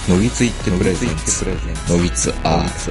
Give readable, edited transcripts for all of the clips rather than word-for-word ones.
のぎついってプレゼンツのぎつアー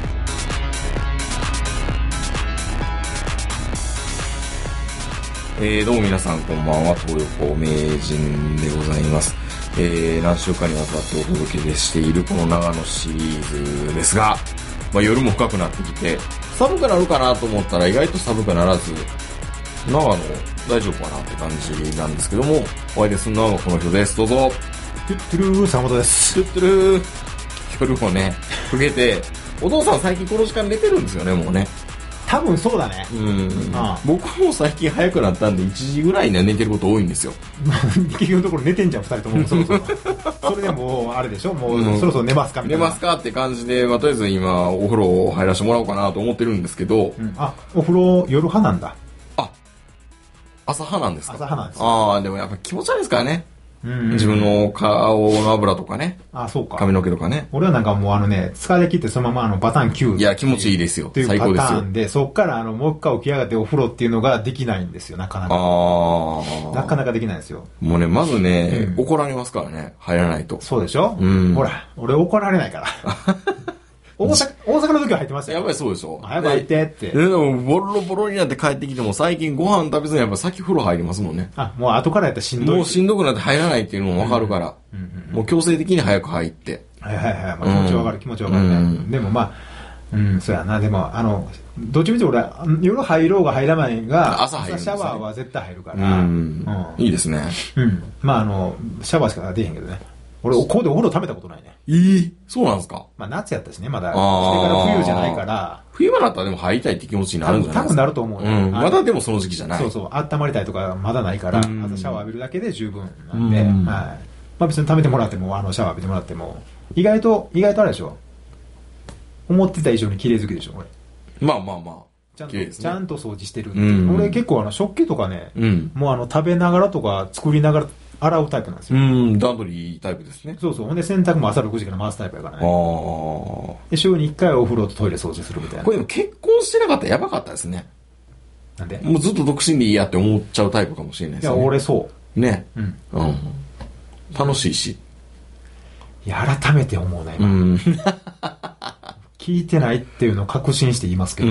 どうも皆さんこんばんは、東横名人でございます。何週間にわたってお届けしているこの長野シリーズですが、夜も深くなってきて寒くなるかなと思ったら意外と寒くならず、長野大丈夫かなって感じなんですけども、お相手するのはこの人です。どうぞ。 トゥットゥルー坂本です。 トゥットゥルー。夜もね更けて、お父さん最近この時間寝てるんですよね、もうね。 多分そうだね。 僕も最近早くなったんで1時ぐらいには寝てること多いんですよ。 結局のところ寝てんじゃん、二人とも。そろそろそれでもうあれでしょ、もうそろそろ寝ますかみたいな。 寝ますかって感じで、とりあえず今お風呂入らせてもらおうかなと思ってるんですけど、 お風呂夜派なんだ。 朝派なんですか？ 朝派なんですよ。 でもやっぱ気持ち悪いですからね。自分の顔の油とかね。 そうか。 髪の毛とかね。 俺はなんかもう疲れ切ってそのままバターン9。 いや、気持ちいいですよ。 っていうパターンで、そっからもう一回起き上がってお風呂っていうのができないんですよ、なかなか。なかなかできないんですよ。 もうね、まずね、怒られますからね、入らないと。 そうでしょ？ほら、俺怒られないから。大阪の時は入ってましたよ。 やっぱりそうでしょ。 早く入ってって。 でも、ボロボロになって帰ってきても、最近ご飯食べずにやっぱ先風呂入りますもんね。 もう後からやったらしんどい。 もうしんどくなって入らないっていうのもわかるから。もう強制的に早く入って。 気持ちわかる、気持ちわかるね。でもそうやな。でも、どっちみち俺、夜入ろうが入らないが、 朝入るんですね。 シャワーは絶対入るから。 いいですね。 シャワーしか出へんけどね。俺、ここでお風呂食べたことないね。 そうなんですか？ 夏やったしね、まだ。してから冬じゃないから。 冬場だったらでも入りたいって気持ちになるんじゃないですか？ 多分なると思うね。 まだでもその時期じゃない。 そう、温まりたいとかまだないから、あとシャワー浴びるだけで十分なんで、別に食べてもらっても、シャワー浴びてもらっても、意外とあれでしょ？思ってた以上に綺麗好きでしょ、俺。ちゃんと掃除してるっていう。俺結構食器とかね、もう食べながらとか作りながら洗うタイプなんですよ。 段取りいいタイプですね。 そう。ほんで洗濯も朝6時から回すタイプやからね。で、週に1回お風呂とトイレ掃除するみたいな。 これでも結婚してなかったらやばかったですね。 なんで？ もうずっと独身でいいやって思っちゃうタイプかもしれないですね。 いや、俺そう。 ね。楽しいし。 いや、改めて思うね、今。聞いてないっていうのを確信して言いますけど、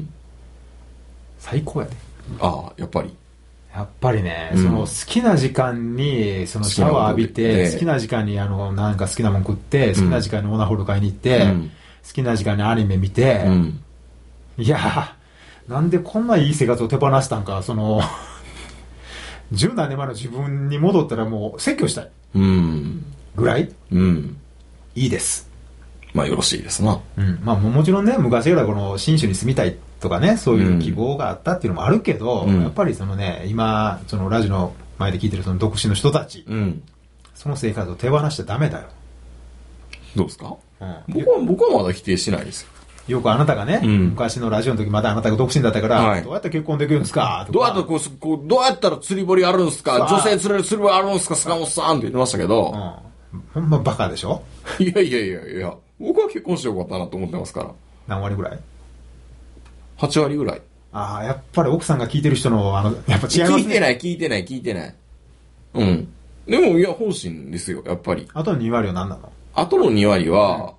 最高やで。 やっぱり。 やっぱりね、その好きな時間にシャワー浴びて、好きな時間になんか好きなもん食って、好きな時間にオナホール買いに行って、好きな時間にアニメ見て、いやなんでこんないい生活を手放したんか、十何年前の自分に戻ったらもう説教したい。ぐらいいいです。 よろしいですな。 もちろんね、昔からこの新州に住みたいとかね、そういう希望があったっていうのもあるけど、やっぱり今、ラジオの前で聞いてる独身の人たち、その生活を手放しちゃダメだよ。 どうですか？僕はまだ否定しないですよ。 よくあなたがね、昔のラジオの時まだあなたが独身だったから、どうやって結婚できるんですかとか。 どうやったら釣り堀あるんですか？女性釣れる釣り堀あるんですか？坂本さんって言ってましたけど。 ほんまバカでしょ？ いや。僕は結婚してよかったなと思ってますから。 何割ぐらい ？8割ぐらい。 やっぱり奥さんが聞いてる人の、やっぱ違いますね。 聞いてない。でも、いや、本心ですよ、やっぱり。 あとの2割は何なの？ あとの2割は、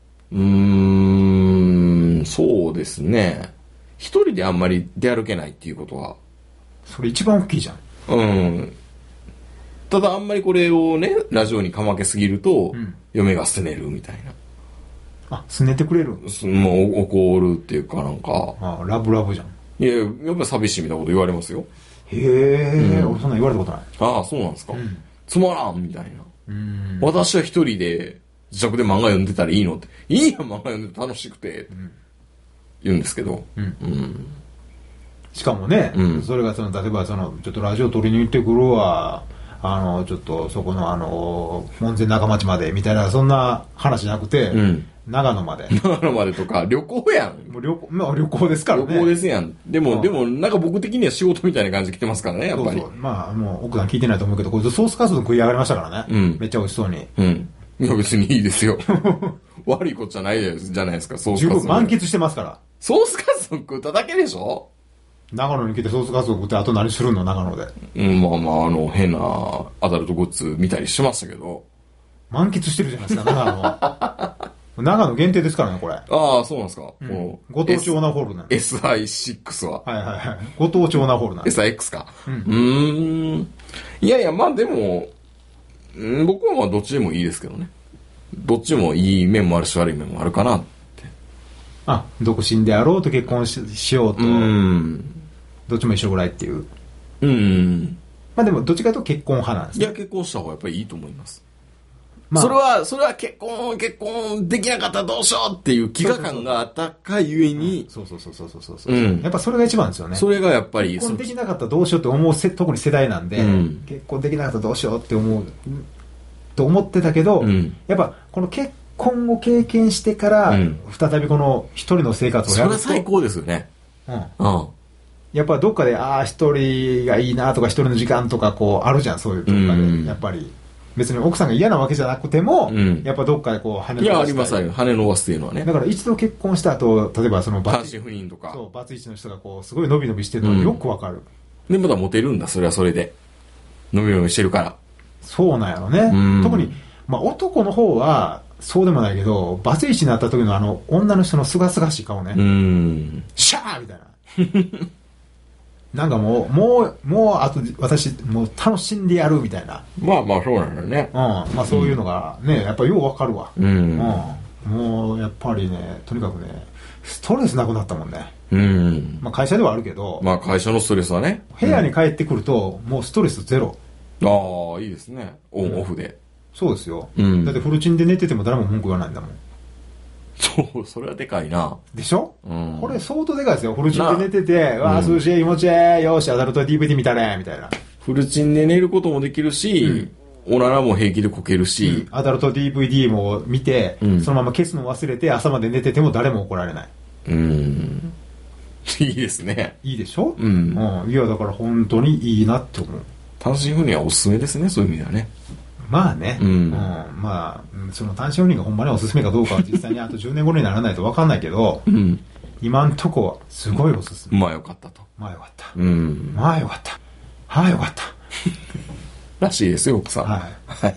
そうですね。一人であんまり出歩けないっていうことは。 それ一番大きいじゃん。 ただあんまりこれをね、ラジオにかまけすぎると、嫁がすねるみたいな。 すねてくれる？ もう怒るっていうかなんか。 ラブラブじゃん。 いや、やっぱり寂しいみたいなこと言われますよ。 へえ、俺そんな言われたことない。 そうなんですか。つまらんみたいな。私は一人で自宅で漫画読んでたらいいのって。いいや、漫画読んでて楽しくて。言うんですけど。 しかもね、それが例えばちょっとラジオ撮りに行ってくるわ。ちょっとそこの門前仲町までみたいな、そんな話じゃなくて、長野までとか、旅行やん。 もう旅行ですからね。 旅行ですやん。でもなんか僕的には仕事みたいな感じで来てますからね、やっぱり。 もう奥さん聞いてないと思うけど、こいつソースカツ丼食い上がりましたからね。めっちゃ美味しそうに。 いや別にいいですよ。悪いことじゃないじゃないですか、ソースカツ丼。 十分満喫してますから。 ソースカツ丼食っただけでしょ？ 長野に来てソースカツ丼食ってあと何するの長野で。 変なアダルトグッズ見たりしましたけど。 満喫してるじゃないですか、長野。長野限定ですからね、これ。 ああ、そうなんですか。 ご当地オナホールなんです。 SI6 は。 はいはいはい。ご当地オナホールなんです。 SIX か。いやいや、まあでも、僕はまあどっちでもいいですけどね。どっちもいい面もあるし悪い面もあるかなって。 独身であろうと結婚 しようと、どっちも一緒ぐらいっていう。まあでもどっちかというと結婚派なんですね。 いや、結婚した方がやっぱりいいと思います。まあ、それは結婚できなかったらどうしようっていう飢餓感があったかゆえに。 そう。やっぱそれが一番ですよね。 それがやっぱり。 結婚できなかったらどうしようって思う、特に世代なんで、結婚できなかったらどうしようって思う、と思ってたけど、やっぱこの結婚を経験してから、再びこの一人の生活をやると。 それは最高ですよね。 やっぱどっかで、一人がいいなとか、一人の時間とかこうあるじゃん、そういうとかで。やっぱり。別に奥さんが嫌なわけじゃなくても、やっぱどっかでこう跳ね伸ばす。 いや、ありますよ。跳ね伸ばすっていうのはね。 だから一度結婚した後、例えばその単身赴任とか。 そう、バツイチの人がこう、すごい伸び伸びしてるのがよくわかる。 で、まだモテるんだ、それはそれで。伸び伸びしてるから。 そうなんやろね。特に、まあ男の方は、そうでもないけど、バツイチになった時の女の人のすがすがしい顔ね。シャーみたいな。なんかもう、あと、私、もう楽しんでやるみたいな。 まあまあ、そうなんだよね。 まあそういうのがね、やっぱようわかるわ。もう、やっぱりね、とにかくね、ストレスなくなったもんね。まあ会社ではあるけど。 まあ会社のストレスはね。 部屋に帰ってくると、もうストレスゼロ。 ああ、いいですね。オンオフで。 そうですよ。だってフルチンで寝てても誰も文句言わないんだもん。 そう、それはでかいな。 でしょ、これ相当でかいですよ。フルチンで寝てて、わあ、涼しい、気持ちいい、よし、アダルト DVD 見たね、みたいな。 フルチンで寝ることもできるし、おならも平気でこけるし、 アダルト DVD も見て、そのまま消すの忘れて、朝まで寝てても誰も怒られない。 いいですね。 いいでしょいや、だから本当にいいなって思う。 単身赴任はおすすめですね、そういう意味ではね。 まあね、まあ、その単身赴任がほんまにおすすめかどうかは実際にあと10年後にならないと分かんないけど、今んとこはすごいおすすめ。 まあよかったと。 まあよかった。まあよかった。はい、よかった。 らしいですよ、奥さん。 はい。 はい。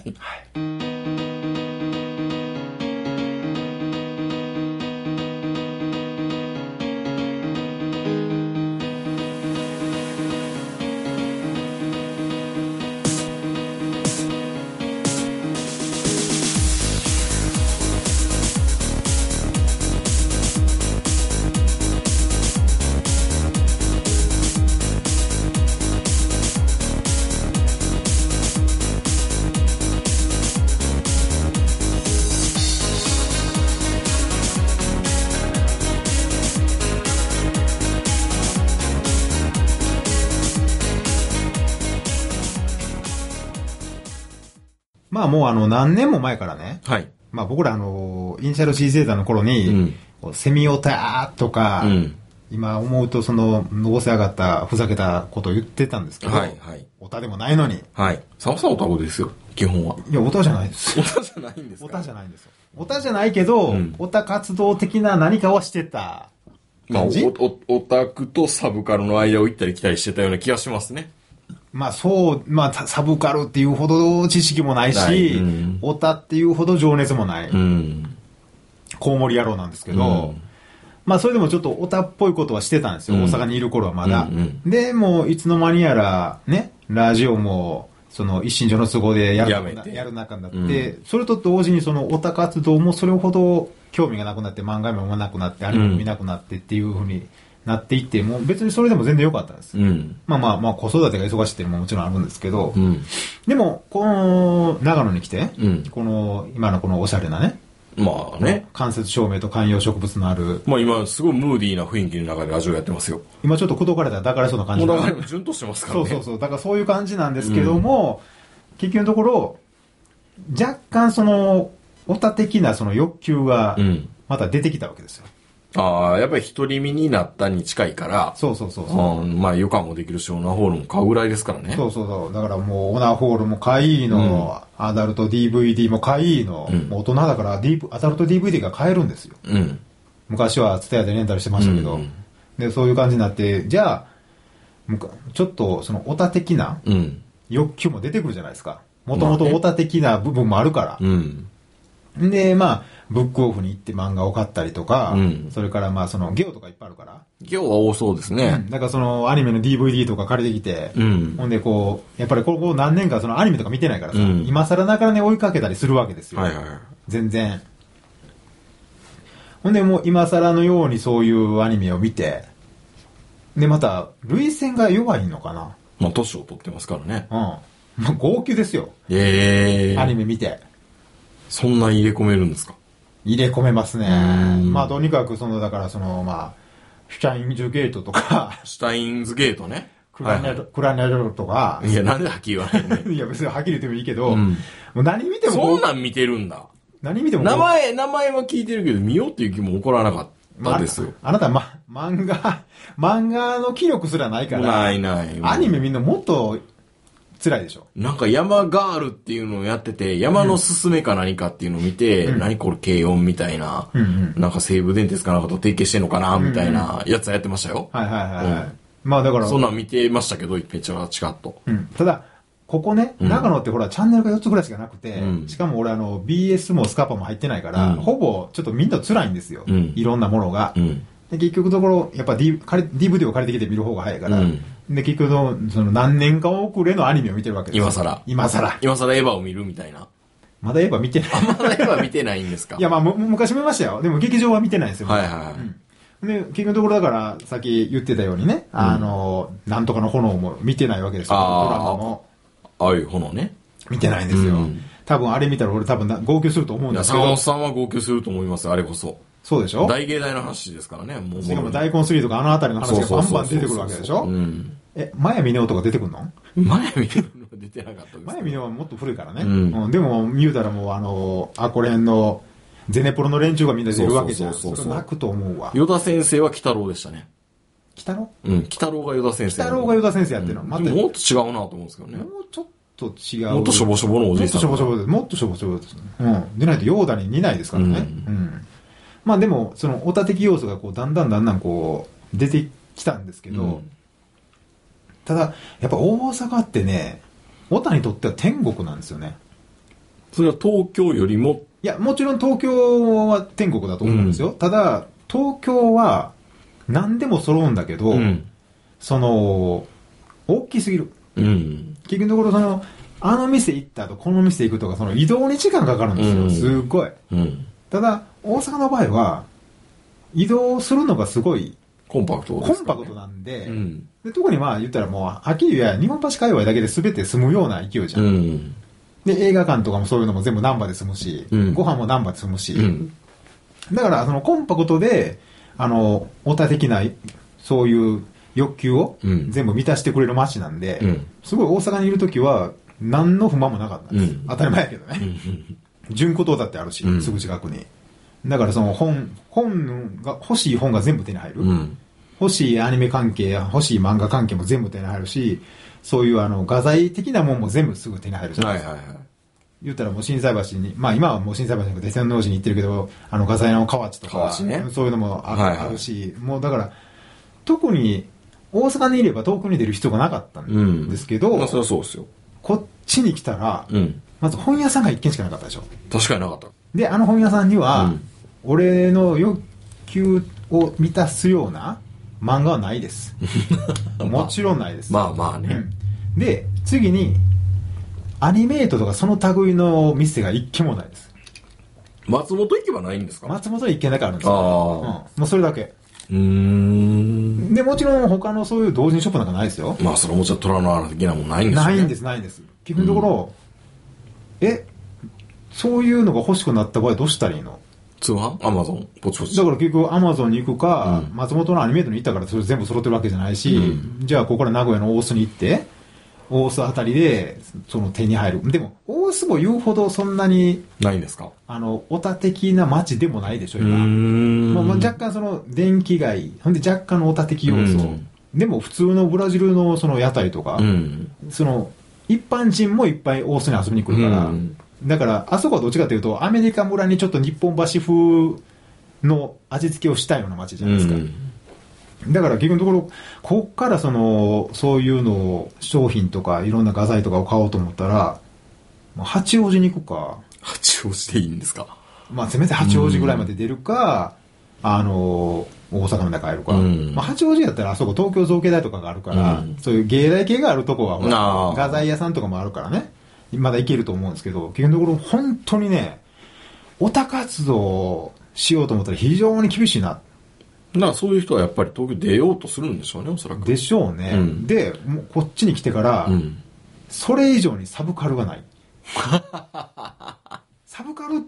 まあもう何年も前からね、 はい。 まあ僕らイニシャル C ゼータの頃に、セミオタとか、今思うとのぼせ上がったふざけたことを言ってたんですけど、オタでもないのに。 はい。サムさんオタクですよ、基本は。 いや、オタじゃないです。 オタじゃないんですか？ オタじゃないんですよ。オタじゃないけど、オタ活動的な何かをしてた感じ。 まあ、オタクとサブカルの間を行ったり来たりしてたような気がしますね。 まあサブカルっていうほど知識もないし、オタっていうほど情熱もない。コウモリ野郎なんですけど、まあそれでもちょっとオタっぽいことはしてたんですよ。大阪にいる頃はまだ。で、もういつの間にやら、ね、ラジオも、一身上の都合でやる中になって、それと同時にオタ活動もそれほど興味がなくなって、漫画も読まなくなって、アニメも見なくなってっていう風になっていって、もう別にそれでも全然良かったんです。まあ子育てが忙しいっていうのももちろんあるんですけど、でも、この長野に来て、今のこのおしゃれなね、 まあね。 間接照明と観葉植物のある。 まあ今すごいムーディーな雰囲気の中でラジオやってますよ。 今ちょっと口説かれたら抱かれそうな感じ。 もうだから順としてますからね。 そう。だからそういう感じなんですけども、結局のところ、若干オタ的な欲求がまた出てきたわけですよ。 ああ、やっぱり独り身になったに近いから。 そう。 まあ余暇もできるし、オナホールも買うぐらいですからね。 そう。だからもうオナホールも買いの、アダルト DVD も買いの、もう大人だからアダルト DVD が買えるんですよ。昔はツタヤでレンタルしてましたけど、で、そういう感じになって、じゃあ、ちょっとオタ的な欲求も出てくるじゃないですか。 もともとオタ的な部分もあるから。で、まあ、ブックオフに行って漫画を買ったりとか、それからまあ、その、ゲオとかいっぱいあるから。 ゲオは多そうですね。 だからその、アニメの DVD とか借りてきて、ほんでこう、やっぱりここ何年かそのアニメとか見てないからさ、今更ながらね追いかけたりするわけですよ。全然。ほんでもう今更のようにそういうアニメを見て、で、また、涙腺が弱いのかな。 まあ、年を取ってますからね。 まあ、号泣ですよ。アニメ見て。 そんな入れ込めるんですか？ 入れ込めますね。まあ、とにかく、だからまあ、シュタインズゲートとか。 シュタインズゲートね。 クラネロとか。 いや、なんではっきり言わないね。 いや、別にはっきり言ってもいいけど、もう何見ても。 そんなん見てるんだ。 何見ても。 名前は聞いてるけど、見ようっていう気も起こらなかったですよ。 あなた、漫画の気力すらないから。 ない。 アニメみんなもっと辛いでしょ。 なんか山ガールっていうのをやってて、山のすすめか何かっていうのを見て、何これ軽音みたいな、なんか西武電鉄かなんかと提携してんのかなみたいなやつはやってましたよ。まあだから。そんなん見てましたけど、めっちゃチカッと。 ただ、ここね、長野ってほら、チャンネルが4つぐらいしかなくて、しかも俺BS もスカパも入ってないから、ほぼちょっとみんな辛いんですよ。いろんなものが。で結局のところ、やっぱ DVD を借りてきて見る方が早いから、で結局その何年か遅れのアニメを見てるわけですよ。今更エヴァを見るみたいな。まだエヴァ見てない。 まだエヴァ見てないんですか？ いや、まあ昔見ましたよ。でも劇場は見てないんですよ。で、結局のところだから、さっき言ってたようにね、なんとかの炎も見てないわけですよ。ドラマも。 ああいう炎ね。 見てないんですよ。多分あれ見たら俺多分号泣すると思うんですけど。 坂本さんは号泣すると思います、あれこそ。 そうでしょ？ 大芸大の話ですからね。 もうしかも大根3とかあのあたりの話がバンバン出てくるわけでしょ？マヤミネオとか出てくるの？ マヤミネオ出てなかったです。 マヤミネオはもっと古いからね。でも言うたらもうこれのゼネプロの連中がみんな出るわけじゃん。それ泣くと思うわ。 与田先生は鬼太郎でしたね。 鬼太郎？ 鬼太郎が与田先生。 鬼太郎が与田先生やってるの。 もっと違うなと思うんですけどね。 もうちょっと違う。 もっとしょぼしょぼのおじいさん。 もっとしょぼしょぼです。でないとヨーダに似ないですからね。まあでも、そのオタ的要素がこうだんだんこう出てきたんですけど、ただ、やっぱ大阪ってね、オタにとっては天国なんですよね。 それは東京よりも？ いや、もちろん東京は天国だと思うんですよ。ただ、東京は何でも揃うんだけど、大きすぎる。結局のところあの店行った後この店行くとか、その移動に時間かかるんですよ。すごい。ただ、大阪の場合は、移動するのがすごい、 コンパクトなんで、で特にまあ言ったらもう、はっきり言えば日本橋界隈だけで全て済むような勢いじゃん。で、映画館とかもそういうのも全部難波で済むし、ご飯も難波で済むし、だからそのコンパクトで、オタ的な、そういう欲求を全部満たしてくれる街なんで、すごい大阪にいるときは、何の不満もなかったんです。当たり前やけどね。純子島だってあるし、すぐ近くに。だからその本が、欲しい本が全部手に入る。欲しいアニメ関係、欲しい漫画関係も全部手に入るし、そういう画材的なもんも全部すぐ手に入るじゃないですか。言ったらもう心斎橋に、まあ今はもう心斎橋とか天王寺に行ってるけど、画材の河内とか、そういうのもあるし、もうだから、特に大阪にいれば遠くに出る必要がなかったんですけど、 そりゃそうですよ。 こっちに来たら、まず本屋さんが一軒しかなかったでしょ。 確かになかった。 で、本屋さんには、俺の欲求を満たすような漫画はないです。もちろんないです。 まあね。 で、次に、アニメートとかその類の店が一軒もないです。 松本行けばないんですか？ 松本は一軒だけあるんですよ。もうそれだけ。で、もちろん他のそういう同人ショップなんかないですよ。 まあ、それもじゃ虎の穴的なもんないんですよね。 ないんです。結局のところ、そういうのが欲しくなった場合どうしたらいいの？ 通販？アマゾン？ポチポチ。 だから結局アマゾンに行くか、松本のアニメートに行ったからそれ全部揃ってるわけじゃないし、じゃあここから名古屋の大須に行って、大須あたりでその手に入る。でも大須も言うほどそんなにないんですか？ オタ的な街でもないでしょ今。若干その電気街、ほんで若干のオタ的要素。でも普通のブラジルのその屋台とか、その一般人もいっぱい大須に遊びに来るから、だからあそこはどっちかというとアメリカ村にちょっと日本橋風の味付けをしたような街じゃないですか。だから結局のところ、こっからそういうのを商品とかいろんな画材とかを買おうと思ったら、 八王子に行くか。 八王子でいいんですか？ まあ、せめて八王子ぐらいまで出るか、大阪まで帰るか。まあ、八王子やったらあそこ東京造形大とかがあるから、そういう芸大系があるとこは、画材屋さんとかもあるからね、まだ行けると思うんですけど、結局のところ本当にね、オタ活動しようと思ったら非常に厳しいな。 だからそういう人はやっぱり東京出ようとするんでしょうね、おそらく。 でしょうね。で、もうこっちに来てから、それ以上にサブカルがない。サブカルって、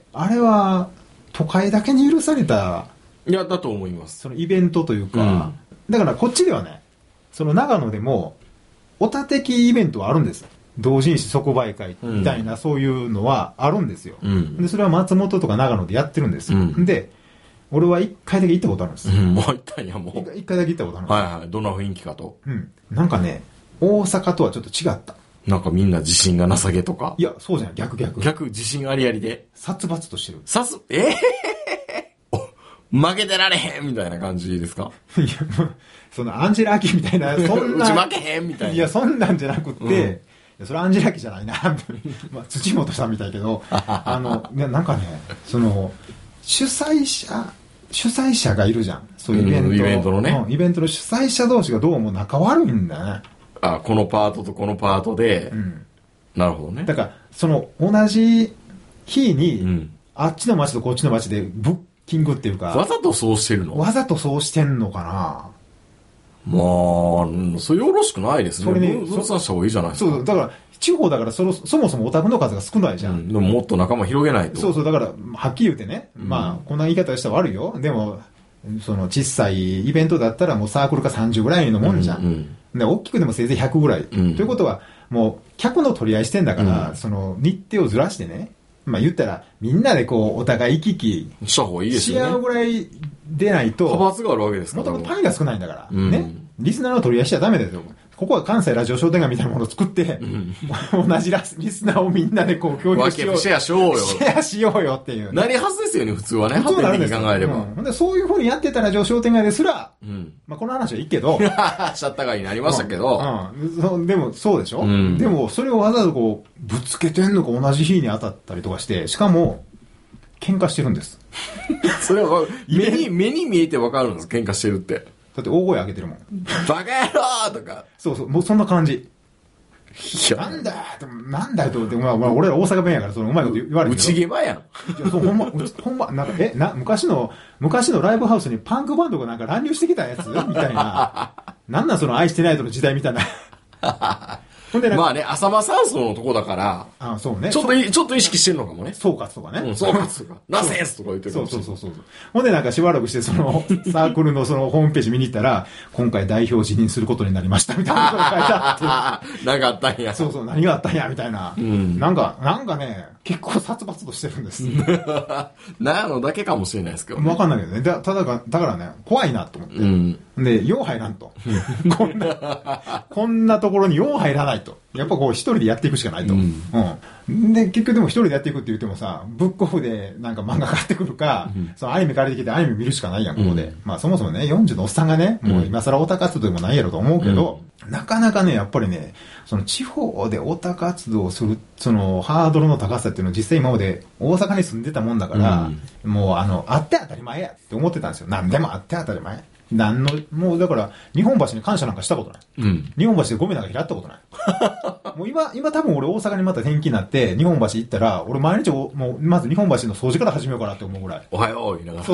あれは都会だけに許された。 いや、だと思います。 そのイベントというか、だからこっちではね、その長野でも、オタ的イベントはあるんです。同人誌即売会みたいな、そういうのはあるんですよ。で、それは松本とか長野でやってるんですよ。で、俺は一回だけ行ったことあるんです。 もう行ったんや、もう。 一回だけ行ったことあるんです。 はいはい。どんな雰囲気かと。 なんかね、大阪とはちょっと違った。 なんかみんな自信がなさげとか。 いや、そうじゃない、逆。 逆、自信ありありで。 殺伐としてる。 負けてられへんみたいな感じですか？ いや、そのアンジェラ・アキみたいな、そんな。 うち負けへんみたいな。 いや、そんなんじゃなくって、それアンジェラ・アキじゃないな。まあ、土本さんみたいけど、なんかね、その、主催者がいるじゃん。そういうイベント。 イベントのね。 イベントの主催者同士がどうも仲悪いんだよね。 このパートとこのパートで、なるほどね。 だから、その、同じ日に、あっちの町とこっちの町でブッキングっていうか。 わざとそうしてるの？ わざとそうしてんのかな。 まあ、それよろしくないですね。それね、分散した方がいいじゃないですか。 そう、だから、地方だからそもそもオタクの数が少ないじゃん。 でももっと仲間広げないと。 そう、だから、はっきり言ってね、まあ、こんな言い方したら悪いよ。でも、その、小さいイベントだったらもうサークルか30ぐらいのもんじゃん。で、大きくでもせいぜい100ぐらい。ということは、もう、客の取り合いしてんだから、その、日程をずらしてね、まあ言ったら、みんなでこう、お互い行き来した方がいいですよね。 し合うぐらい出ないと、 派閥があるわけですから。 もともと単位が少ないんだから、ね。リスナーの取り合いしちゃダメですよ。ここは関西ラジオ商店街みたいなものを作って、同じリスナーをみんなでこう共有しよう。 シェアしようよ。 シェアしようよっていう、 なりはずですよね、普通はね。普通なんですよ。考えれば。 でそういうふうにやってたラジオ商店街ですら、まあこの話はいいけど。 シャッター街になりましたけど。 でもそうでしょ、でもそれをわざわざこう、ぶつけてんのか同じ日に当たったりとかして、しかも、喧嘩してるんです。 それは目に見えてわかるんです、喧嘩してるって。 だって大声上げてるもん。 バカ野郎とか。 そう、もうそんな感じ。なんだよと思って、まあ、俺ら大阪弁やから、そのうまいこと言われてる。 内毛場やん。 ほんま、なんか、昔のライブハウスにパンクバンドがなんか乱入してきたやつみたいな。なんなんその愛してないとの時代みたいな。 ほんでまあね、浅間山荘のとこだから、 そうね。 ちょっと意識してるのかもね。 総括とかね。 総括とか。ナセンスとか言ってるかもしれない。 そう。ほんでなんかしばらくして、その、サークルのそのホームページ見に行ったら、今回代表辞任することになりました、みたいなことが書いてあって。 なんかあったんや。 そう、何があったんや、みたいな。なんかね、結構殺伐としてるんです。 なのだけかもしれないですけど、 ね。わかんないけどね。だからね、怖いなと思って。で、よう入らんと。こんなところによう入らないと。やっぱこう一人でやっていくしかないと。で、結局でも一人でやっていくって言ってもさ、ブックオフでなんか漫画買ってくるか、そのアニメ借りてきてアニメ見るしかないやん、ここで。まあそもそもね、40のおっさんがね、もう今更オタ活動でもないやろと思うけど、なかなかね、やっぱりね、その地方でオタ活動をする、そのハードルの高さっていうのを実際今まで大阪に住んでたもんだから、もうあって当たり前やって思ってたんですよ。何でもあって当たり前。もうだから、日本橋に感謝なんかしたことない。日本橋でゴミなんか拾ったことない。もう今多分俺大阪にまた転勤になって、日本橋行ったら、俺毎日もう、まず日本橋の掃除から始めようかなって思うぐらい。 おはよう、言いながら。 そう。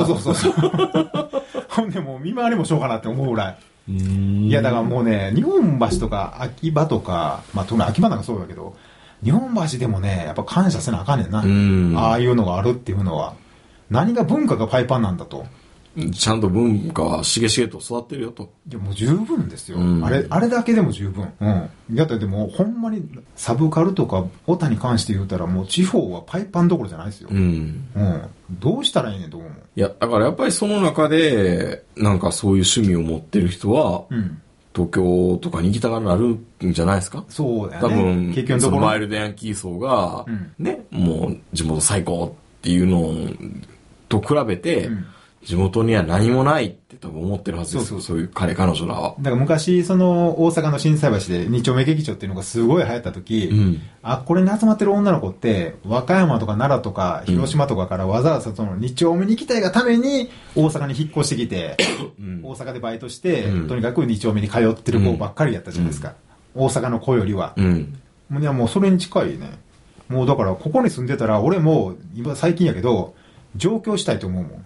ほんでもう見回りもしようかなって思うぐらい。いやだからもうね、日本橋とか秋葉とか、まあ特に秋葉なんかそうだけど、日本橋でもね、やっぱ感謝せなあかんねんな。ああいうのがあるっていうのは。何が文化がパイパンなんだと。 ちゃんと文化はしげしげと育ってるよと。 いやもう十分ですよ。あれだけでも十分。だってでもほんまにサブカルとかオタに関して言うたらもう地方はパイパンどころじゃないですよ。どうしたらいいねんと思う。 いや、だからやっぱりその中で、なんかそういう趣味を持ってる人は、東京とかに行きたがなるんじゃないですか。 そうだよね。 多分、 結局そのマイルドヤンキー層が、ね、もう地元最高っていうのと比べて、 地元には何もないって多分思ってるはずですよ。そういう彼女らは。 だから昔、大阪の心斎橋で二丁目劇場っていうのがすごい流行った時、これに集まってる女の子って、和歌山とか奈良とか広島とかからわざわざその二丁目に行きたいがために大阪に引っ越してきて、大阪でバイトして、とにかく二丁目に通ってる子ばっかりやったじゃないですか。大阪の子よりは。いや、もうそれに近いね。もうだから、ここに住んでたら、俺も、今最近やけど、上京したいと思うもん。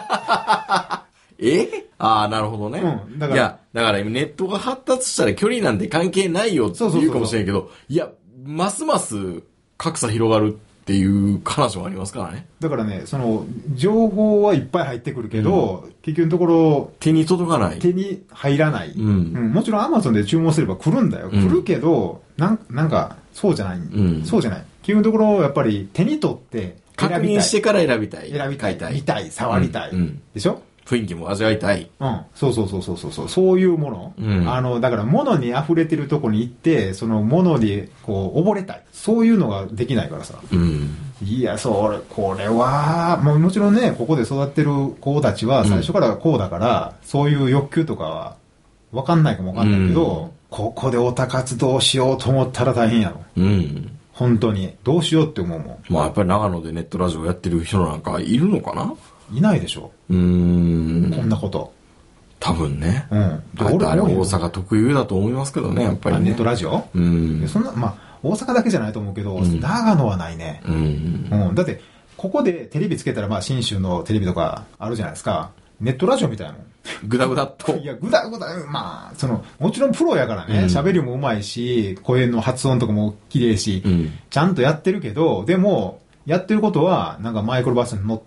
なるほどね。だからネットが発達したら距離なんて関係ないよって言うかもしれんけど、いや、ますます格差広がるっていう話もありますからね。 だからね、情報はいっぱい入ってくるけど、結局のところ、 手に届かない。 手に入らない。もちろん Amazon で注文すれば来るんだよ。来るけど、なんか、そうじゃない。そうじゃない。結局のところ、やっぱり手に取って、 確認してから選びたい。 見たい、触りたい。でしょ？ 雰囲気も味わいたい。 そう。そういうもの。だから物に溢れてるとこに行って、その物にこう溺れたい。そういうのができないからさ。いや、これは、もちろんね、ここで育ってる子たちは最初からこうだから、そういう欲求とかは分かんないかも分かんないけど、ここでオタ活動しようと思ったら大変やろ。本当に。どうしようって思うもん。 やっぱり長野でネットラジオやってる人なんかいるのかな？ いないでしょ。こんなこと。 多分ね。あれ大阪特有だと思いますけどね、やっぱりね。 ネットラジオ？そんな、大阪だけじゃないと思うけど、長野はないね。だって、ここでテレビつけたら、信州のテレビとかあるじゃないですか。ネットラジオみたいなもん。 ぐだぐだっと。 いや、ぐだぐだ、もちろんプロやからね、喋りもうまいし、声の発音とかも綺麗し、ちゃんとやってるけど、でも、やってることは、なんかマイクロバスに乗って、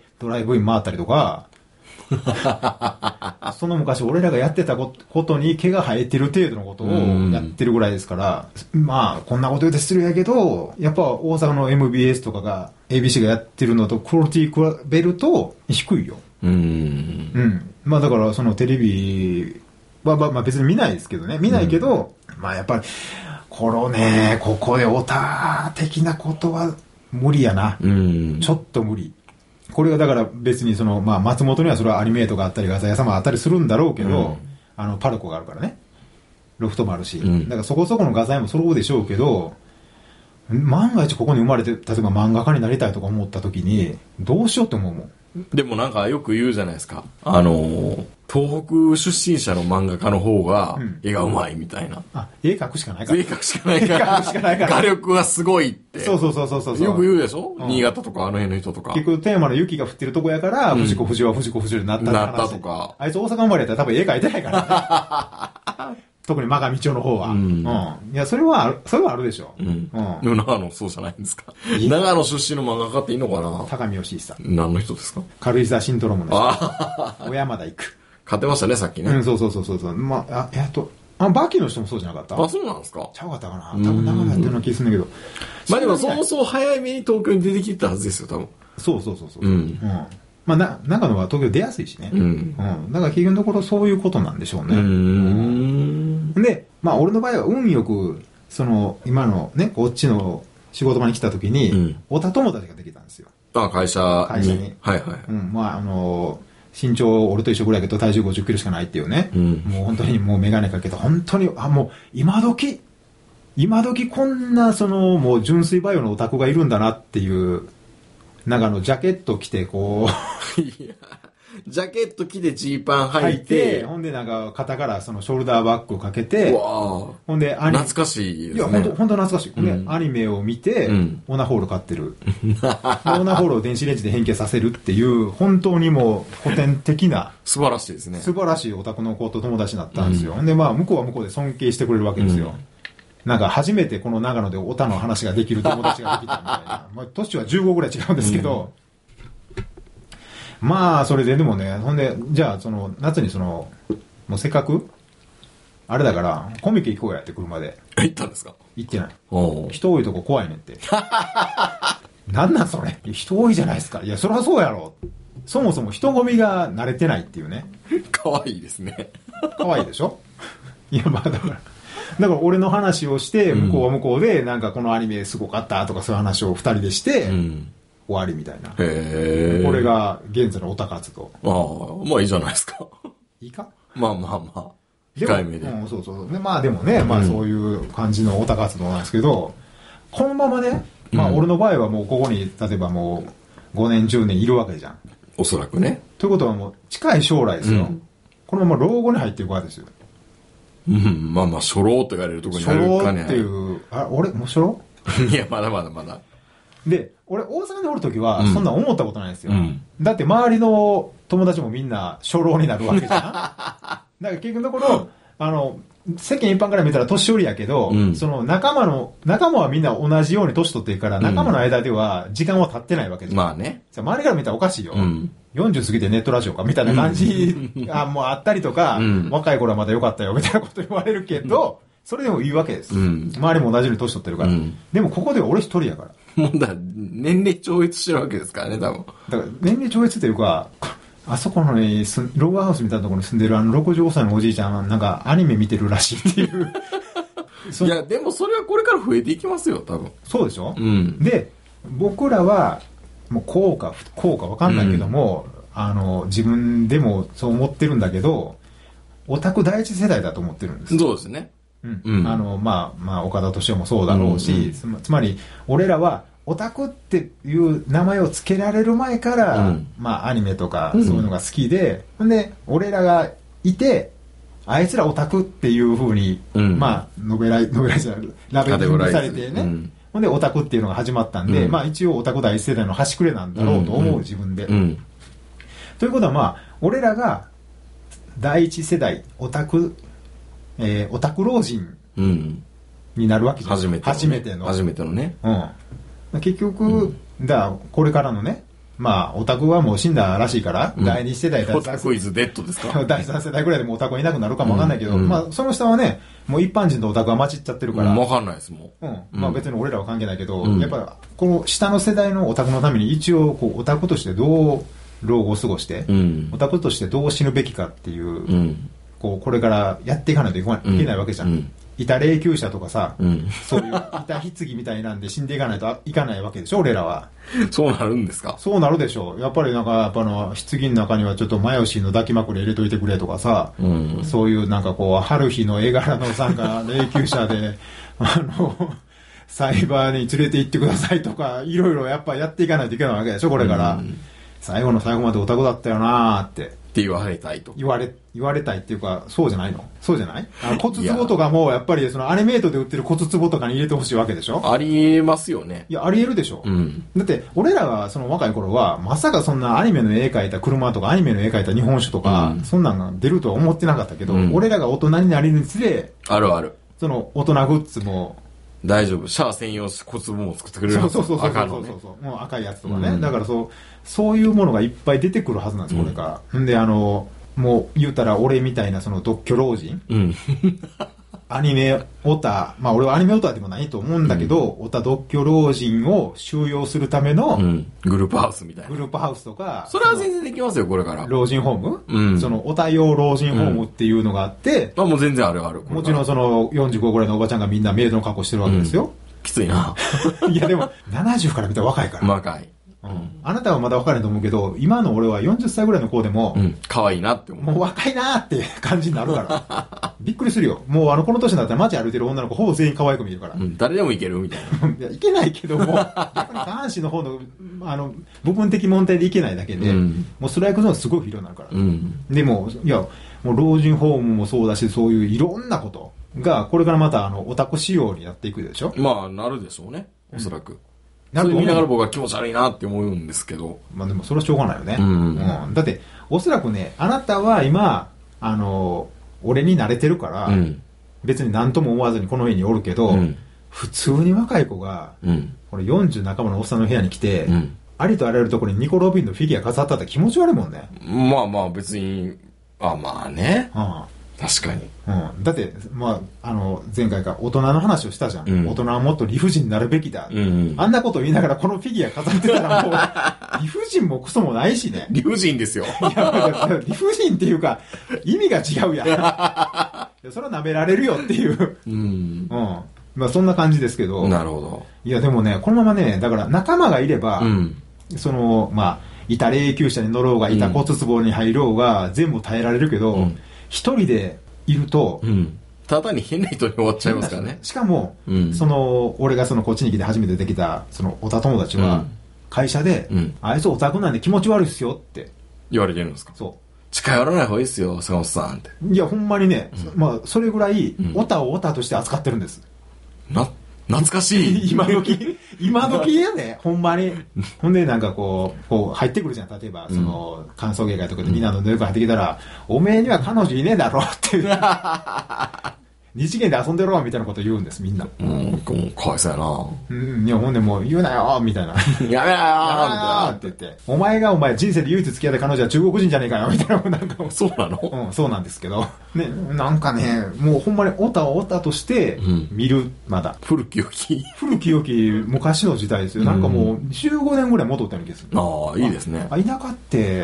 ドライブイン回ったりとか、その昔俺らがやってたことに毛が生えてる程度のことをやってるぐらいですから、こんなこと言うて失礼やけど、やっぱ大阪の MBS とかが、ABC がやってるのとクオリティ比べると低いよ。だからそのテレビは、別に見ないですけどね。見ないけど、やっぱり、ここでオタ的なことは無理やな。ちょっと無理。これがだから別に松本にはそれはアニメートがあったり、画材屋さんもあったりするんだろうけど、パルコがあるからね。ロフトもあるし。だからそこそこの画材も揃うでしょうけど、万が一ここに生まれて、例えば漫画家になりたいとか思った時に、どうしようって思うもん。 でもなんかよく言うじゃないですか。東北出身者の漫画家の方が絵がうまいみたいな。 絵描くしかないから。 絵描くしかないから。画力がすごいって。 そう。 よく言うでしょ？新潟とかあの辺の人とか。 結局テーマの雪が降ってるとこやから、藤子不二雄は藤子不二雄になったなったとか。 あいつ大阪生まれやったら多分絵描いてないからね。特に馬上町の方は。いや、それはあるでしょ。でも長野そうじゃないんですか。長野出身の漫画家っていいのかな？ 高見義久。 何の人ですか？ 軽井沢シンドロームの人。小山田行く。 買ってましたね、さっきね。 そう。バキの人もそうじゃなかった？ そうなんですか？ ちゃうかったかな？多分長野やってるような気するんだけど。 でもそもそも早めに東京に出てきてたはずですよ、多分。 そう。長野は東京出やすいしね。だから結局のところそういうことなんでしょうね。で、俺の場合は運よく、今のね、こっちの仕事場に来た時に、オタ友達ができたんですよ。 会社に。 身長俺と一緒ぐらいだけど体重50キロしかないっていうね。もう本当にもうメガネかけて、本当に、もう今時こんなもう純粋バイオのオタクがいるんだなっていう、なんかジャケット着てこうジャケット着てジーパン履いて、 ほんでなんか肩からショルダーバッグをかけて、ほんで懐かしいですね。 いや、本当懐かしい。ほんでアニメを見て、オナホール買ってる。オナホールを電子レンジで変形させるっていう、本当にもう古典的な。 素晴らしいですね。 素晴らしいオタクの子と友達になったんですよ。で、向こうは向こうで尊敬してくれるわけですよ。なんか初めてこの長野でオタの話ができる友達ができたみたいな。年は15ぐらい違うんですけど、それででもね、ほんで、じゃあ夏にもうせっかく、あれだから、コミケ行こうやって車で。 行ったんですか？ 行ってない。人多いとこ怖いねんって。なんなんそれ？人多いじゃないですか。いや、そりゃそうやろ。そもそも人混みが慣れてないっていうね。 可愛いですね。 可愛いでしょ？いや、だから俺の話をして、向こうは向こうで、なんかこのアニメすごかったとかそういう話を二人でして、 終わりみたいな。 へー。 これが現在のオタ活動。 ああ、まあいいじゃないですか。 いいかまあまあまあ。控えめで。 そうそう。で、まあでもね、まあそういう感じのオタ活動なんですけど、このままね、まあ俺の場合はもうここに、例えばもう5年、10年いるわけじゃん。 おそらくね。 ということはもう近い将来ですよ。このまま老後に入っていくわけですよ。 まあまあ、初老と言われるところにあるかね。 初老っていう、俺、もう初老いや、まだまだまだ。 で、俺、大阪におるときは、そんな思ったことないんですよ。だって、周りの友達もみんな初老になるわけじゃん。だから結局のところ、世間一般から見たら年寄りやけど、その仲間はみんな同じように年取ってるから、仲間の間では時間は経ってないわけじゃん。 まあね。 周りから見たらおかしいよ。40過ぎてネットラジオかみたいな感じがもうあったりとか、若い頃はまだ良かったよみたいなこと言われるけど、それでもいいわけです。周りも同じように年取ってるから。でもここでは俺一人やから。 もう年齢超越してるわけですからね、多分。 だから年齢超越というか、あそこのね、ログハウスみたいなところに住んでる65歳のおじいちゃんなんかアニメ見てるらしいっていう。 いや、でもそれはこれから増えていきますよ、多分。 そうでしょ、で、僕らは、もうこうか不幸か分かんないけども、自分でもそう思ってるんだけど、オタク第一世代だと思ってるんです。 そうですね。 まあ、岡田斗司夫もそうだろうし、つまり、俺らは、オタクっていう名前を付けられる前から、まあ、アニメとか、そういうのが好きで、で、俺らがいて、あいつらオタクっていう風に、まあ、ノベライじゃない、ラベリングされてね、ほんで、オタクっていうのが始まったんで、まあ、一応オタク第一世代の端くれなんだろうと思う、自分で。ということは、まあ、俺らが、第一世代、オタク老人になるわけじゃん。初めてのね。結局、これからのね、まあ、オタクはもう死んだらしいから、第二世代、 オタクイズデッドですか？ 第三世代ぐらいでもオタクはいなくなるかもわかんないけど、まあ、その下はね、もう一般人とオタクは混じっちゃってるから。 わかんないですもん。まあ別に俺らは関係ないけど、やっぱ、この下の世代のオタクのために一応、こう、オタクとしてどう老後を過ごして、オタクとしてどう死ぬべきかっていう、これからやっていかないといけないわけじゃん。板霊柩車とかさ、そういう板棺みたいなんで死んでいかないといかないわけでしょ、俺らは。 そうなるんですか？ そうなるでしょう。やっぱりなんか、棺の中にはちょっと前吉の抱き枕入れといてくれとかさ、そういうなんかこう、春日の絵柄のさんが霊柩車で、サイバーに連れて行ってくださいとか、いろいろやっぱやっていかないといけないわけでしょ、これから。最後の最後までオタクだったよなーって。 って言われたいと。 言われたいっていうか、そうじゃないの？そうじゃない？骨壺とかも、やっぱりそのアニメートで売ってる骨壺とかに入れてほしいわけでしょ？ ありえますよね。 いや、ありえるでしょ。だって、俺らがその若い頃は、まさかそんなアニメの絵描いた車とか、アニメの絵描いた日本酒とか、そんなんが出るとは思ってなかったけど、俺らが大人になるにつれ、 あるある。 その大人グッズも、 大丈夫。シャア専用骨壺も作ってくれるんですよ。 そう。もう赤いやつとかね。だからそういうものがいっぱい出てくるはずなんです、これから。んで、もう言うたら俺みたいなその独居老人。アニメオタ、まあ俺はアニメオタでもないと思うんだけど、オタ独居老人を収容するための、 グループハウスみたいな。 グループハウスとか。 それは全然できますよ、これから。 老人ホーム、そのオタ用老人ホームっていうのがあって、 もう全然ある。 もちろんその45ぐらいのおばちゃんがみんなメイドの格好してるわけですよ。 きついな。 いやでも、70から見たら若いから。 若い。 あなたはまだ分からないと思うけど、今の俺は40歳ぐらいの子でも、 可愛いなって思う。 もう若いなーって感じになるから。びっくりするよ。もうこの年になったら街歩いてる女の子ほぼ全員可愛く見えるから。 誰でもいけるみたいな。 いや、いけないけども、逆に下半身の方の、部分的問題でいけないだけで、もうストライクゾーンすごい広になるから。でも、いや、もう老人ホームもそうだし、そういういろんなことが、これからまたオタク仕様になっていくでしょ？ まあ、なるでしょうね。おそらく。それ見ながら僕は気持ち悪いなって思うんですけど。 まあでもそれはしょうがないよね。だって、おそらくね、あなたは今、俺に慣れてるから、別に何とも思わずにこの家におるけど、普通に若い子が、これ40半ばのおっさんの部屋に来て、ありとあらゆるところにニコ・ロビンのフィギュア飾ったって気持ち悪いもんね。 まあまあ別に、まあね。確かに。 だって、まあ、前回か大人の話をしたじゃん。大人はもっと理不尽になるべきだ。あんなことを言いながらこのフィギュア飾ってたらもう、理不尽もクソもないしね。 理不尽ですよ。 いや、理不尽っていうか、意味が違うやん。それは舐められるよっていう。まあそんな感じですけど。 なるほど。 いやでもね、このままね、だから仲間がいれば、 いた霊柩車に乗ろうが、いた骨壺に入ろうが、全部耐えられるけど、一人でいると、 ただに変な人に終わっちゃいますからね。 しかも、俺がこっちに来て初めてできた、オタ友達は、会社で、あいつオタクなんで気持ち悪いっすよって言われてるんですか？ そう。 近寄らない方がいいっすよ、坂本さんって。 いや、ほんまにね、それぐらい、オタをオタとして扱ってるんです。 懐かしい。 今時やね、ほんまに。ほんで、こう、入ってくるじゃん。例えば、歓送迎会とかでみんなの女入ってきたら、おめえには彼女いねえだろっていう。二次元で遊んでろみたいなこと言うんです、みんな。 かわいそうやな。 いや、ほんでもう言うなよみたいな。 やめなよって言って。お前人生で唯一付き合った彼女は中国人じゃねえかよみたいな。 そうなの？ そうなんですけど。ね、もうほんまにオタをオタとして見る、まだ。 古き良き昔の時代ですよ。もう15年ぐらい戻ったような気がする。 ああ、いいですね。 田舎って。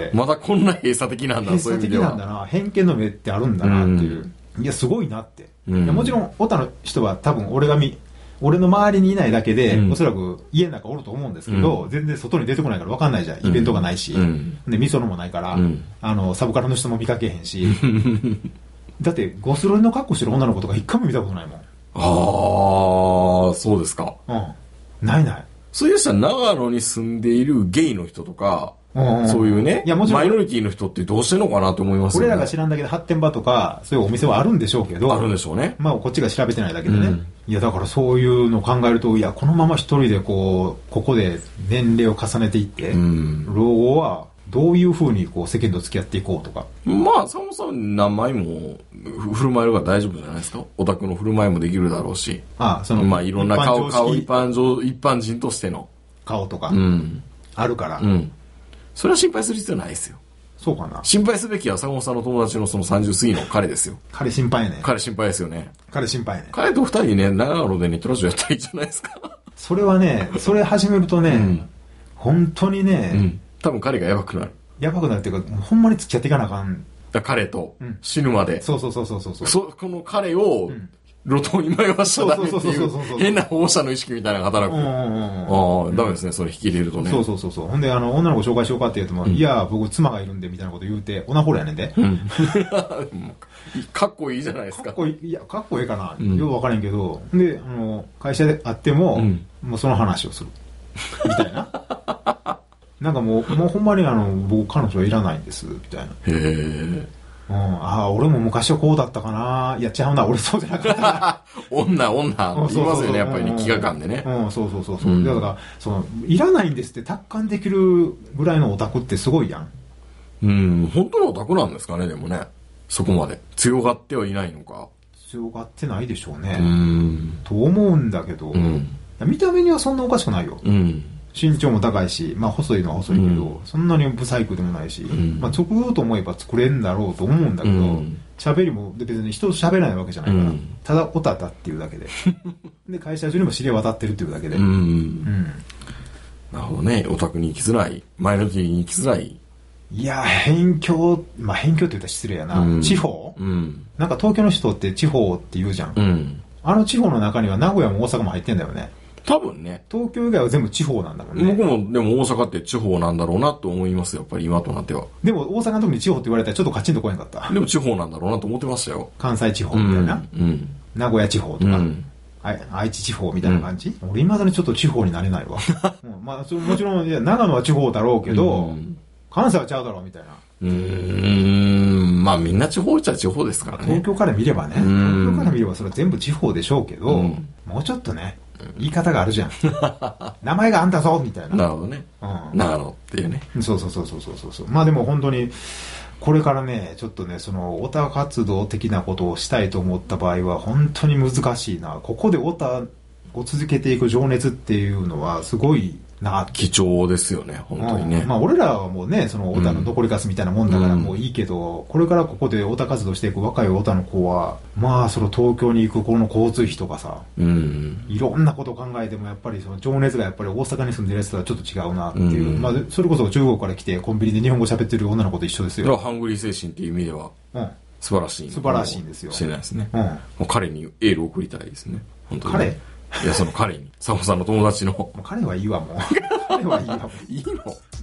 まだこんな閉鎖的なんだ、 そういう意味では。閉鎖的なんだな。偏見の目ってあるんだなっていう。いや、すごいなって。いやもちろん、オタの人は多分俺の周りにいないだけで、おそらく家の中おると思うんですけど、全然外に出てこないから分かんないじゃん。イベントがないし。で、味噌のもないから、サブカルの人も見かけへんし。だって、ゴスロリの格好してる女の子とか一回も見たことないもん。 ああ、そうですか。 ない。 そういう人は長野に住んでいるゲイの人とか、そういうね、マイノリティの人ってどうしてんのかなと思いますよね。 俺らが知らんだけで発展場とか、そういうお店はあるんでしょうけど。 あるんでしょうね。 こっちが調べてないだけでね。いや、だからそういうのを考えると、いや、このまま一人でここで年齢を重ねていって、老後はどういう風に世間と付き合っていこうとか。 そもそも何枚も振る舞えるから大丈夫じゃないですか。オタクの振る舞いもできるだろうし。いろんな顔、一般人としての。 顔とか。あるから。 それは心配する必要ないですよ。 そうかな。 心配すべきは坂本さんの友達の30過ぎの彼ですよ。 彼心配ね。 彼心配ですよね。 彼心配ね。 彼と二人でね、長野でネットラジオやったらいいじゃないですか。 それはね、それ始めるとね、本当にね、 多分彼がやばくなる。 やばくなるっていうか、ほんまに付き合っていかなあかん。 彼と死ぬまで。 そう。 この彼を、路頭に迷わしちゃダメっていう変な保護者の意識みたいなのが働く。ダメですね、それ引き入れるとね。 そう。ほんで、女の子紹介しようかって言うとも、いや、僕妻がいるんで、みたいなこと言うて、オナホールやねんで。 かっこいいじゃないですか。 かっこいいかな。よくわからんけど、で、会社で会っても、もうその話をする。みたいな。もうほんまに僕彼女はいらないんです、みたいな。 へー。 俺も昔はこうだったかな。いや、違うな、俺そうじゃなかったな。 女、言いますよね、やっぱりね、気がかんでね。 そう。だから、いらないんですって達観できるぐらいのオタクってすごいやん。 本当のオタクなんですかね、でもね。そこまで。強がってはいないのか。 強がってないでしょうね。と思うんだけど、見た目にはそんなおかしくないよ。身長も高いし、細いのは細いけど、そんなにブサイクでもないし、作ろうと思えば作れんだろうと思うんだけど、喋りも別に人と喋らないわけじゃないから、ただオタタっていうだけで。で、会社中にも知り渡ってるっていうだけで。なるほどね、オタクに行きづらい、マイノリティに行きづらい。 いや、辺境って言ったら失礼やな。地方東京の人って地方って言うじゃん。あの地方の中には名古屋も大阪も入ってんだよね。 多分ね。 東京以外は全部地方なんだもんね。 僕もでも大阪って地方なんだろうなと思いますよ、やっぱり今となっては。 でも大阪の時に地方って言われたらちょっとカチンと来へんかった。 でも地方なんだろうなと思ってましたよ。 関西地方みたいな。名古屋地方とか。愛知地方みたいな感じ、俺未だにちょっと地方になれないわ。もちろん、長野は地方だろうけど、関西はちゃうだろうみたいな。 みんな地方っちゃ地方ですからね。 東京から見ればね。東京から見ればそれは全部地方でしょうけど、もうちょっとね、言い方があるじゃん。名前があんだぞみたいな。 なるほどね。長野っていうね。 そう。でも本当に、これからね、ちょっとね、オタ活動的なことをしたいと思った場合は、本当に難しいな。ここでオタを続けていく情熱っていうのは、すごいな。 貴重ですよね、本当にね。 俺らはもうね、オタの残りかすみたいなもんだからもういいけど、これからここでオタ活動していく若いオタの子は、東京に行くこの交通費とかさ、いろんなことを考えてもやっぱり情熱がやっぱり大阪に住んでるやつとはちょっと違うなっていう。それこそ中国から来てコンビニで日本語喋ってる女の子と一緒ですよ。 ハングリー精神っていう意味では、素晴らしい。 素晴らしいんですよ。 知れないですね。もう彼にエールを送りたいですね。本当に。 彼いや、彼に。佐保さんの友達の。 彼はいいわ、もう。 それはいいよ。 いいの？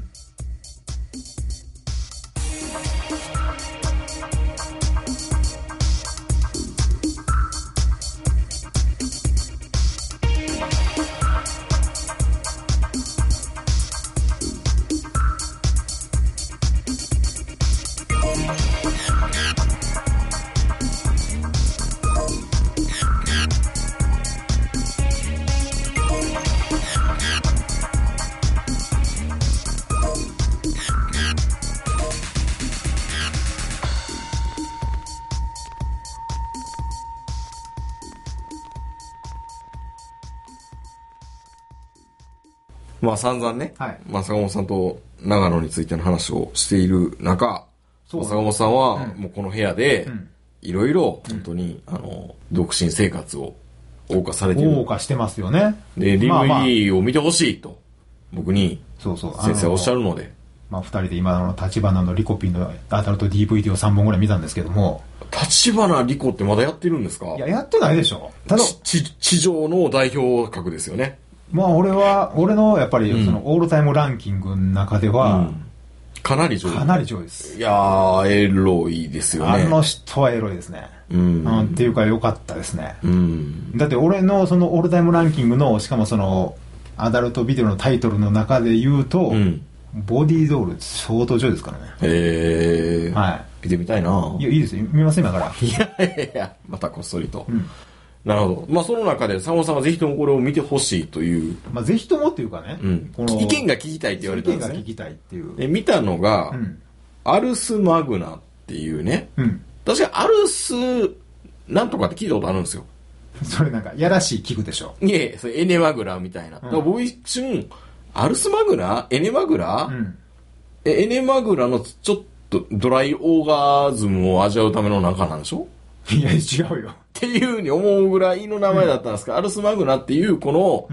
まあ散々ね、 はい、 まあ坂本さんと長野についての話をしている中、坂本さんはもうこの部屋でいろいろ本当に、独身生活を謳歌されている。 謳歌してますよね。 で、DVD を見てほしいと僕に先生はおっしゃるので。 まあ、2人で今の立花のリコピンのアダルト DVD を3本ぐらい見たんですけども。 立花リコってまだやってるんですか？ いや、やってないでしょ。ただ地上の代表格ですよね。 まあ俺のやっぱりそのオールタイムランキングの中では、 かなり上位です。 いやー、エロいですよね。 あの人はエロいですね。っていうか良かったですね。だって俺のそのオールタイムランキングの、しかもそのアダルトビデオのタイトルの中で言うと、ボディードール相当上位ですからね。はい。 見てみたいな。 いや、いいですよ。見ます今から。 いや、またこっそりと。なるほど。まあその中で坂本さんはぜひともこれを見てほしいという。 まあぜひともっていうかね。 この意見が聞きたいって言われたんですね。 意見が聞きたいっていう。 で、見たのが、アルスマグナっていうね。確かアルスなんとかって聞いたことあるんですよ。 それなんかやらしい器具でしょ。 いえ、それエネマグラみたいな。だから僕一瞬、アルスマグナ？エネマグラ？エネマグラのちょっとドライオーガズムを味わうための中なんでしょ？ いや、違うよ。 っていうふうに思うぐらいの名前だったんですか、アルスマグナっていうこの、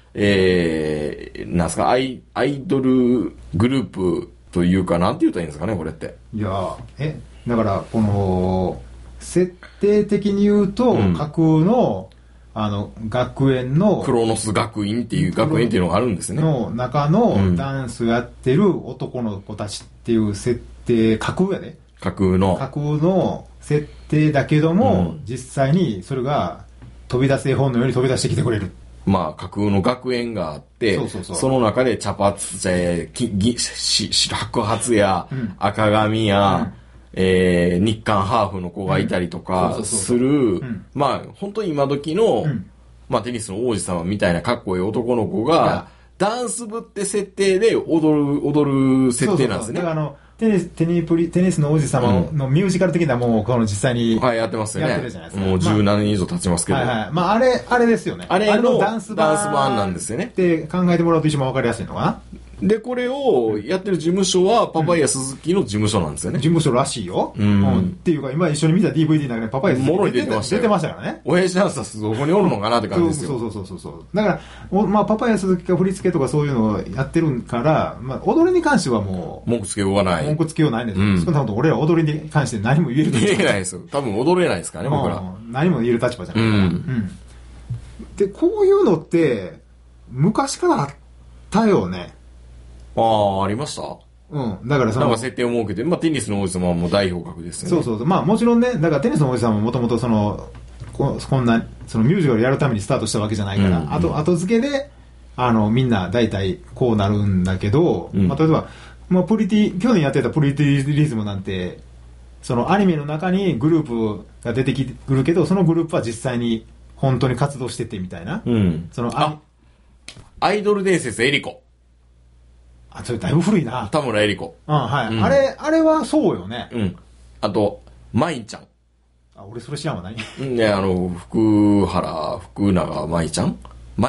なんすか、アイドルグループというか、なんて言うといいんですかね、これって。 いや、だから、この、設定的に言うと、架空の、学園の、 クロノス学院っていう学園っていうのがあるんですね。 の中のダンスやってる男の子たちっていう設定、架空やで。 架空の設定だけども、実際にそれが飛び出す絵本のように飛び出してきてくれる。 まあ架空の学園があって、その中で茶髪、白髪や赤髪や、日韓ハーフの子がいたりとかする、まあ本当に今時の、まあテニスの王子様みたいなかっこいい男の子が、ダンス部って設定で踊る設定なんですね。 だからテニスの王子様のミュージカル的なもうこの実際にやってますよね。 やってるじゃないですか。 もう10何年以上経ちますけど。 まああれですよね。 あれのダンス版なんですよね。 って考えてもらうと一番わかりやすいのかな。 で、これをやってる事務所はパパイヤ鈴木の事務所なんですよね。 事務所らしいよ。っていうか今一緒に見た DVD の中でパパイヤ鈴木もろに出てましたからね。 親父ダンサーどこにおるのかなって感じですよ。 そう。だから、まあパパイヤ鈴木が振り付けとかそういうのをやってるから、まあ踊りに関してはもう、 文句つけようがない。 文句つけようないんですよ。少なくとも俺ら踊りに関して何も言える立場。言えないですよ。多分踊れないですからね、僕ら。 何も言える立場じゃないから。で、こういうのって、昔からあったよね。 ありました。 だからなんか設定を設けて、まあテニスの王子様はもう代表格ですよね。 そう。まあもちろんね、だからテニスの王子様ももともとこんな、そのミュージカルやるためにスタートしたわけじゃないから、後付けで、みんな大体こうなるんだけど、まあ例えば、まあ去年やってたプリティリズムなんて、そのアニメの中にグループが出てくるけど、そのグループは実際に本当に活動しててみたいな。 アイドル伝説エリコ。 それだいぶ古いな。 田村エリコ。 はい。あれはそうよね。 あと、マインちゃん。 俺それ知らんわ、何？ ね、福永マインちゃん。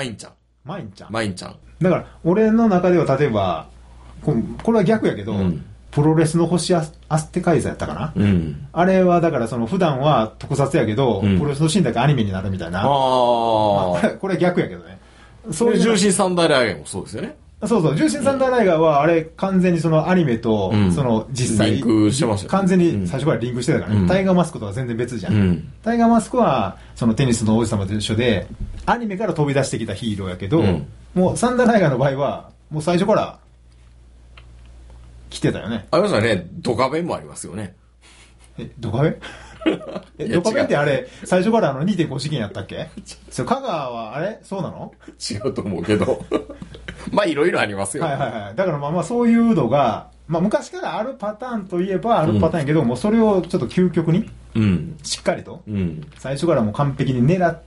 だから、俺の中では例えば、これは逆やけど、プロレスの星アステカイザーやったかな。あれはだから普段は特撮やけど、プロレスのシーンだけアニメになるみたいな。これは逆やけどね。 そういう重心三大ライガーもそうですよね。 そう、重心サンダーライガーは、あれ、完全にそのアニメと、実際、 リンクしてました。 完全に最初からリンクしてたからね。タイガーマスクとは全然別じゃん。タイガーマスクは、そのテニスの王子様と一緒で、アニメから飛び出してきたヒーローやけど、もうサンダーライガーの場合は、 もう最初から来てたよね。 ありましたね。ドカベンもありますよね。 ドカベンドカベンってあれ、最初から 2.5 次元やったっけ？それ香川はあれそうなの？ 違うと思うけど。まあいろいろありますよ。 はいはいはい。だからまあそういうのが、まあ昔からあるパターンといえばあるパターンやけど、もうそれをちょっと究極に、しっかりと、最初からもう完璧に狙って、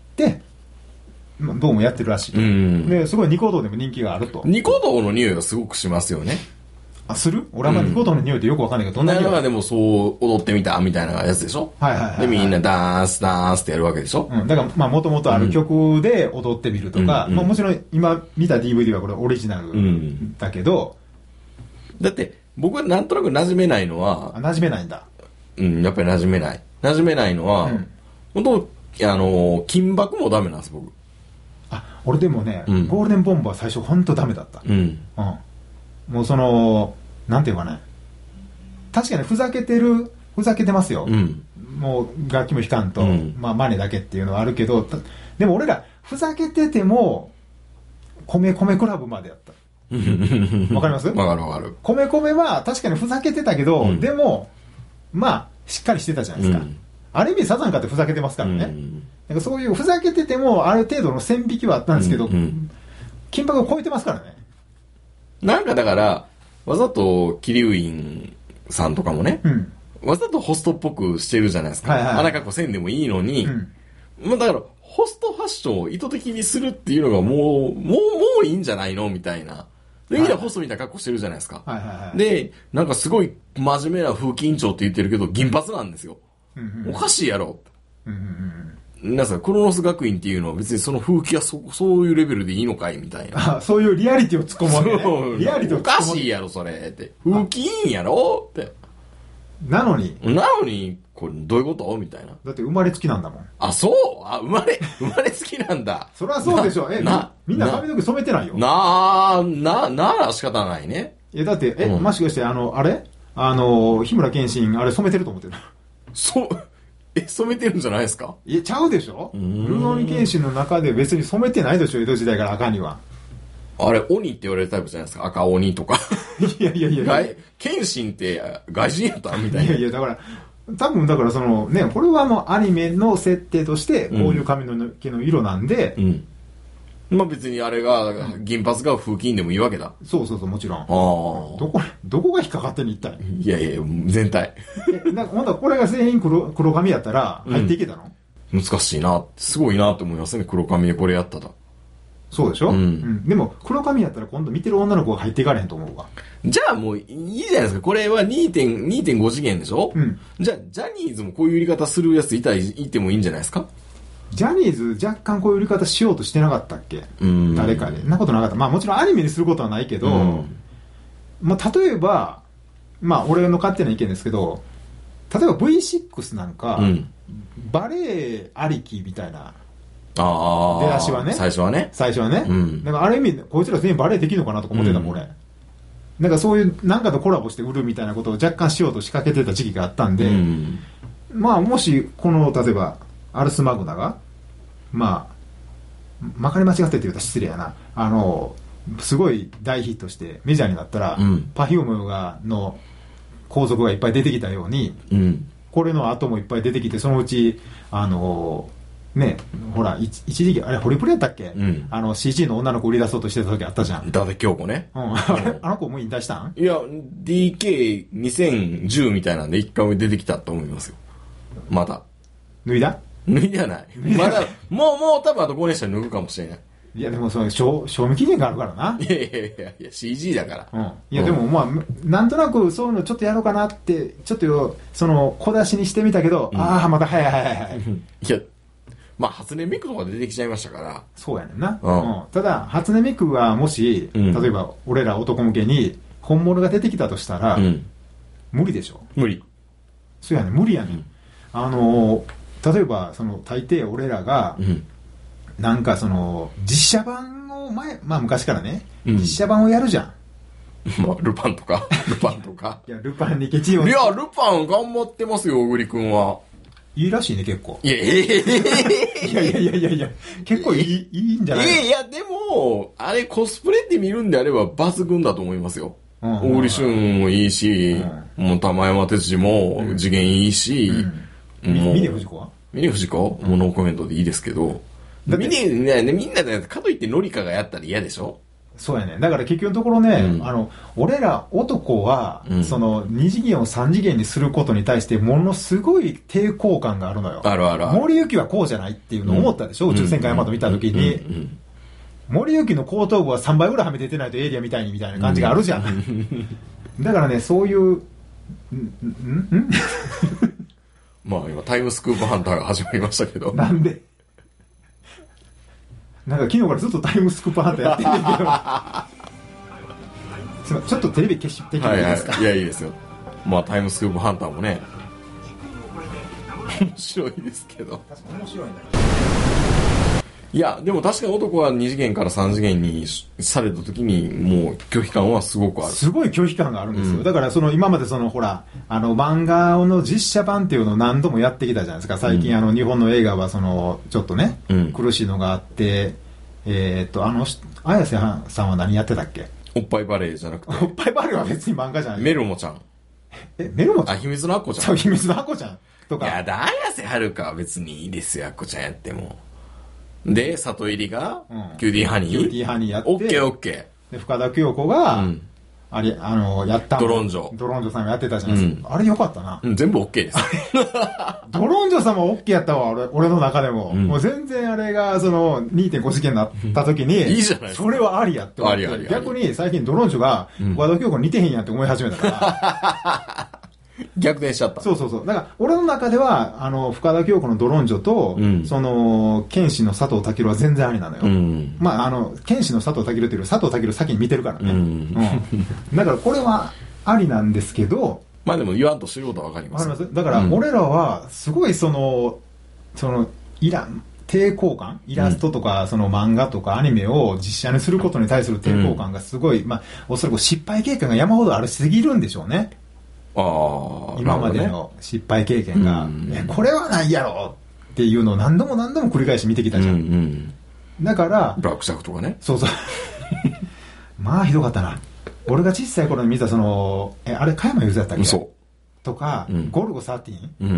どうもやってるらしいと。で、すごいニコ動でも人気があると。 ニコ動の匂いがすごくしますよね。 あ、する？俺はニコ動の匂いってよくわかんないけど、どんな匂い？ だからでもそう踊ってみたみたいなやつでしょ？はいはいはい。で、みんなダンスってやるわけでしょ？ だからまあもともとある曲で踊ってみるとか、まあもちろん今見た DVD はこれオリジナルだけど、 だって僕はなんとなく馴染めないのは、 馴染めないんだ。 やっぱり馴染めない。馴染めないのは、本当金箔もダメなんです、僕。 あ、俺でもね、ゴールデンボンバー最初本当ダメだった。もうその、なんていうかね、確かにふざけてますよ。もう楽器も弾かんと、まあマネだけっていうのはあるけど、でも俺らふざけてても、米クラブまでやった。わかります？ わかる。 米は確かにふざけてたけど、でも、まあ、しっかりしてたじゃないですか。ある意味サザンカってふざけてますからね。なんかそういうふざけてても、ある程度の線引きはあったんですけど、金箔を超えてますからね。 なんかだから、わざとキリウインさんとかもね、わざとホストっぽくしてるじゃないですか。あらかこせんでもいいのに、まあだからホストファッションを意図的にするっていうのがもういいんじゃないのみたいな。で、みんなホストみたいな格好してるじゃないですか。で、なんかすごい真面目な風紀委員長って言ってるけど、銀髪なんですよ。おかしいやろ。なんかクロノス学院っていうのは別にその風紀はそういうレベルでいいのかいみたいな。 そういうリアリティを突っ込むわけね。リアリティをおかしいやろ、それって。風紀委員やろって。 なのに、 これどういうことみたいな。 だって生まれつきなんだもん。 あ、そう？生まれつきなんだ。 そりゃそうでしょ。みんな髪の毛染めてないよ。 なら仕方ないね。 だって、もしかして、あれ日村謙信、あれ染めてると思ってる。 染めてるんじゃないですか？ ちゃうでしょ？ルローニ謙信の中で別に染めてないでしょ、江戸時代から赤には。 あれ、鬼って言われるタイプじゃないですか、赤鬼とか。 いや。 謙信って外人やったみたいな。 いや、だから、多分だからそのね、これはもうアニメの設定として、こういう髪の毛の色なんで、 まあ別にあれが、銀髪が風紀委員でもいいわけだ。 そう、もちろん。どこが引っかかってんの一体。 いや、全体。 ほんとこれが全員黒髪やったら入っていけたの？ 難しいな。すごいなと思いますね、黒髪でこれやったら。 そうでしょ？でも、黒髪やったら今度見てる女の子が入っていかれへんと思うわ。 じゃあもういいじゃないですか。これは 2.5 次元でしょ？じゃあ、ジャニーズもこういう売り方するやついてもいいんじゃないですか？ ジャニーズ若干こういう売り方しようとしてなかったっけ？誰かで。なことなかった。まあもちろんアニメにすることはないけど、まあ例えば、まあ俺の勝手な意見ですけど、例えば V6 なんか、バレエありきみたいな、出だしはね。 最初はね。 だからある意味、こいつら全員バレエできるのかなとか思ってたもん、俺。なんかそういうなんかとコラボして売るみたいなことを若干しようと仕掛けてた時期があったんで、まあもしこの例えばアルスマグナがまかり間違ってって言うと失礼やな、すごい大ヒットしてメジャーになったら、Perfumeの後続がいっぱい出てきたように、これの後もいっぱい出てきて、そのうちね、ほら一時期あれホリプロやったっけ、CG の女の子売り出そうとしてた時あったじゃん。 伊達京子ね。 あの子もう引退したん？ いや DK2010 みたいなんで一回も出てきたと思いますよ。まだ脱いだない。まだもう多分あと5年したら脱ぐかもしれない。 いやでもその賞味期限があるからな。 いや CG だから。 いやでもまあなんとなくそういうのちょっとやろうかなってちょっとその小出しにしてみたけど、ああまたはいいやまあ初音ミクとか出てきちゃいましたから。 そうやねんな。ただ初音ミクはもし、例えば俺ら男向けに本物が出てきたとしたら、無理でしょ。 無理。 そうやねん、無理やねん。例えばその大抵俺らが、なんかその実写版をまあ昔からね、実写版をやるじゃん。 まあルパンとか。 いやルパンにケチを。 いやルパン頑張ってますよ小栗くんは。 いいらしいね、結構。 いや、 いや、結構いいんじゃないいや、でも、あれコスプレって見るんであれば抜群だと思いますよ。小栗旬もいいし、もう玉山哲司も次元いいし、 峰不二子は峰不二子もうノーコメントでいいですけど、みんなで、かといってノリカがやったら嫌でしょ？ そうやね。だから結局のところね、俺ら男は、その2次元を3次元にすることに対してものすごい抵抗感があるのよ。 ある。 森行はこうじゃないっていうのを思ったでしょ、宇宙戦艦ヤマト見たときに。森行の後頭部は3倍ぐらいはめて出ないとエイリアンみたいな感じがあるじゃん。だからね、そういう、 まあ今タイムスクープハンターが始まりましたけど。 なんでなんか昨日からずっとタイムスクープハンターやってるんだけど。すいません、ちょっとテレビ消してきていいですか？ いや、いいですよ。まあタイムスクープハンターもね、面白いですけど。 確かに面白いんだけど。 いや、でも確かに男は2次元から3次元にされた時にもう拒否感はすごくある。 すごい拒否感があるんですよ。だから今までほら、漫画の実写版っていうのを何度もやってきたじゃないですか。最近日本の映画はちょっとね、苦しいのがあって、綾瀬さんは何やってたっけ？ おっぱいバレーじゃなくて。 おっぱいバレーは別に漫画じゃない。 メルモちゃん。 メルモちゃん？ 秘密のアッコちゃん。 そう、秘密のアッコちゃんとか。 いや、綾瀬はるかは別にいいですよ、アッコちゃんやっても。で、里入が、キューティーハニー。 キューティーハニーやって。 オッケー。 で、深田恭子が、やったドロンジョさんがやってたじゃないですか。あれよかったな。 全部オッケーです。 ドロンジョさんもオッケーやったわ、俺の中でも。もう全然あれが、2.5 次元になった時に、 いいじゃないですか。 それはありやって思って。逆に最近ドロンジョが、深田恭子似てへんやって思い始めたから。 逆転しちゃった。 そう。だから、俺の中では、深田恭子のドロンジョと、剣士の佐藤健は全然ありなのよ。まあ、剣士の佐藤健っていう佐藤健先に見てるからね。だから、これはありなんですけど、 まあでも言わんとしてることはわかります。 だから、俺らは、すごい抵抗感、イラストとか、漫画とかアニメを実写にすることに対する抵抗感がすごい、まあ、おそらく失敗経験が山ほどありすぎるんでしょうね。今までの失敗経験が、これはないやろっていうのを何度も繰り返し見てきたじゃん。だから、 ブラックジャックとかね。 そう。まあひどかったな。俺が小さい頃に見たあれ加山雄三だったっけ？ そう。 とか、ゴルゴ13？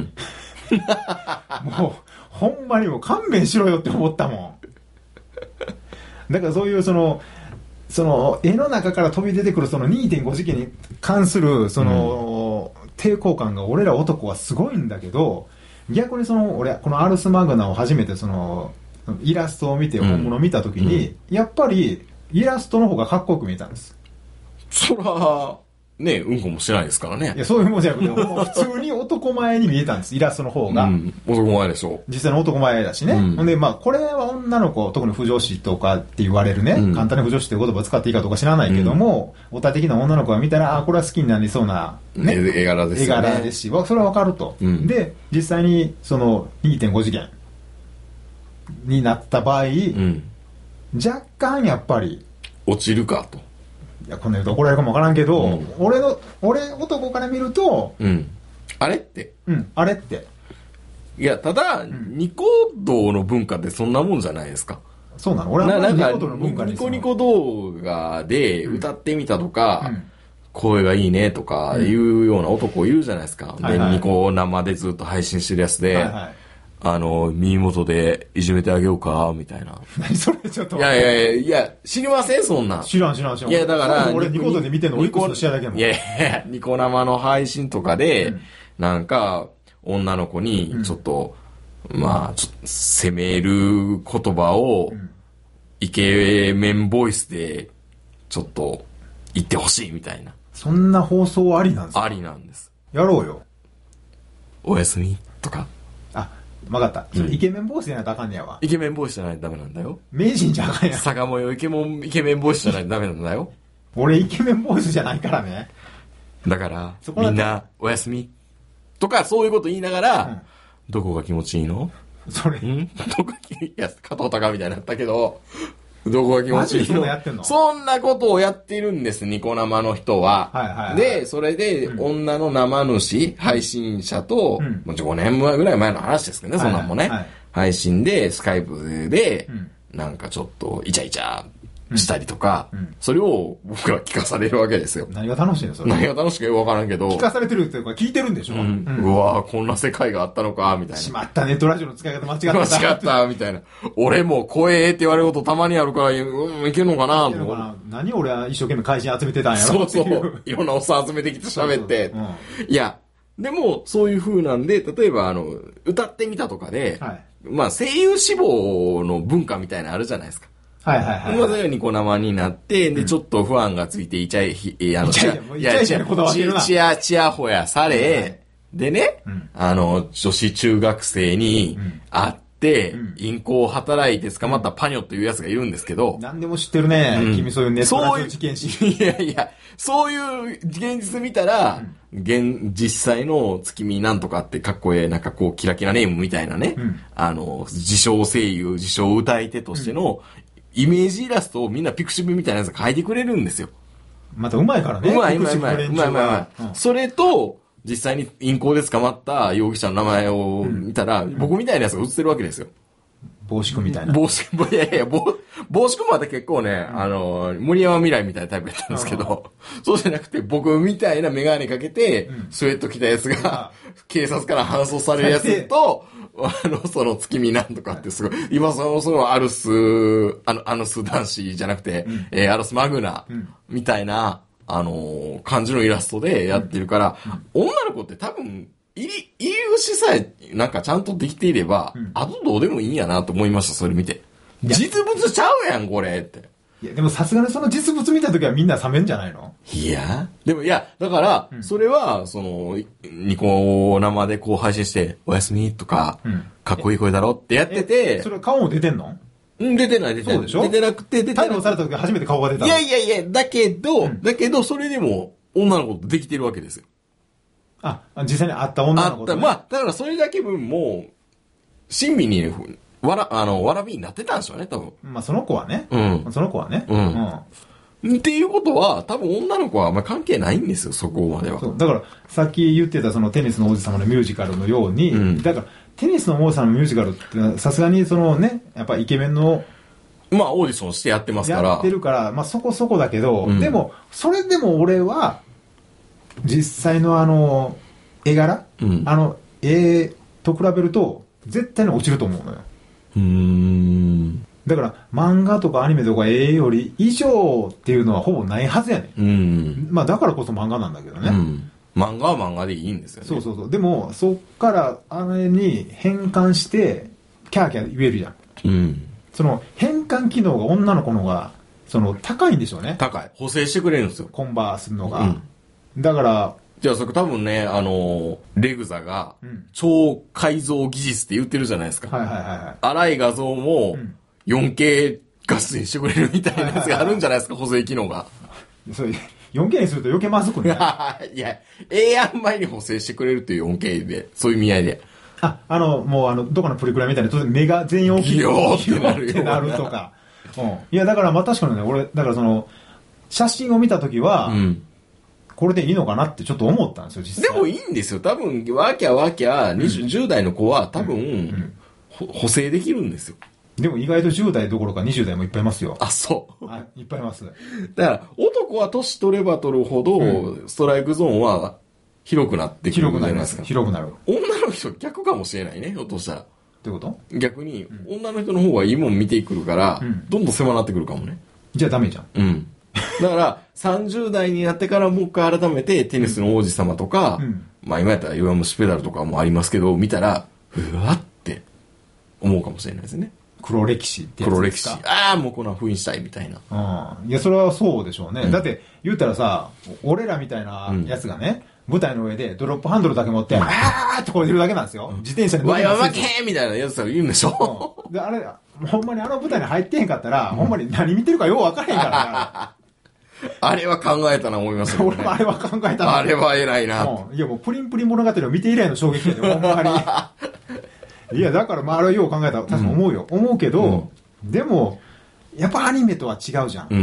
もう、ほんまにもう勘弁しろよって思ったもん。だからそういう絵の中から飛び出てくる2.5 次元に関する抵抗感が俺ら男はすごいんだけど、逆に俺このアルスマグナを初めてイラストを見て本物を見た時に、やっぱりイラストの方がかっこよく見えたんです。 そらね、うんこもしてないですからね。 いや、そういうもんじゃなくて、普通に男前に見えたんです、イラストの方が。 男前でしょ。 実際の男前だしね。ほんで、まあ、これは女の子、特に不女子とかって言われるね、簡単に不女子っていう言葉を使っていいかどうか知らないけども、オタ的な女の子が見たら、これは好きになりそうな、 ね、絵柄ですよね。 絵柄ですし、それはわかると。で、実際に、2.5 次元になった場合、若干やっぱり、 落ちるかと。 いや、こんな言うと怒られるかもわからんけど、俺男から見ると、 あれって。 あれって。 いや、ただ、ニコ動の文化ってそんなもんじゃないですか。 そうなの？俺はなんかニコニコ動画で歌ってみたとか、声がいいねとかいうような男いるじゃないですか。で、ニコ生でずっと配信してるやつで、耳元でいじめてあげようかみたいな。 何それちょっと。 いや、知りませんそんな。 知らん。いや、だから、 俺ニコ動で見てんのオリックスの試合だけも。 いや、ニコ生の配信とかで、なんか、女の子に、ちょっと、まあ、ちょっと、責める言葉を、イケメンボイスで、ちょっと、言ってほしいみたいな。 そんな放送ありなんですか？ ありなんです。 やろうよ。 おやすみとか。 わかった。イケメンボイスじゃないとあかんねやわ。 イケメンボイスじゃないとダメなんだよ。 名人じゃあかんやん。 坂模様イケメンボイスじゃないとダメなんだよ。 俺イケメンボイスじゃないからね。 だから、みんな、おやすみ。とか、そういうこと言いながら、どこが気持ちいいの？ それ。 どこがいや、加藤隆みたいになったけど、 どこが気持ちいいの？ そんなやってんの？ そんなことをやってるんです、ニコ生の人は。 はいはいはい、 で、それで、女の生主、配信者と、もう5年ぐらい前の話ですけどね、そんなんもね。はいはい、配信で、スカイプで、なんかちょっと、イチャイチャしたりとか、それを僕は聞かされるわけですよ。 何が楽しいのそれ？ 何が楽しいかよくわからんけど。 聞かされてるっていうか聞いてるんでしょ？ うわぁ、こんな世界があったのか、みたいな。 しまった、ネットラジオの使い方間違った。 間違った、みたいな。俺も怖えって言われることたまにあるから、いけんのかなと。 何俺は一生懸命会社集めてたんやろ。そうそう。いろんなおっさん集めてきて喋って。いや、でも、そういう風なんで、例えば歌ってみたとかで、まあ声優志望の文化みたいなのあるじゃないですか。 はいはいはい。 まずニコ生になって、で、ちょっちゃがついてイチヤホヤされ、でね、女子中学生に会って、銀行を働いて捕まったパニョっていうやつがいるんですけど。 何でも知ってるね。君そういうネットラジオ事件史。 いやいや、そういう現実見たら、実際の月見なんとかってかっこええ、なんかこうキラキラネームみたいなね、自称声優、自称歌い手としての、イメージイラストをみんなピクシブみたいなやつ描いてくれるんですよ。 またうまいからね。 うまい。それと、実際に銀行で捕まった容疑者の名前を見たら、僕みたいなやつが映ってるわけですよ。 帽子くんみたいな。 帽子くんは結構ね、森山未来みたいなタイプやったんですけど、そうじゃなくて僕みたいなメガネかけて、スウェット着たやつが、警察から搬送されるやつと、その月見なんとかってすごい、今そのアルス男子じゃなくて、アルスマグナみたいな、感じのイラストでやってるから、女の子って多分、入り口さえなんかちゃんとできていれば、あとどうでもいいんやなと思いました、それ見て。実物ちゃうやん、これって。 いや、でもさすがにその実物見たときはみんな冷めんじゃないの？ いや、でもいや、だから、それは、ニコ生でこう配信して、おやすみとか、かっこいい声だろってやってて。 それ顔も出てんの？ 出てない。 そうでしょ？ 出てなくて、 逮捕された時初めて顔が出たの。 いや、だけど、それでも女の子とできてるわけですよ。 実際に会った女の子と、ね。 まあ、だからそれだけ分も、親身に、わらびになってたんでしょうね、多分。 まあ、その子はね。その子はね。 っていうことは、多分女の子はあんまり関係ないんですよ、そこまでは。 そう。だから、さっき言ってたそのテニスの王子様のミュージカルのように、だから、テニスの王子様のミュージカルって、さすがにそのね、やっぱイケメンの、 まあ、オーディションしてやってますから。 やってるから、まあ、そこそこだけど、でも、それでも俺は、実際の絵柄、絵と比べると、絶対に落ちると思うのよ。だから漫画とかアニメとか絵より以上っていうのはほぼないはずやねん。まあだからこそ漫画なんだけどね。 漫画は漫画でいいんですよね。 そう。でもそっからあれに変換してキャーキャー言えるじゃん。その変換機能が女の子のが高いんでしょうね。 高い。補正してくれるんですよ。 コンバーするのが。だから。 じゃあそれ多分ね、レグザが超解像技術って言ってるじゃないですか。荒い画像も 4K 画質にしてくれるみたいなやつがあるんじゃないですか、補正機能が。 それ 4K にすると余計まずくね。 いや、ええやんまいに補正してくれるっていう 4K で、そういう意味合いで。 もうどこのプリクラみたいに当然目が全員大きい。 ギヨーってなるとか。いや、だからまあ確かにね、俺、だから写真を見たときは、これでいいのかなってちょっと思ったんですよ、実際。 でもいいんですよ。多分、わきゃ10代の子は多分、補正できるんですよ。 でも意外と10代どころか20代もいっぱいいますよ。 そう。 いっぱいいます。 だから、男は年取れば取るほど、ストライクゾーンは広くなってくるじゃないですか。 広くなる。 女の人逆かもしれないね、ひょっとしたら。 どういうこと？ 逆に、女の人の方がいいもん見てくるから、どんどん狭なってくるかもね。 じゃあダメじゃん。 だから、30代になってからもう一回改めてテニスの王子様とか、まあ今やったら弱虫ペダルとかもありますけど、見たら、うわって思うかもしれないですね。 黒歴史ってやつですか？ 黒歴史。もうこんな封印したいみたいな。 いや、それはそうでしょうね。だって、言ったらさ、俺らみたいなやつがね、舞台の上でドロップハンドルだけ持って、ってこれてるだけなんですよ。自転車に乗ってわいわけみたいなやつが言うんでしょ。 で、あれ、ほんまに舞台に入ってへんかったら、ほんまに何見てるかよう分からへんからな。 あれは考えたな思いますよね。 俺もあれは考えたな。 あれは偉いな。 いやもうプリンプリン物語を見て以来の衝撃で、ほんまに。いや、だからまああれはよう考えた。確かに思うよ。思うけど、でも、 やっぱアニメとは違うじゃん。 うん。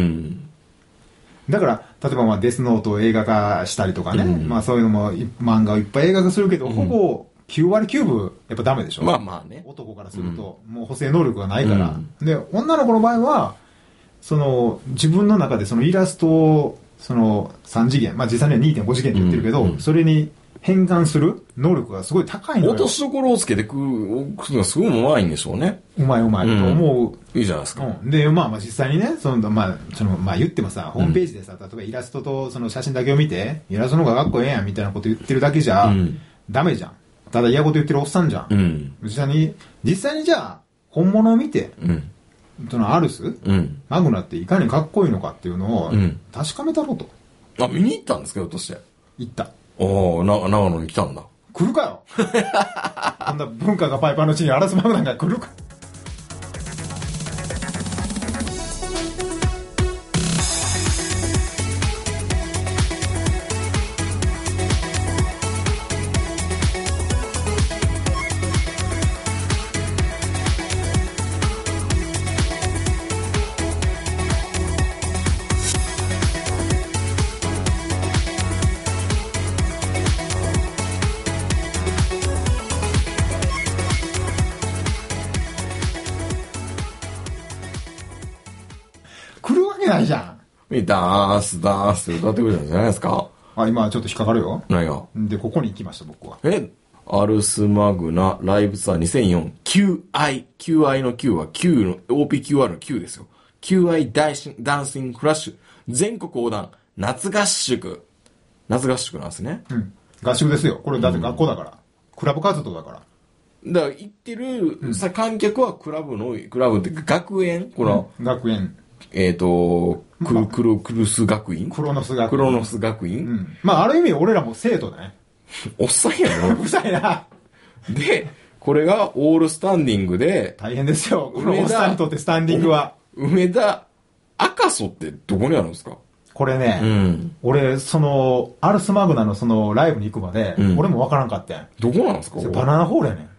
だから、例えばまあデスノートを映画化したりとかね、まあそういうのも漫画をいっぱい映画化するけど、ほぼ9割9分やっぱダメでしょ。 まあまあね。 男からすると、もう補正能力がないから。で、女の子の場合は、自分の中でそのイラストを、3次元、まあ実際には 2.5 次元って言ってるけど、それに変換する能力がすごい高いのよ。 落としどころをつけてくるのがすごい上手いんでしょうね。 うまいと思う。 いいじゃないですか。 で、まあ実際にね、まあ言ってもさ、ホームページでさ、例えばイラストとその写真だけを見て、イラストの方がかっこええやんみたいなこと言ってるだけじゃ、ダメじゃん。ただ嫌こと言ってるおっさんじゃん。実際にじゃあ、本物を見て、アルス、マグナっていかにかっこいいのかっていうのを、確かめたろうと。 あ、見に行ったんですか、ひょっとして。 行った。 おー、長野に来たんだ。 来るかよこんな文化がパイパンの地にアラスマグナが来るか。ないじゃん。 ダースダースって歌ってくれたんじゃないですか。 あ、今ちょっと引っかかるよ。 何が。 で、ここに行きました、僕は。 アルスマグナライブツアー2004 QI の Q は Q の OPQR の Q ですよ。QI ダンシングフラッシュ全国横断夏合宿なんですね。 合宿ですよ。これだって学校だから。クラブ活動だから。 だから行ってる観客はクラブって学園学園。 クルス学院クロノス学院、まあ、ある意味俺らも生徒だね。 おっさんやろうるさいな。 で、これがオールスタンディングで。 大変ですよ。このおっさんにとってスタンディングは。 梅田、赤楚ってどこにあるんですか？ これね、俺、アルスマグナのライブに行くまで、俺もわからんかったん。 どこなんですか？ バナナホールやねん。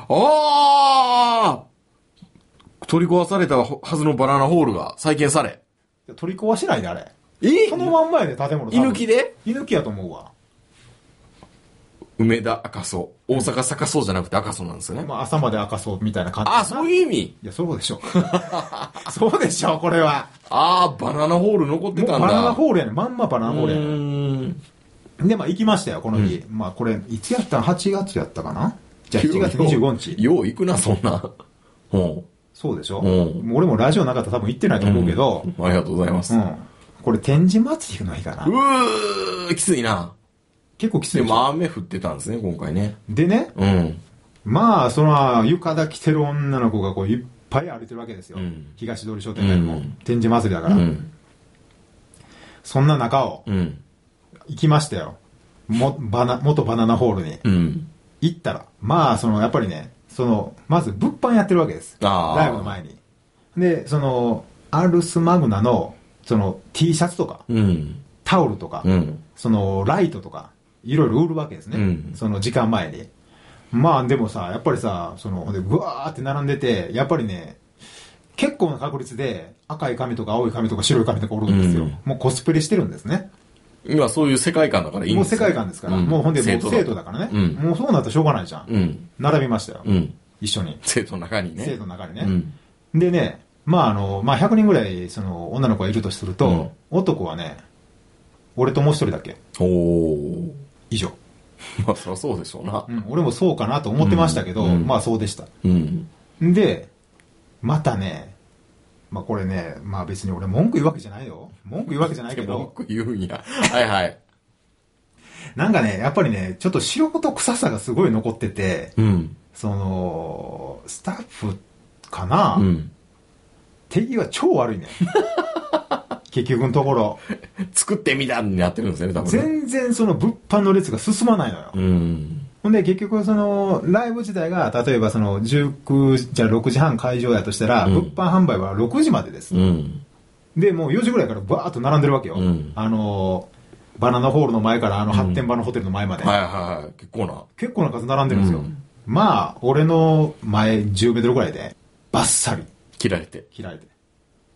あー！取り壊されたはずのバナナホールが再建され。 取り壊しないであれ。そのまんまやで建物。 居抜きで？ 居抜きやと思うわ。 梅田赤楚。大阪坂荘じゃなくて赤楚なんですよね。 まあ朝まで赤楚みたいな感じ。 あ、そういう意味？ いや、そうでしょ。そうでしょ、これは。 バナナホール残ってたんだ。 バナナホールやねん。まんまバナナホールやねん。で、まあ行きましたよ、この日。まあこれ、いつやったの ?8 月やったかな？じゃあ7月25日。 よう行くな、そんな。 そうでしょ、俺もラジオなかったら多分行ってないと思うけど。 ありがとうございます。 これ展示祭りの日かな。 きついな。 結構きついでも雨降ってたんですね、今回ね。 でね。まあ、浴衣着てる女の子がいっぱい歩いてるわけですよ。東通り商店街も。展示祭りだから。そんな中を、行きましたよ。元バナナホールに。行ったら、まあ、やっぱりね、まず物販やってるわけです。ライブの前に。で、アルスマグナの、T シャツとか、タオルとか、ライトとか、いろいろ売るわけですね。時間前に。まあ、でもさ、やっぱりさ、で、ぐわーって並んでて、やっぱりね、結構な確率で、赤い髪とか青い髪とか白い髪とかおるんですよ。もうコスプレしてるんですね。 今そういう世界観だからいいんですよ。 もう世界観ですから。もうほんで、生徒だからね。もうそうなったらしょうがないじゃん。並びましたよ。一緒に。 生徒の中にね。 生徒の中にね。でね、まあ100人ぐらい、女の子がいるとすると、男はね、俺ともう一人だけ。以上。 まあ、そりゃそうでしょうな。 俺もそうかなと思ってましたけど、まあそうでした。で、またね、まあこれね、まあ別に俺文句言うわけじゃないよ。文句言うわけじゃないけど。 文句言うんや。はいはい。 なんかね、やっぱりね、ちょっと素人臭さがすごい残ってて、スタッフかな、手際超悪いね。結局のところ。 作ってみたになってるんですよね、多分ね。 全然物販の列が進まないのよ。ほんで結局ライブ自体が、例えば19、じゃあ6時半会場やとしたら、物販販売は6時までです。で、もう4時ぐらいからバーっと並んでるわけよ。バナナホールの前から発展場のホテルの前まで。 はいはいはい。 結構な数並んでるんですよ。まあ、俺の前10メートルぐらいで、バッサリ。 切られて。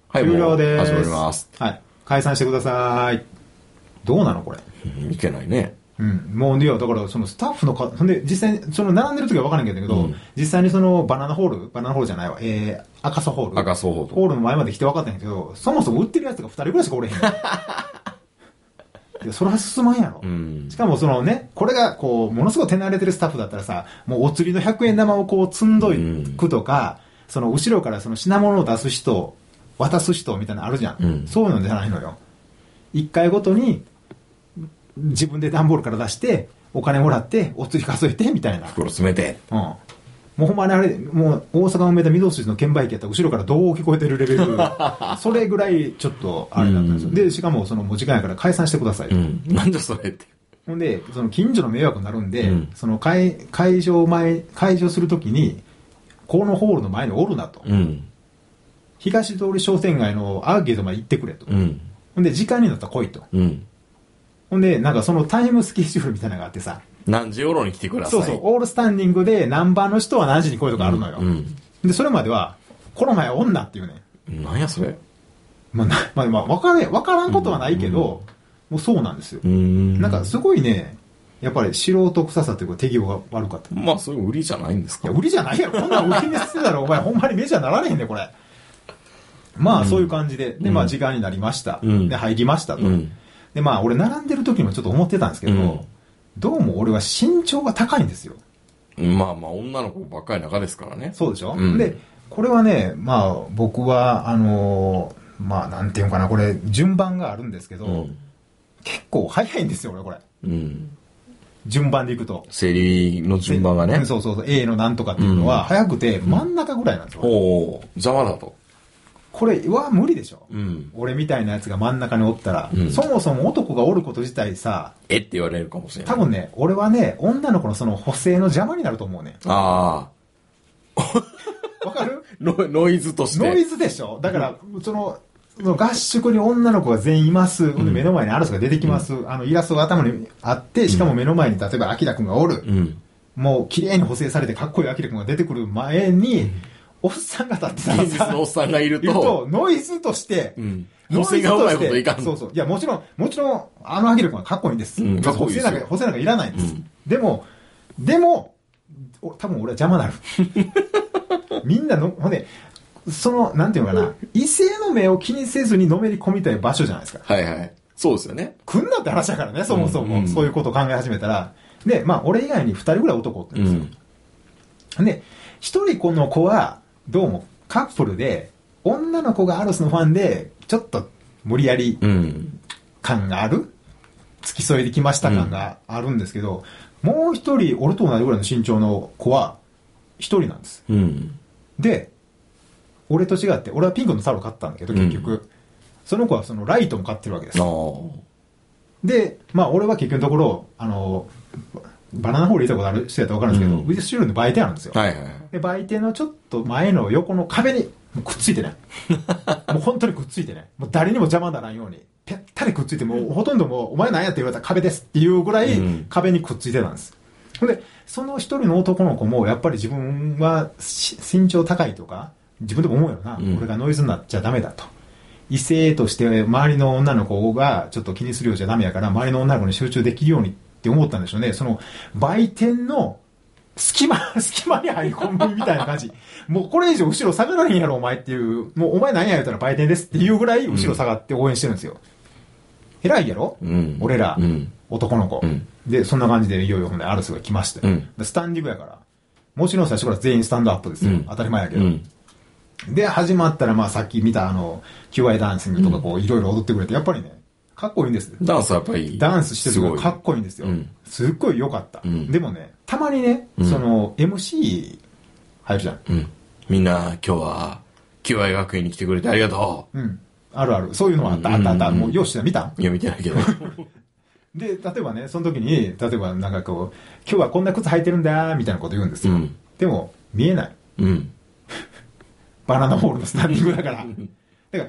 はい、 終了です。 始まります。 はい。解散してください。どうなのこれ。 いけないね。 うん。もう、いや、だから、そのスタッフのほんで、実際に、その、並んでる時は分からんけど、実際にその、バナナホールじゃないわ、赤楚ホール。 赤楚ホール。 ホールの前まで来て分かったんやけど、そもそも売ってるやつが2人ぐらいしかおれへん。いや、それは進まんやろ。しかもそのね、これがこう、ものすごい手慣れてるスタッフだったらさ、もうお釣りの100円玉をこう積んどくとか、その後ろからその品物を出す人、渡す人みたいなのあるじゃん。そういうのじゃないのよ。1回ごとに、自分で段ボールから出して、お金もらって、お釣り数えて、みたいな。 袋詰めて。 うん。もうほんまにあれ、もう大阪梅田御堂筋の券売機やったら後ろからどう聞こえてるレベル。それぐらいちょっとあれだったんですよ。で、しかもそのもう時間やから解散してください。 なんじゃそれって。 ほんで、その近所の迷惑になるんで、その会場するときに、このホールの前におるなと。東通り商店街のアーケードまで行ってくれと。ほんで、時間になったら来いと。ほんで、なんかそのタイムスケジュールみたいなのがあってさ、 何時頃に来てください。 そうそう、オールスタンディングで何番の人は何時に来いとかあるのよ。で、それまでは、この前女っていうね。 なんやそれ。 まあ、わからんことはないけど、もうそうなんですよ。なんかすごいね、やっぱり素人臭さというか手際が悪かった。 まあ、それ売りじゃないんですか。 いや、売りじゃないやろ。こんなん売りにしてたら、お前ほんまにメジャーなられへんねこれ。まあ、そういう感じで。で、まあ、時間になりました。で、入りましたと。で、まあ、俺並んでる時もちょっと思ってたんですけど、どうも俺は身長が高いんですよ。 まあまあ、女の子ばっかり中ですからね。 そうでしょ、で、これはね、まあ、僕は、まあ、なんていうのかな、これ、順番があるんですけど、結構早いんですよ、俺、これ。順番でいくと。 競りの順番がね。 そうそうそう、A のなんとかっていうのは、早くて真ん中ぐらいなんですよ。 邪魔だと。 これは無理でしょ、俺みたいなやつが真ん中におったら、そもそも男がおること自体さ、 って言われるかもしれない。 多分ね、俺はね、女の子のその補正の邪魔になると思うね。 ああ。わかる？ ノイズとして。 ノイズでしょ。だから、その合宿に女の子が全員います。目の前にアラスが出てきます。イラストが頭にあって、しかも目の前に例えばアキラくんがおる。もう綺麗に補正されてかっこいいアキラくんが出てくる前に、おっさんが立ってたら現実のおっさんがいると、 ノイズとして、 補正がうまいこといかん。 そうそう。いや、もちろん、アキラくんはかっこいいんです。 かっこいいですよ。 補正なんかいらないんです。でも、多分俺は邪魔なる。みんなの、ほんで、なんていうのかな、異性の目を気にせずにのめり込みたい場所じゃないですか。 はいはい。そうですよね。 来んなって話だからね、そもそも。そういうことを考え始めたら。で、まあ、俺以外に2人ぐらい男って言うんですよ。で、1人この子は、どうもカップルで、女の子がアルスのファンで、ちょっと無理やり感がある、付き添いできました感があるんですけど、もう1人、俺と同じぐらいの身長の子は、1人なんです。で、俺と違って、俺はピンクのタオル買ったんだけど、結局。その子はそのライトも買ってるわけです。で、まあ俺は結局のところ、バナナホール行ったことある人やったら分かるんですけど、後ろに売店あるんですよ。で、売店のちょっと前の横の壁にくっついてない。もう本当にくっついてない。もう誰にも邪魔ならんように、ぺったりくっついて、もうほとんどもう、お前何やって言われたら壁ですっていうぐらい壁にくっついてたんです。で、その一人の男の子もやっぱり自分は身長高いとか、自分でも思うよな、俺がノイズになっちゃダメだと。異性として周りの女の子がちょっと気にするようじゃダメやから、周りの女の子に集中できるようにって思ったんでしょうね。その売店の隙間に入り込むみたいな感じ。もうこれ以上後ろ下がらへんやろお前っていう、もうお前何や言うたら売店ですっていうぐらい後ろ下がって応援してるんですよ。偉いやろ、俺ら、男の子、で、そんな感じでいよいよほんでアルスが来ました、スタンディングやから。もちろん最初から全員スタンドアップですよ。当たり前やけど。で、始まったら、まあさっき見たQI ダンシングとかこういろいろ踊ってくれて、やっぱりね、かっこいいんです。 ダンスはやっぱり。 ダンスしてるのがかっこいいんですよ。すっごい良かった。でもね、たまにね、MC 入るじゃん。 みんな今日は QI 学園に来てくれてありがとう。 あるある。そういうのはあった。もうよし、見た？ いや、見てないけど。 で、例えばね、その時に、例えばなんかこう、今日はこんな靴履いてるんだ、みたいなこと言うんですよ。でも、見えない。バナナホールのスタンディングだから。だから、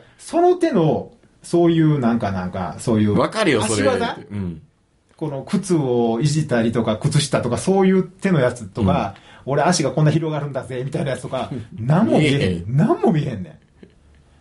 その手の、そういうなんか、そういう。 わかるよ、それ。 この靴をいじったりとか、靴下とか、そういう手のやつとか、俺足がこんな広がるんだぜ、みたいなやつとか、何も見えへんねん。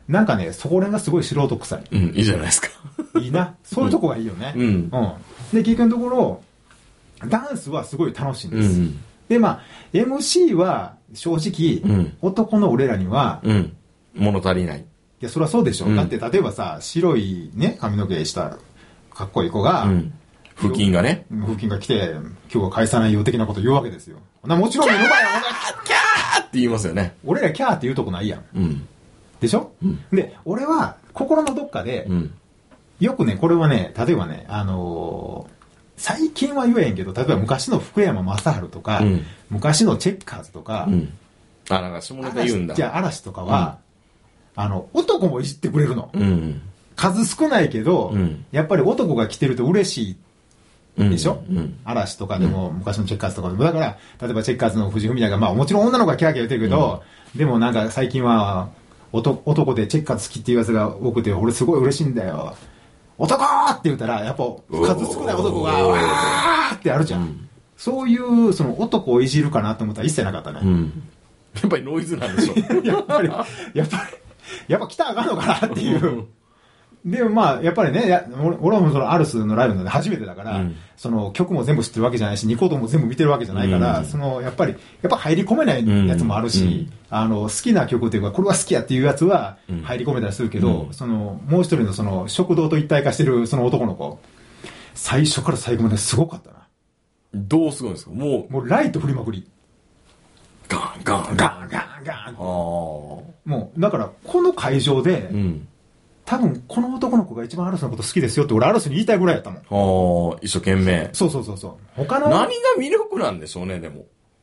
なんかね、そこら辺がすごい素人臭い。 うん、いいじゃないですか。 いいな。そういうとこがいいよね。 うん。 で、結局のところ、ダンスはすごい楽しいんです。で、まあ、MC は正直、男の俺らには、 物足りない。 いや、そりゃそうでしょ。だって、例えばさ、白いね、髪の毛したかっこいい子が、 腹筋がね。 腹筋が来て、今日は返さないよ的なこと言うわけですよ。もちろん目の前は、 キャーって言いますよね。 俺らキャーって言うとこないやん。でしょ、で、俺は心のどっかで、よくね、これはね、例えばね、最近は言えへんけど、例えば昔の福山雅治とか、昔のチェッカーズとか、 なんか下ネタ言うんだ。 じゃあ嵐とかは、男もいじってくれるの。数少ないけど、やっぱり男が来てると嬉しいでしょ、嵐とかでも、昔のチェッカーズとかでも。だから、例えばチェッカーズの藤井フミヤが、まあもちろん女の子がキャーキャー言ってるけど、でもなんか最近は男でチェッカーズ好きっていうやつが多くて、俺すごい嬉しいんだよ。男って言ったら、やっぱ数少ない男が、わーってあるじゃん。そういう、その男をいじるかなと思ったら一切なかったね。 やっぱりノイズなんでしょやっぱ来たらあかんのかなっていう。でもまあ、やっぱりね、俺はもうそのアルスのライブなんで初めてだから、その曲も全部知ってるわけじゃないし、ニコ動も全部見てるわけじゃないから、やっぱ入り込めないやつもあるし、好きな曲っていうか、これは好きやっていうやつは入り込めたりするけど、もう一人のその食堂と一体化してるその男の子、最初から最後まですごかったな。 どうすごいんですか？もうライト振りまくり。 ガンガンガンガンガン。 もう、だからこの会場で、多分この男の子が一番アルスのこと好きですよって俺アルスに言いたいぐらいやったもん。一生懸命。 そう。他の。 何が魅力なんでしょうね、でも。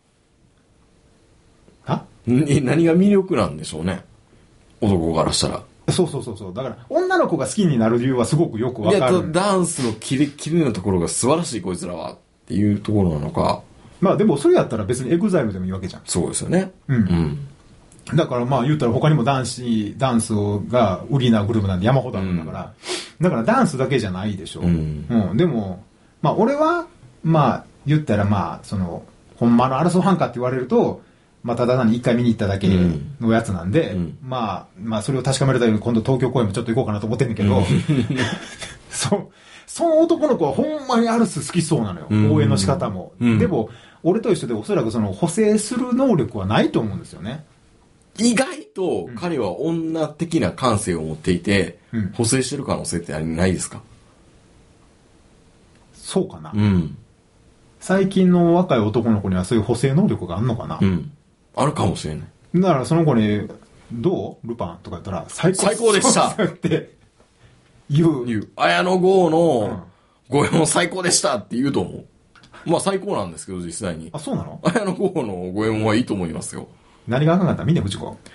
何が魅力なんでしょうね。男からしたら。 そう。だから、女の子が好きになる理由はすごくよくわかる。 ダンスのキレキレなところが素晴らしいこいつらはっていうところなのか。 まあでもそれやったら別にエグザイルでもいいわけじゃん。 そうですよね。 だからまあ言ったら他にもダンスが売りなグループなんで山ほどあるんだから、だからダンスだけじゃないでしょ。でも、まあ俺は、まあ言ったらまあほんまのアルソファンかって言われると、まあただ単に一回見に行っただけのやつなんで、まあそれを確かめるために今度東京公演もちょっと行こうかなと思ってんだけど、その男の子はほんまにアルス好きそうなのよ。応援の仕方も。でも、俺と一緒でおそらく補正する能力はないと思うんですよね。 意外と彼は女的な感性を持っていて、補正してる可能性ってないですか？ そうかな。最近の若い男の子にはそういう補正能力があるのかな。 あるかもしれない。 だからその子に、どうルパンとか言ったら、最高でしたって言う。 綾野剛のご縁も最高でしたって言うと思う。まあ最高なんですけど、実際に。 あ、そうなの？ 綾野剛のご縁はいいと思いますよ。 何があかんかった？峰不二子。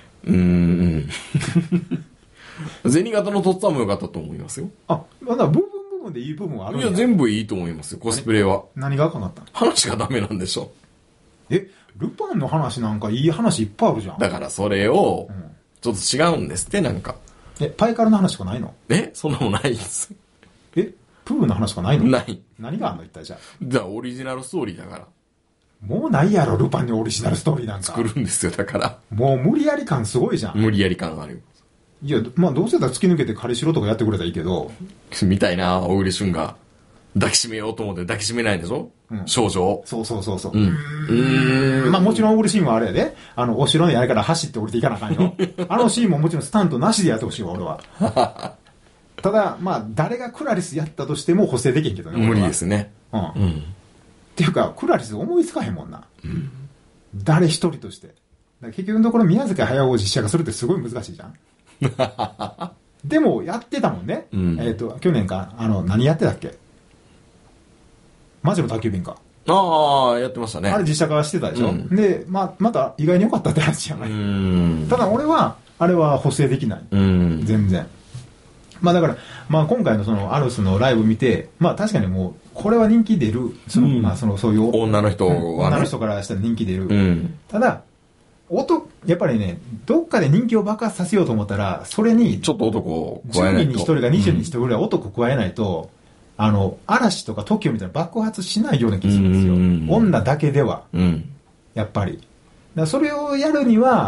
銭形のとっつぁんも良かったと思いますよ。 まだ部分でいい部分はあるんや。 いや、全部いいと思いますよ、コスプレは。 何があかんかった？ 話がダメなんでしょ。 ルパンの話なんかいい話いっぱいあるじゃん。 だからそれを、ちょっと違うんですって、なんか。 パイカルの話とかないの？ そんなもんないです。 プーの話とかないの？ ない。 何があんの一体じゃあ。 じゃあオリジナルストーリーだから。 もうないやろ、ルパンにオリジナルストーリーなんか。 作るんですよ、だから。 もう無理やり感すごいじゃん。 無理やり感ある。 いや、まあどうせだったら突き抜けて彼氏ろとかやってくれたらいいけど。 みたいな、小栗旬が抱きしめようと思って抱きしめないんでしょ、少女を。 そう。まあもちろん小栗旬はあれやで。お城の屋根から走って降りていかなあかんよ。あのシーンももちろんスタントなしでやってほしいわ、俺は。ただ、まあ誰がクラリスやったとしても補正できんけどね。 無理ですね。 っていうか、クラリス思いつかへんもんな。誰一人として。結局のところ宮崎駿を実写化するってすごい難しいじゃん。でも、やってたもんね。去年か、何やってたっけ？魔女の宅急便か。 やってましたね。 あれ実写化してたでしょ。で、また意外に良かったって話じゃない。ただ俺は、あれは補正できない。全然。まあだから、まあ今回のそのアルスのライブ見て、まあ確かにもう、これは人気出る。まあそういう女の人はね。 女の人からしたら人気出る。ただ、やっぱりね、どっかで人気を爆発させようと思ったら、それに、 ちょっと男を加えないと。 10人に1人が20人に1人ぐらい男加えないと、嵐とか TOKIO みたいな爆発しないような気がするんですよ。女だけでは。やっぱり。それをやるには、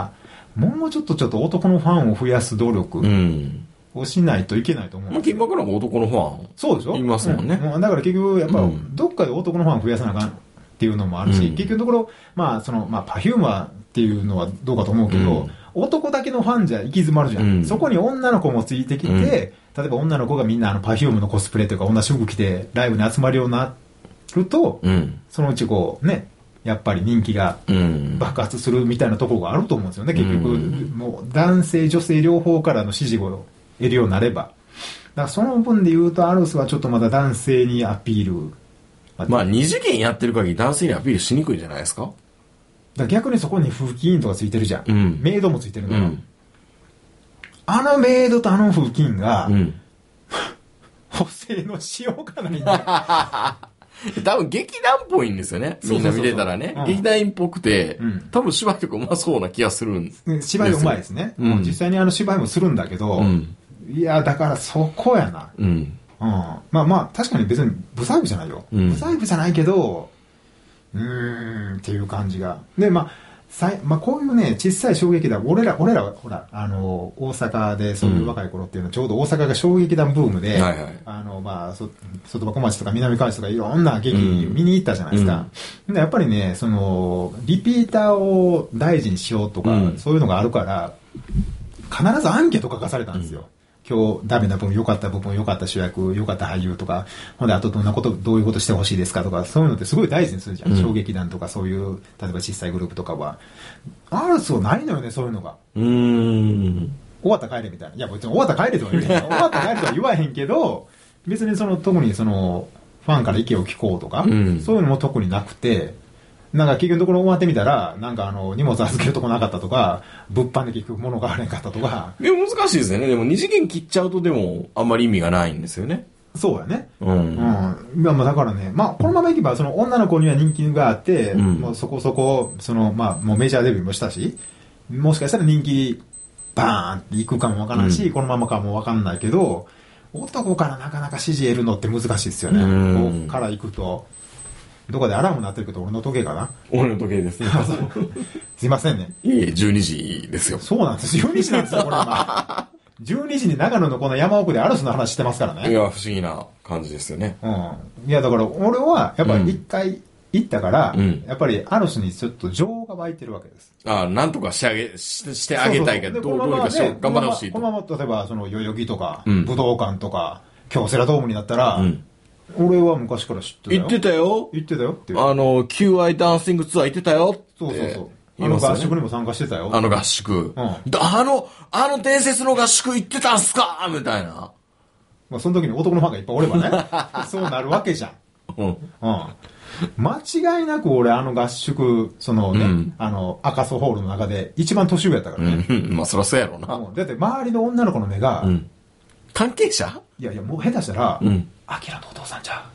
もうちょっと男のファンを増やす努力をしないといけないと思う。 金箔なんか男のファン。そうでしょ？いますもんね。 だから結局、やっぱ、どっかで男のファンを増やさなあかんっていうのもあるし、結局のところ、パフュームっていうのはどうかと思うけど、男だけのファンじゃ行き詰まるじゃん。そこに女の子もついてきて、例えば女の子がみんなパフュームのコスプレというか同じ服着てライブに集まるようになると、そのうちやっぱり人気が爆発するみたいなところがあると思うんですよね、結局。もう男性、女性両方からの支持を得るようになれば。だからその分で言うと、アルスはちょっとまだ男性にアピール。 二次元やってる限り男性にアピールしにくいじゃないですか。だから逆にそこに風紀委員とかついてるじゃん。メイドもついてるんだよ。あのメイドとあの風紀委員が、補正のしようがないんだよ。 多分劇団っぽいんですよね。みんな見てたらね。劇団員っぽくて、多分芝居とかうまそうな気がするんです。 芝居うまいですね。実際に芝居もするんだけど、いや、だからそこやな。確かに別にブサイクじゃないよ。ブサイクじゃないけど、っていう感じが。で、こういうね、小さい衝撃弾、俺らは、ほら、大阪でそういう若い頃っていうのは、ちょうど大阪が衝撃弾ブームで、外箱町とか南河内とかいろんな劇見に行ったじゃないですか。でやっぱりね、リピーターを大事にしようとか、そういうのがあるから、必ずアンケート書かされたんですよ。今日ダメな部分、良かった部分、良かった主役、良かった俳優とか、ほんであとどういうことしてほしいですかとか、そういうのってすごい大事にするじゃん。衝撃弾とかそういう、例えば小さいグループとかは。アルスはないのよね、そういうのが。終わった帰れみたいな。いや、別に終わった帰れとは言えへん。終わった帰れとは言わへんけど、別に特にファンから意見を聞こうとか、そういうのも特になくて、なんか結局のところ終わってみたら、なんか荷物預けるとこなかったとか、物販で結局物があれんかったとか。 でも難しいですよね。でも二次元切っちゃうとでもあんまり意味がないんですよね。 そうやね。だからね、このままいけば、女の子には人気があって、もうそこそこ、もうメジャーデビューもしたし、もしかしたら人気、バーンっていくかもわからんし、このままかもわかんないけど、男からなかなか支持得るのって難しいですよね。ここから行くと。どこでアラーム鳴ってるけど俺の時計かな。 俺の時計ですね。 すいませんね。 いえ、12時ですよ。 そうなんです。12時なんですよ、これ今。12時に長野のこの山奥でアルスの話してますからね。 いや、不思議な感じですよね。 いや、だから俺は、やっぱり一回行ったから、やっぱりアルスにちょっと情が湧いてるわけです。 なんとかしてあげたいけど、どうにかしよう、頑張ってほしいと。 このまま、例えば、代々木とか、武道館とか、京セラドームになったら、俺は昔から知ってたよ。 行ってたよ。 行ってたよって。 QI ダンシングツアー行ってたよ。 そうそうそう。合宿にも参加してたよ。 合宿。あの伝説の合宿行ってたんすかみたいな。 その時に男のファンがいっぱいおればね。そうなるわけじゃん。間違いなく俺合宿、赤楚ホールの中で一番年上やったからね。 そりゃそうやろうな。 だって周りの女の子の目が、 関係者？ いや、もう下手したら、アキラのお父さんちゃ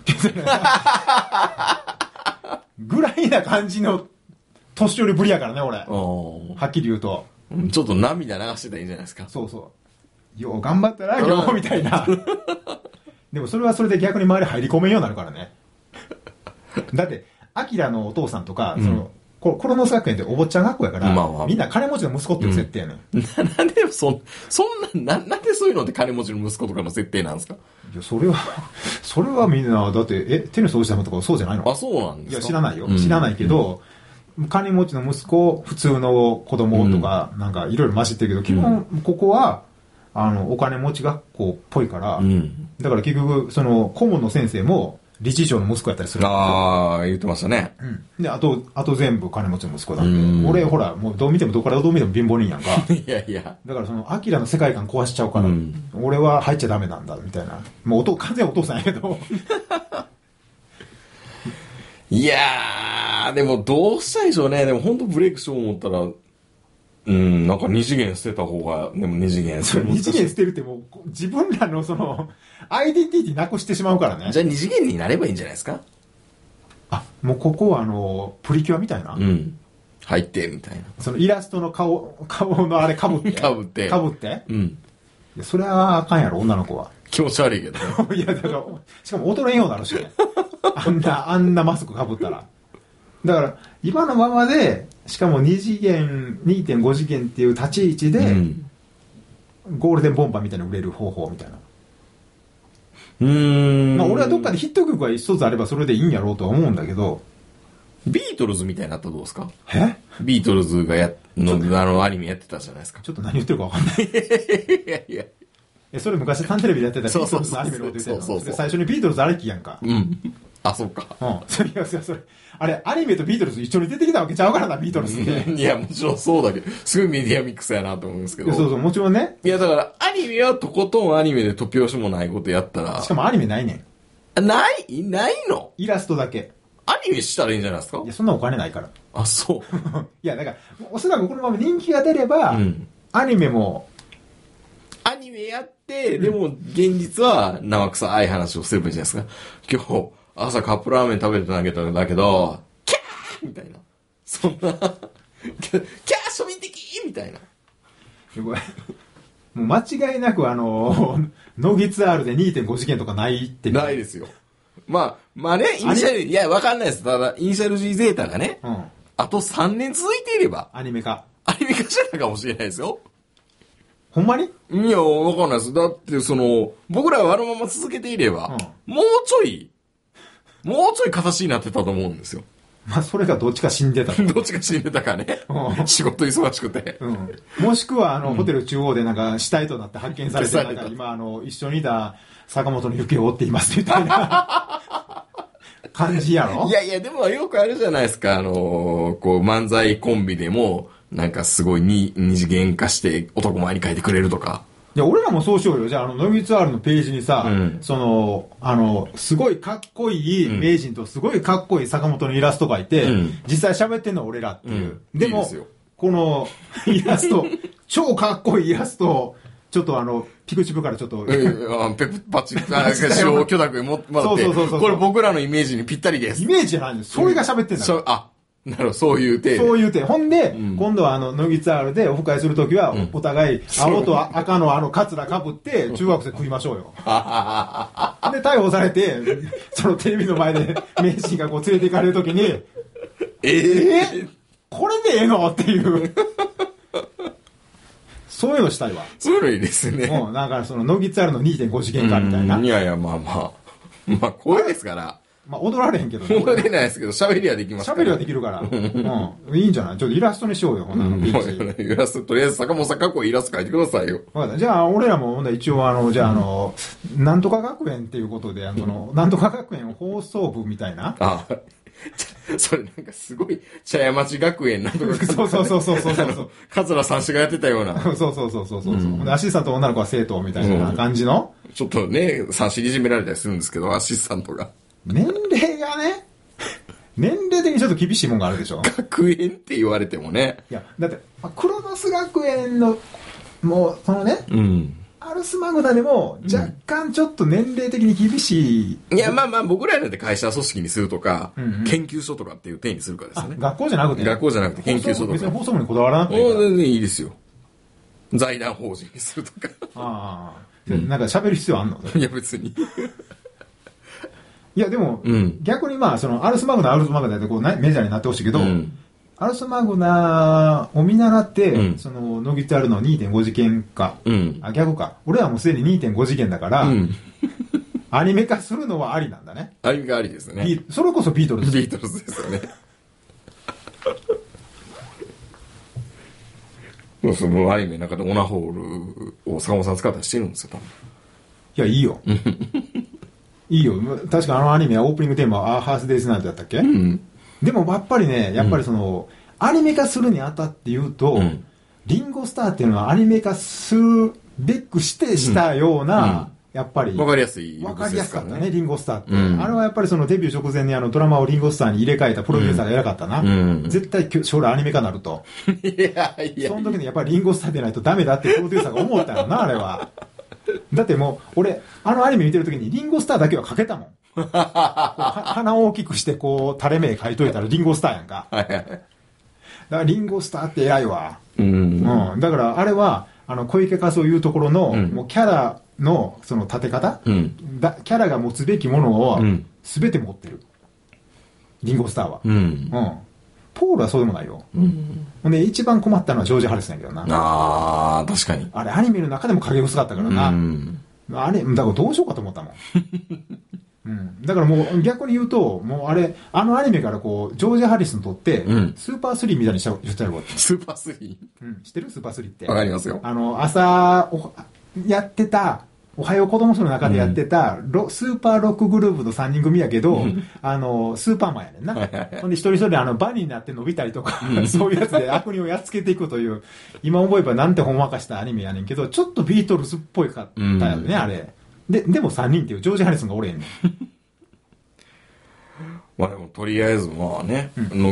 うぐらいな感じの年寄りぶりやからね、俺。はっきり言うと。 ちょっと涙流してたらいいんじゃないですか。 そうそう。よう頑張ったな、ようみたいな。でもそれはそれで逆に周り入り込めんようになるからね。だって、アキラのお父さんとか、コロノス学園ってお坊ちゃん学校やから、みんな金持ちの息子っていう設定やねん。 なんでなんでそういうのって金持ちの息子とかの設定なんですか？ いや、それはみんな、だって、テニス王子様とかそうじゃないの？ そうなんですか？ いや、知らないよ。知らないけど、金持ちの息子、普通の子供とか、なんかいろいろ混じってるけど、基本、ここは、お金持ち学校っぽいから、だから結局、顧問の先生も、理事長の息子やったりする。 言ってましたね。 で、あと全部金持ちの息子なんで。俺、ほら、もうどう見てもどこからどう見ても貧乏人やんか。 いやいや。 だからアキラの世界観壊しちゃうから、俺は入っちゃダメなんだ、みたいな。もう完全にお父さんやけど。 いやー、でもどうしたいでしょうね。でも本当ブレイクしよう思ったら、なんか二次元捨てた方が、でも二次元捨てるってもう、自分らのアイデンティティなくしてしまうからね。 じゃあ二次元になればいいんじゃないですか？ もうここはプリキュアみたいな。 入って、みたいな。 イラストの顔のあれ被って。 被って。 いや、それはあかんやろ、女の子は。 気持ち悪いけどね。 いや、だから、しかも踊れんようになるしね。あんなマスク被ったら。 だから、今のままで、しかも2次元、2.5 次元っていう立ち位置で、ゴールデンボンバーみたいに売れる方法みたいな。まあ俺はどっかでヒット曲が一つあればそれでいいんやろうとは思うんだけど。 ビートルズみたいになったらどうですか？ ビートルズがアニメやってたじゃないですか。 ちょっと何言ってるか分かんない。いや。それ昔タンテレビでやってたビートルズのアニメのこと言ってたの。最初にビートルズありきやんか。 あ、そうか。 それ、あれ、アニメとビートルズ一緒に出てきたわけちゃうからな、ビートルズって。 いや、もちろんそうだけど、すごいメディアミックスやなと思うんですけど。 そう、もちろんね。 いや、だから、アニメはとことんアニメで突拍子もないことやったら。 しかもアニメないねん。ないの？ イラストだけ。 アニメしたらいいんじゃないですか？ いや、そんなお金ないから。 あ、そう。 いや、だから、おそらくこのまま人気が出れば、アニメも、 アニメやって、でも、現実は生臭い話をすればいいじゃないですか。今日、朝カップラーメン食べてただけど、キャーみたいな。そんな、キャー庶民的みたいな。 もう間違いなくノギツアールで 2.5 次元とかないって。 ないですよ。まあね、イニシャル、いや、わかんないです。ただ、イニシャル G ゼータがね、あと3年続いていれば、 アニメ化してたかもしれないですよ。 ほんまに？ いや、わかんないです。だって、僕らはあのまま続けていれば、もうちょい形になってたと思うんですよ。 まあ、それがどっちか死んでた。 どっちか死んでたかね。仕事忙しくて。 もしくは、ホテル中央で死体となって発見されて、今、一緒にいた坂本の行方を追っていますみたいな感じやろ？ いや、でもよくあるじゃないですか。漫才コンビでも、なんかすごい二次元化して男前に書いてくれるとか。 いや、俺らもそうしようよ。じゃあ、ノギツアールのページにさ、すごいかっこいい名人とすごいかっこいい坂本のイラストがいて、実際喋ってんのは俺らっていう。でも、このイラスト、超かっこいいイラスト、ちょっとピクチプからちょっと。 ペプパチ、塩許諾にもらって、これ僕らのイメージにぴったりです。 イメージじゃないんです。それが喋ってんだよ。 なるほど、そういう手。 ほんで、今度はノギツアールでオフ会するときは、お互い、青と赤のカツラ被って、中学生食いましょうよ。で、逮捕されて、そのテレビの前で、名人が連れて行かれるときに、これでええのっていう。そういうのしたいわ。 そういうのいいですね。 なんかノギツアールの 2.5 次元化みたいな。 いや、まあ、これですから。 まあ、踊られへんけど。 踊れないですけど、喋りはできますから。 喋りはできるから。いいんじゃない？ちょっとイラストにしようよ、ほんなら。イラスト、とりあえず坂本さん過去イラスト描いてくださいよ。 じゃあ、俺らも、一応じゃあなんとか学園っていうことで、なんとか学園放送部みたいな。 それなんかすごい、茶屋町学園なんとか。 そう。 桂三氏がやってたような。 そう。アシスタント女の子は生徒みたいな感じの。 ちょっとね、三氏にいじめられたりするんですけど、アシスタントが。 年齢がね、年齢的にちょっと厳しいもんがあるでしょ。 学園って言われてもね。 いや、だって、クロノス学園の、もう、アルスマグナでも、若干ちょっと年齢的に厳しい。 いや、まあ、僕らなんて会社組織にするとか、研究所とかっていう点にするかですね。 学校じゃなくて研究所とか。 別に放送部にこだわらなくていいから。 全然いいですよ。財団法人にするとか。 なんか喋る必要あんの？ いや、別に。 いや、でも、逆にアルスマグナでメジャーになってほしいけど、アルスマグナを見習って、ノギツアールの 2.5 次元化、逆か。俺はもうすでに 2.5 次元だから、アニメ化するのはありなんだね。 アニメ化ありですね。 それこそビートルズ。 ビートルズですよね。そのアニメの中でオナホールを坂本さん使ったりしてるんですよ、多分。 いや、いいよ。いいよ。確かアニメはオープニングテーマはハースデイズナイトだったっけ？でもやっぱりね、アニメ化するにあたって言うと、リンゴスターっていうのはアニメ化するべくしてしたような、やっぱり。 わかりやすい。 わかりやすかったね、リンゴスターって。あれはやっぱりデビュー直前にドラマをリンゴスターに入れ替えたプロデューサーが偉かったな。絶対将来アニメ化なると。 いや。 その時にやっぱりリンゴスターでないとダメだってプロデューサーが思ったよな、あれは。だってもう、俺、アニメ見てる時にリンゴスターだけはかけたもん。鼻を大きくして垂れ目書いといたらリンゴスターやんか。だからリンゴスターって偉いわ。だからあれは、小池和夫いうところの、もうキャラの立て方、キャラが持つべきものを全て持ってる。 リンゴスターは。 うん。 ポールはそうでもないよ。ほんで、一番困ったのはジョージ・ハリスなんやけどな。 ああ、確かに。 あれ、アニメの中でも影薄かったからな。あれ、だからどうしようかと思ったもん。だからもう逆に言うと、もうあれ、あのアニメからこう、ジョージ・ハリスにとって、スーパー3みたいにしちゃうやろうって。 スーパー 3？ 知ってるスーパー3って。 わかりますよ。 朝、やってた、おはよう子供の中でやってた、スーパーロックグループの3人組やけど、スーパーマンやねんな。ほんで一人一人バニーになって伸びたりとか、そういうやつで悪人をやっつけていくという、今思えばなんてほんわかしたアニメやねんけど、ちょっとビートルズっぽいかったよね、あれ。でも3人っていうジョージ・ハリスンがおれへんねん。 まあでもとりあえずまあね、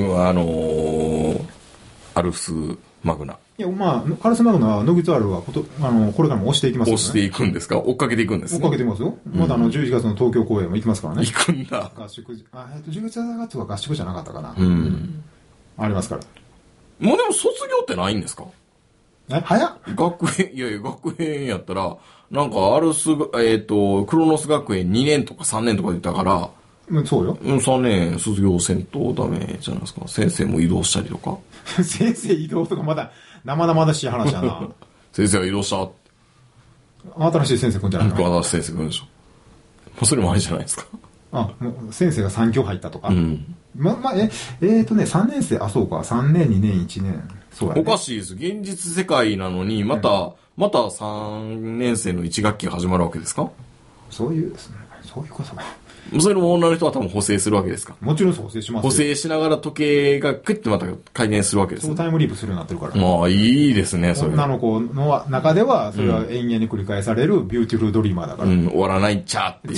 アルス・マグナ。 いや、まあ、カルスマグナは、ノギツアルはこれからも押していきますよね。 押していくんですか？追っかけていくんですね。 追っかけていきますよ。まだ11月の東京公演も行きますからね。 行くんだ。 合宿、11月は合宿じゃなかったかな。ありますから。 もうでも卒業ってないんですか？ 早っ。 学園やったら、なんかクロノス学園2年とか3年とか言ったから、 そうよ。 3年卒業せんとダメじゃないですか。先生も移動したりとか。 先生移動とかまだ生々しい話やな。 先生が移動した。 新しい先生来んじゃないの？ 新しい先生来るでしょ。もうそれもありじゃないですか。 もう先生が3級入ったとか。3年生、そうか、3年、2年、1年。そうやね。 おかしいです。現実世界なのに、また3年生の1学期が始まるわけですか？ そういうですね。そういうことだ。 それも女の人は多分補正するわけですか？ もちろん補正しますよ。 補正しながら時計がクッてまた回転するわけです、ね。 そうタイムリープするようになってるから。 まあいいですね、それ。 女の子の中では、それは延々に繰り返されるビューティフルドリーマーだから。 終わらないっちゃっていう。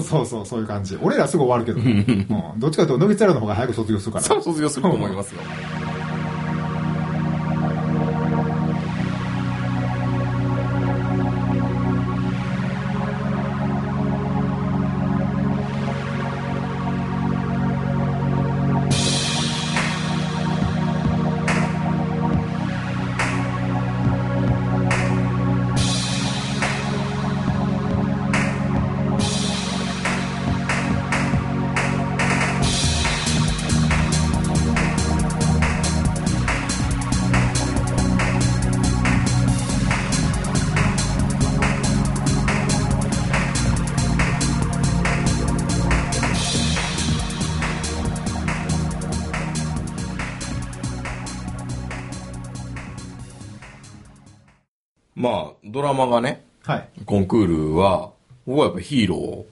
そういう感じ。俺らすぐ終わるけど。どっちかというと、ノギツアルの方が早く卒業するから。 そう、卒業すると思いますよ。まあ、ドラマがね、コンクールは、僕はやっぱヒーロ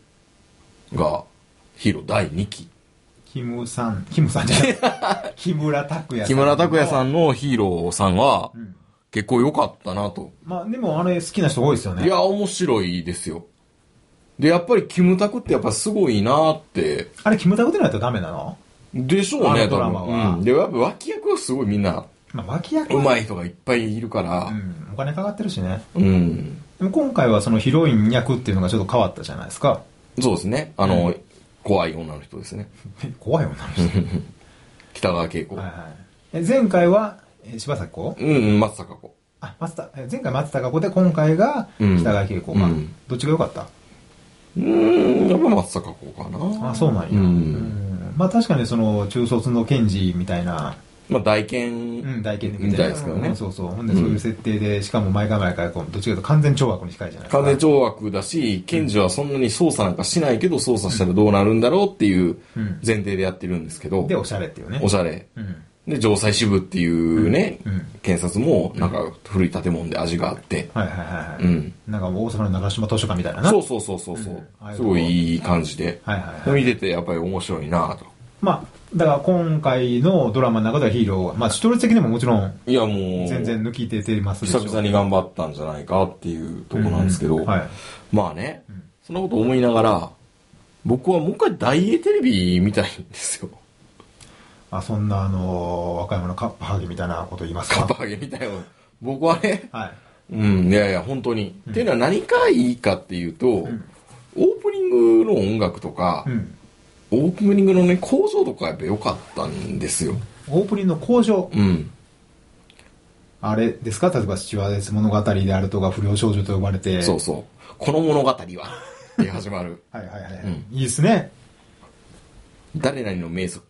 ー第2期。 キムさんじゃない木村拓哉さん。 木村拓哉さんのヒーローさんは、結構良かったなと。 まあ、でもあれ好きな人多いですよね。 いや、面白いですよ。で、やっぱりキムタクってやっぱすごいなって。 あれ、キムタクでないとダメなの？ でしょうね、 ドラマは。 で、やっぱ脇役はすごいみんな、 脇役上手い人がいっぱいいるから。 お金かかってるしね。でも今回はそのヒロイン役っていうのがちょっと変わったじゃないですか。 そうですね。怖い女の人ですね。 怖い女の人北川景子。 前回は、柴咲コウ？ 松たか子。 前回松たか子で今回が北川景子が。どっちが良かった？ やっぱ松たか子かな。 そうなんや。まあ確かにその中卒の検事みたいな。 まあ大検。 大検みたいですけどね。 そう。ほんでそういう設定で、しかも毎回どっちかというと完全懲悪に近いじゃないですか。 完全懲悪だし、検事はそんなに捜査なんかしないけど、捜査したらどうなるんだろうっていう前提でやってるんですけど。 で、おしゃれっていうね。 おしゃれ。で、城西支部っていうね、検察も、なんか古い建物で味があって。なんか大阪の長島図書館みたいなな。 そう。すごいいい感じで。見ててやっぱり面白いなと。 まあ、だから今回のドラマの中ではヒーローは、まあ視聴率的にももちろん、 いやもう、 全然抜き出てますでしょ。 久々に頑張ったんじゃないかっていうところなんですけど、まあね、そんなこと思いながら、僕はもう一回大英テレビ見たいんですよ。 そんな和歌山のカッパハゲみたいなこと言いますか？ カッパハゲみたいな。僕はね、いや本当に。っていうのは何がいいかっていうと、オープニングの音楽とか、オープニングのね、工場とかやっぱ良かったんですよ。 オープニングの工場？あれですか？例えば、スチュワーデス物語であるとか、不良少女と呼ばれて。 そう。この物語は、って始まる。 いいですね。 誰々の名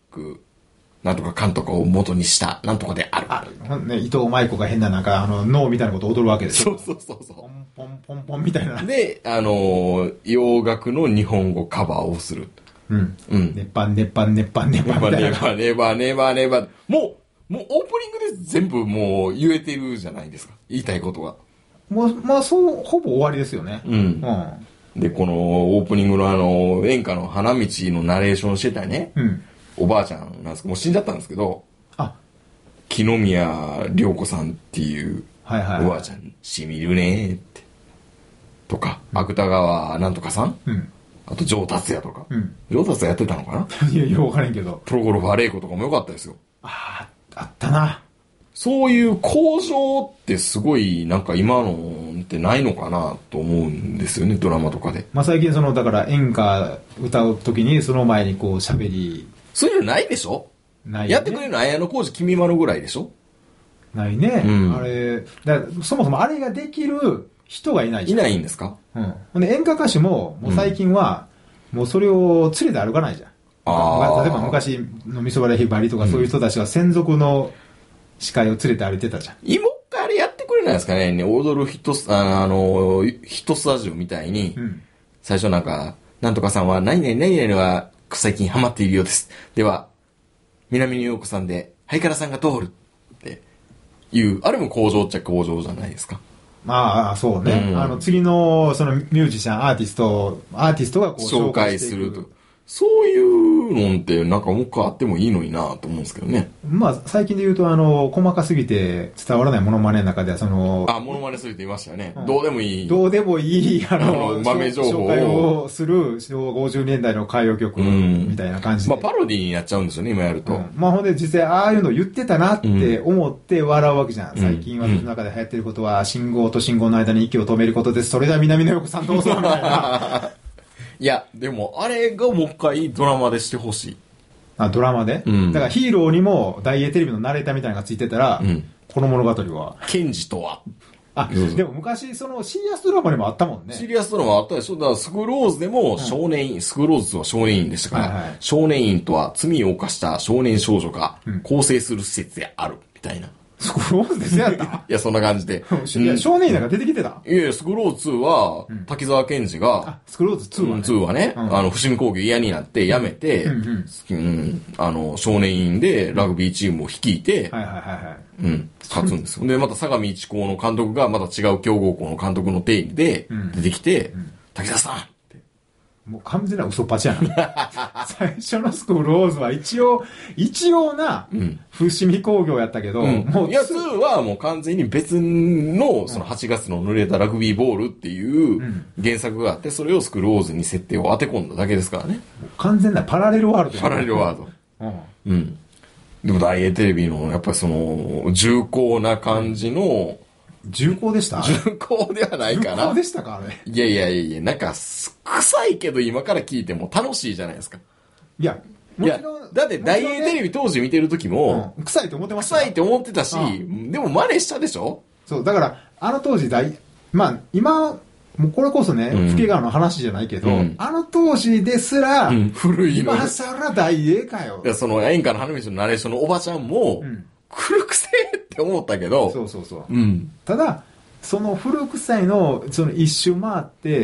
ク、なんとかかんとかを元にした、なんとかである。 ね、伊藤舞子が変ななんか、脳みたいなこと踊るわけですよ。そう。 ポンポンポンポンみたいな。 で、洋楽の日本語カバーをする。 うん。ネバネバネバネバみたいな。 ネバ。もうオープニングで全部もう言えてるじゃないですか。言いたいことが。 まあ、そう、ほぼ終わりですよね。 で、このオープニングの演歌の花道のナレーションしてたね。おばあちゃんなんですけど、もう死んじゃったんですけど、木の宮涼子さんっていうおばあちゃんに、しみるねーって。とか、芥川なんとかさん、あと、城達也とか。城達也やってたのかな。 いや、よくわからんけど。 プロゴルファー玲子とかもよかったですよ。 あったな。 そういう向上ってすごい、なんか今のってないのかなと思うんですよね、ドラマとかで。 まあ最近だから演歌歌うときにその前にこう喋り。 そういうのないでしょ？ないね。やってくれるの綾小路きみまろぐらいでしょ？ ないね。あれ、そもそもあれができる人がいないじゃん。いないんですか？ で演歌歌手も、もう最近は、もうそれを連れて歩かないじゃん。例えば昔のみそばれひばりとかそういう人たちは専属の司会を連れて歩いてたじゃん。 今あれやってくれないですかね。踊るヒットスタジオみたいに、最初なんか、なんとかさんは何々は最近ハマっているようです。では、南野陽子さんで、ハイカラさんが通るっていう、あれも向上っちゃ向上じゃないですか。 まあ、そうね。次の、そのミュージシャン、アーティストがこう紹介すると。そういうのってなんかもう一回あってもいいのになと思うんですけどね。 まあ最近で言うと細かすぎて伝わらないモノマネの中ではモノマネするって言いましたよね。どうでもいい豆情報を紹介をする昭和50年代の歌謡曲みたいな感じで。 まあパロディになっちゃうんですよね、今やると。 まあほんで実際ああいうの言ってたなって思って笑うわけじゃん。最近私の中で流行ってることは信号と信号の間に息を止めることです。それでは南野陽子さんどうぞみたいな。 いや、でも、あれがもう一回ドラマでしてほしい。 ドラマで、だからヒーローにも大英テレビのナレーターみたいなのがついてたら、この物語は。 ケンジとは。 でも昔、シリアスドラマにもあったもんね。 シリアスドラマあったでしょ。だからスクローズでも少年院、スクローズは少年院でしたから、少年院とは罪を犯した少年少女が構成する施設である、みたいな。 スクローズですやったいや、そんな感じで。 いや、少年院なんか出てきてたいや、スクローズ2は、滝沢賢治が、 スクローズ2はね。 2はね、伏見工業嫌になって辞めて、少年院でラグビーチームを率いて、勝つんですよ。で、また相模一高の監督がまた違う強豪校の監督の定義で出てきて、滝沢さんもう完全な嘘っぱちやな。最初のスクローズは一応な、伏見工業やったけど、 もう、2はもう完全に別の、その8月の濡れたラグビーボールっていう原作があって、それをスクローズに設定を当て込んだだけですからね。 完全なパラレルワールド。 パラレルワールド。でも大英テレビの、やっぱりその、重厚な感じの、 重厚でした？ 重厚ではないかな。 重厚でしたかあれ。 いや、なんか、臭いけど今から聞いても楽しいじゃないですか。 いや、 だって大英テレビ当時見てる時も、 臭いと思ってました。 臭いって思ってたし、でも真似したでしょ？ そう、だから、あの当時まあ、今、もうこれこそね、老け川の話じゃないけど、あの当時ですら、 古いの。 今更大英かよ。 いや、その演歌の花道のナレーションのおばちゃんも、古くせえって思ったけど。 そう。ただ、その古臭いの、その一周回って、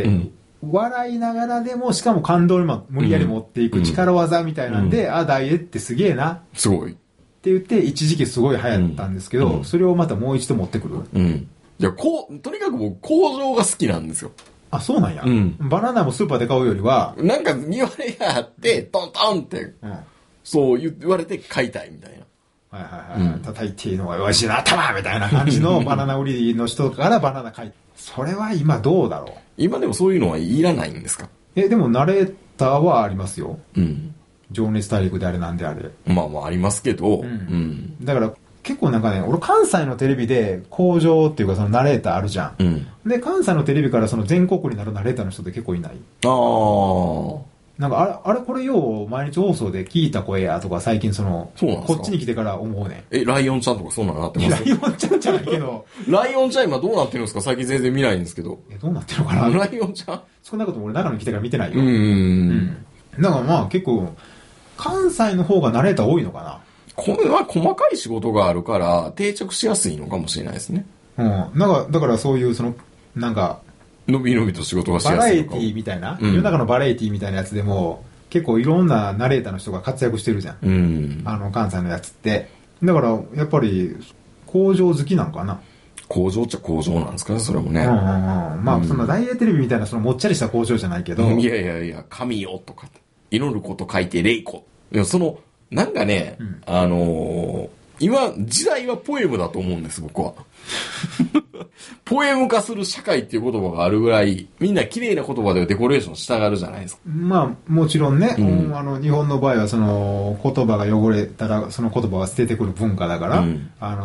笑いながらでも、しかも感動に無理やり持っていく力技みたいなんで、大英ってすげえな。 すごい。 って言って、一時期すごい流行ったんですけど、それをまたもう一度持ってくる。 いや、とにかく僕、工場が好きなんですよ。 あ、そうなんや。バナナもスーパーで買うよりは。 なんか見割れがあって、トントンって、そう言われて買いたいみたいな。 叩いていいのが美味しいな、たまみたいな感じのバナナ売りの人からバナナ買い。それは今どうだろう？ 今でもそういうのはいらないんですか？ でもナレーターはありますよ。情熱大陸であれなんであれ。 まあありますけど。 だから結構なんかね、俺関西のテレビで工場っていうかそのナレーターあるじゃん。で、関西のテレビからその全国になるナレーターの人って結構いない。なんかあれこれよう毎日放送で聞いた声やとか最近こっちに来てから思うね。 ライオンちゃんとかそんなのなってます？ ライオンちゃんじゃないけど。 ライオンちゃん今どうなってるんですか？最近全然見ないんですけど。 どうなってるのかな？ ライオンちゃんそんなことも俺長野に来てから見てないよ。だからまあ結構、 関西の方がナレーター多いのかな。 これは細かい仕事があるから定着しやすいのかもしれないですね。 うん。だからそういうなんかのびのびと仕事がしやすいのかも。 バラエティみたいな、世の中のバラエティみたいなやつでも結構いろんなナレーターの人が活躍してるじゃん。関西のやつって。だからやっぱり工場好きなんかな。 工場っちゃ工場なんですかね、それもね。 まあ、そんな大英テレビみたいなもっちゃりした工場じゃないけど。 いや、神よとか、祈ること書いて霊子。なんかね、今、時代はポエムだと思うんです、僕は。ポエム化する社会っていう言葉があるぐらい、みんな綺麗な言葉でデコレーションしたがるじゃないですか。 まあ、もちろんね、日本の場合は言葉が汚れたら、その言葉が捨ててくる文化だから、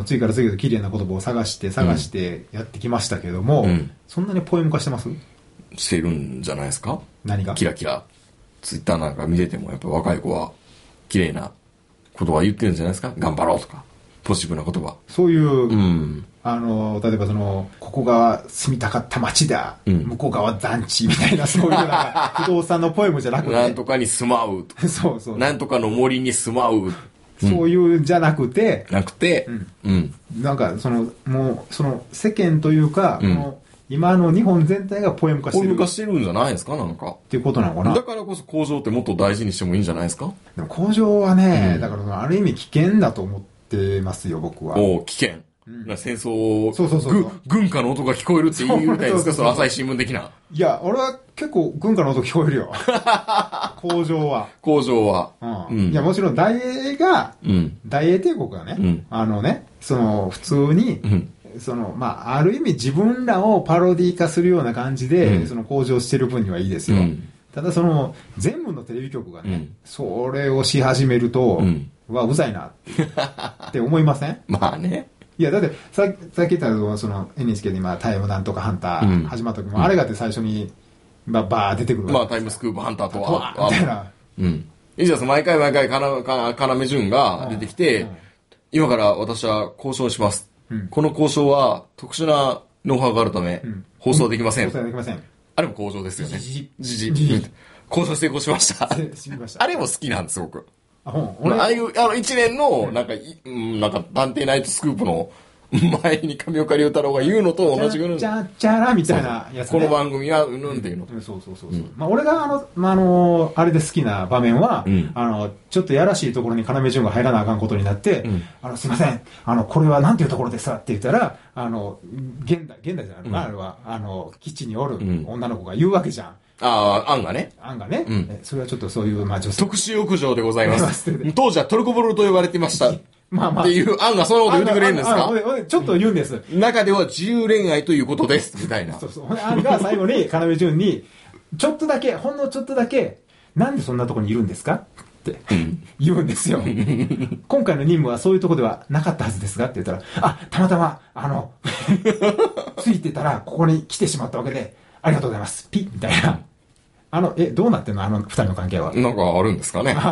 次から次へと綺麗な言葉を探してやってきましたけども、そんなにポエム化してます？ してるんじゃないですか？ 何が？ キラキラ。ツイッターなんか見てても、やっぱ若い子は、綺麗な言葉言ってるんじゃないですか？頑張ろうとか、ポジティブな言葉。 そういう、例えばここが住みたかった街だ、向こう側団地みたいな、そういうなんか不動産のポエムじゃなくて。 なんとかに住まうと。 そう。 なんとかの森に住まう。 そういうんじゃなくて。なんかもう、世間というか、今の日本全体がポエム化してる。 ポエム化してるんじゃないですか、なんか。 っていうことなのかな。 だからこそ工場ってもっと大事にしてもいいんじゃないですか。 でも工場はね、だからある意味危険だと思ってますよ、僕は。 危険。戦争、軍歌の音が聞こえるって言うみたいですか、その朝日新聞的な。 いや、俺は結構軍歌の音聞こえるよ。工場は。いや、もちろん大英帝国がね、普通に、ある意味自分らをパロディ化するような感じで、向上してる分にはいいですよ。ただ全部のテレビ局がね、それをし始めると、うざいなって思いません？ まあね。 いや、だって、さっき言ったNHK で今、タイムなんとかハンター始まった時も、あれがって最初に、バー出てくるわけです。タイムスクープハンターとは。 みたいな。 いいじゃん、毎回、要潤が出てきて、今から私は交渉します。この交渉は特殊なノウハウがあるため、放送できません。あれも交渉ですよね。交渉成功しました。あれも好きなんです、僕。ああいう、一年の、なんか探偵ナイトスクープの前に上岡龍太郎が言うのと同じぐらい。 チャラみたいなやつ、 この番組は、っていうの。 そう。俺があれで好きな場面は、ちょっとやらしいところに要潤が入らなあかんことになって、すいません、これはなんていうところですかって言ったら、現代じゃないのか、あれは、基地におる女の子が言うわけじゃん。 案がね。 それはちょっとそういう、女性。 特殊浴場でございます。当時はトルコボルと呼ばれていました。っていう案がそのこと言ってくれるんですか？ ちょっと言うんです。 中では自由恋愛ということです。みたいな。 案が最後に、要潤に、ほんのちょっとだけ、なんでそんなとこにいるんですかって言うんですよ。今回の任務はそういうとこではなかったはずですがって言ったら、たまたま、ついてたらここに来てしまったわけで、ありがとうございます。ピッみたいな。どうなってんの二人の関係は。 なんかあるんですかね。